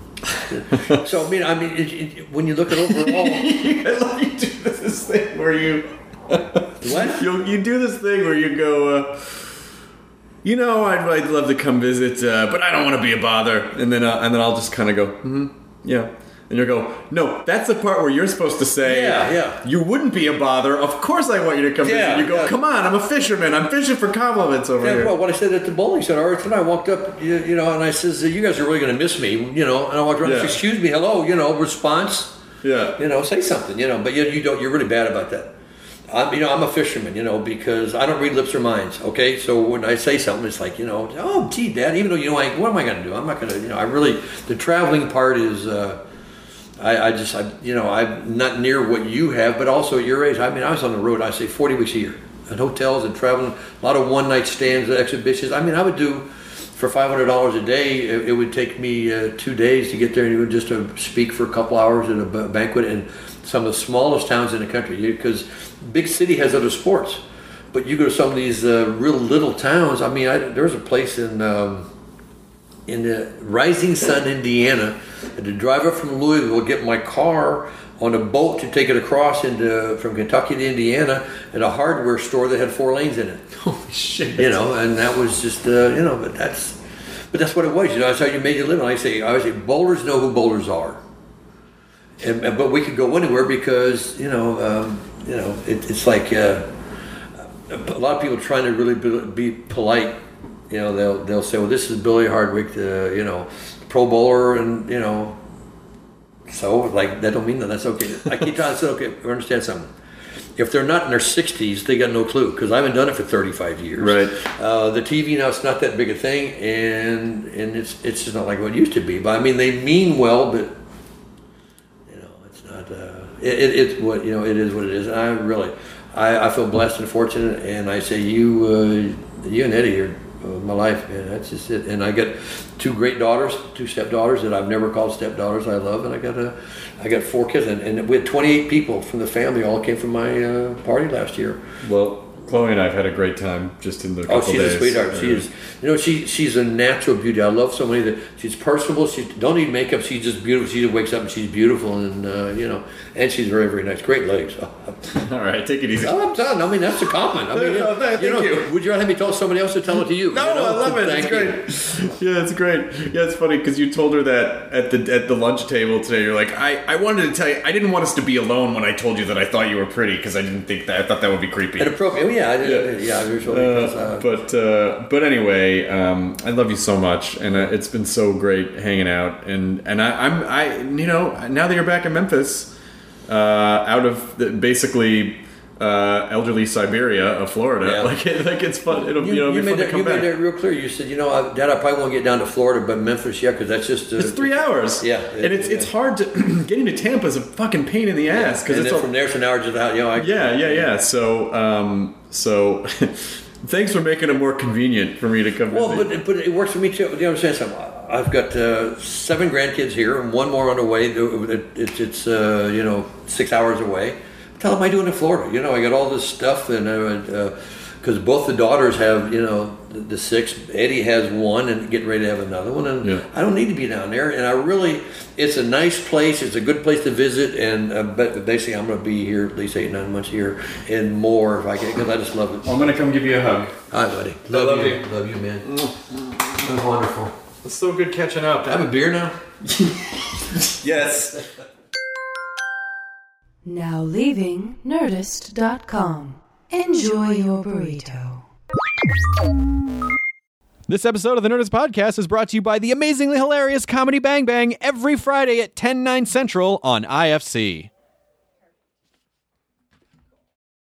know. So I mean, I mean, it, it, when you look at overall, you do this thing where you what you you do this thing where you go. Uh, you know, I'd, I'd love to come visit, uh, but I don't want to be a bother. And then uh, and then I'll just kind of go, mm-hmm, yeah. And you'll go, no, that's the part where you're supposed to say, Yeah, yeah. you wouldn't be a bother. Of course I want you to come Yeah, visit. You go, yeah. come on, I'm a fisherman. I'm fishing for compliments over Yeah, here. well, what I said at the bowling center, all right, tonight I walked up, you, you know, and I says, "You guys are really going to miss me," you know. And I walked around, Yeah. and said, "Excuse me, hello," you know, response, yeah. you know, say something, you know. But you, you don't. You're really bad about that. I'm, you know, I'm a fisherman, you know, because I don't read lips or minds. Okay, so when I say something, it's like, you know, oh, gee, Dad, even though you know, I, what am I going to do? I'm not going to, you know, I really, the traveling part is. Uh, I, I just, I, you know, I'm not near what you have, but also at your age. I mean, I was on the road, I say forty weeks a year, at hotels and traveling, a lot of one night stands, exhibitions. I mean, I would do, for five hundred dollars a day, it, it would take me uh, two days to get there and even just to speak for a couple hours at a b- banquet in some of the smallest towns in the country. Because big city has other sports, but you go to some of these uh, real little towns. I mean, I, there was a place in, um, in the Rising Sun, Indiana. I had to drive up from Louisville, get my car on a boat to take it across into from Kentucky to Indiana at a hardware store that had four lanes in it. Holy shit. You know, and that was just, uh, you know, but that's, but that's what it was. You know, that's how you made your living. I say, I always say, bowlers know who bowlers are, and, and but we could go anywhere because you know, um, you know, it, it's like uh, a lot of people trying to really be, be polite. You know, they'll they'll say, well, this is Billy Hardwick, the you know, pro bowler, and you know, so like that don't mean that that's okay. I keep trying to say, okay, understand something. If they're not in their sixties, they got no clue because I haven't done it for thirty-five years. Right. Uh, the T V now, it's not that big a thing, and and it's it's just not like what it used to be. But I mean, they mean well, but you know, it's not. Uh, it, it it's what you know. It is what it is. And I really, I, I feel blessed and fortunate, and I say you, uh, you and Eddie are. Uh, my life, man, that's just it. And I got two great daughters, two stepdaughters that I've never called stepdaughters. I love, and I got a, I got four kids, and, and we had twenty-eight people from the family all came from my uh, party last year. Well, Chloe and I have had a great time just in the couple Oh, she's days. a sweetheart. She is. You know, she she's a natural beauty. I love somebody that she's personable. She don't need makeup. She's just beautiful. She just wakes up and she's beautiful, and uh, you know, and she's very very nice. Great legs. All right, take it easy. Oh, I'm done. I mean, that's a compliment. I mean, you know, Oh, thank you. Know, you. Would you rather have me tell somebody else to tell it to you? No, you know? I love it. Thank It's you. great. Yeah, it's great. Yeah, it's funny because you told her that at the at the lunch table today. You're like, I, I wanted to tell you, I didn't want us to be alone when I told you that I thought you were pretty because I didn't think that I thought that would be creepy. And appropriate. yeah, I did, Yeah. yeah, usually. because, Uh, uh, but uh, but anyway, um, I love you so much, and uh, it's been so great hanging out. And and I, I'm I you know now that you're back in Memphis, uh, out of the, basically uh, elderly Siberia of Florida, Yeah. like it, like it's fun. It'll You, you, know you be made fun to that, come you back. made that real clear. You said, you know, I, Dad, I probably won't get down to Florida, but Memphis, yeah, because that's just uh, It's three hours. Yeah, and it's yeah. it's hard to getting to Tampa is a fucking pain in the ass because and it's then a, from there it's an hour just out. You know, I, yeah yeah yeah. So um so thanks for making it more convenient for me to come. Well, visit. but but it works for me too. You know what I'm saying? So I've got uh, seven grandkids here and one more on the way. It, it's it's uh, you know six hours away. Tell them I do it in Florida. You know, I got all this stuff, and because uh, both the daughters have, you know, the, the six. Eddie has one, and getting ready to have another one, and Yeah. I don't need to be down there. And I really, it's a nice place. It's a good place to visit, and uh, but basically, I'm going to be here at least eight, nine months here, and more if I can, because I just love it. I'm gonna come give you a hug. Hi, buddy. I love you. Love you, man. That's wonderful. It's so good catching up. Have a beer now. Yes. Now leaving Nerdist dot com. Enjoy your burrito. This episode of the Nerdist Podcast is brought to you by the amazingly hilarious Comedy Bang Bang every Friday at ten, nine central on I F C.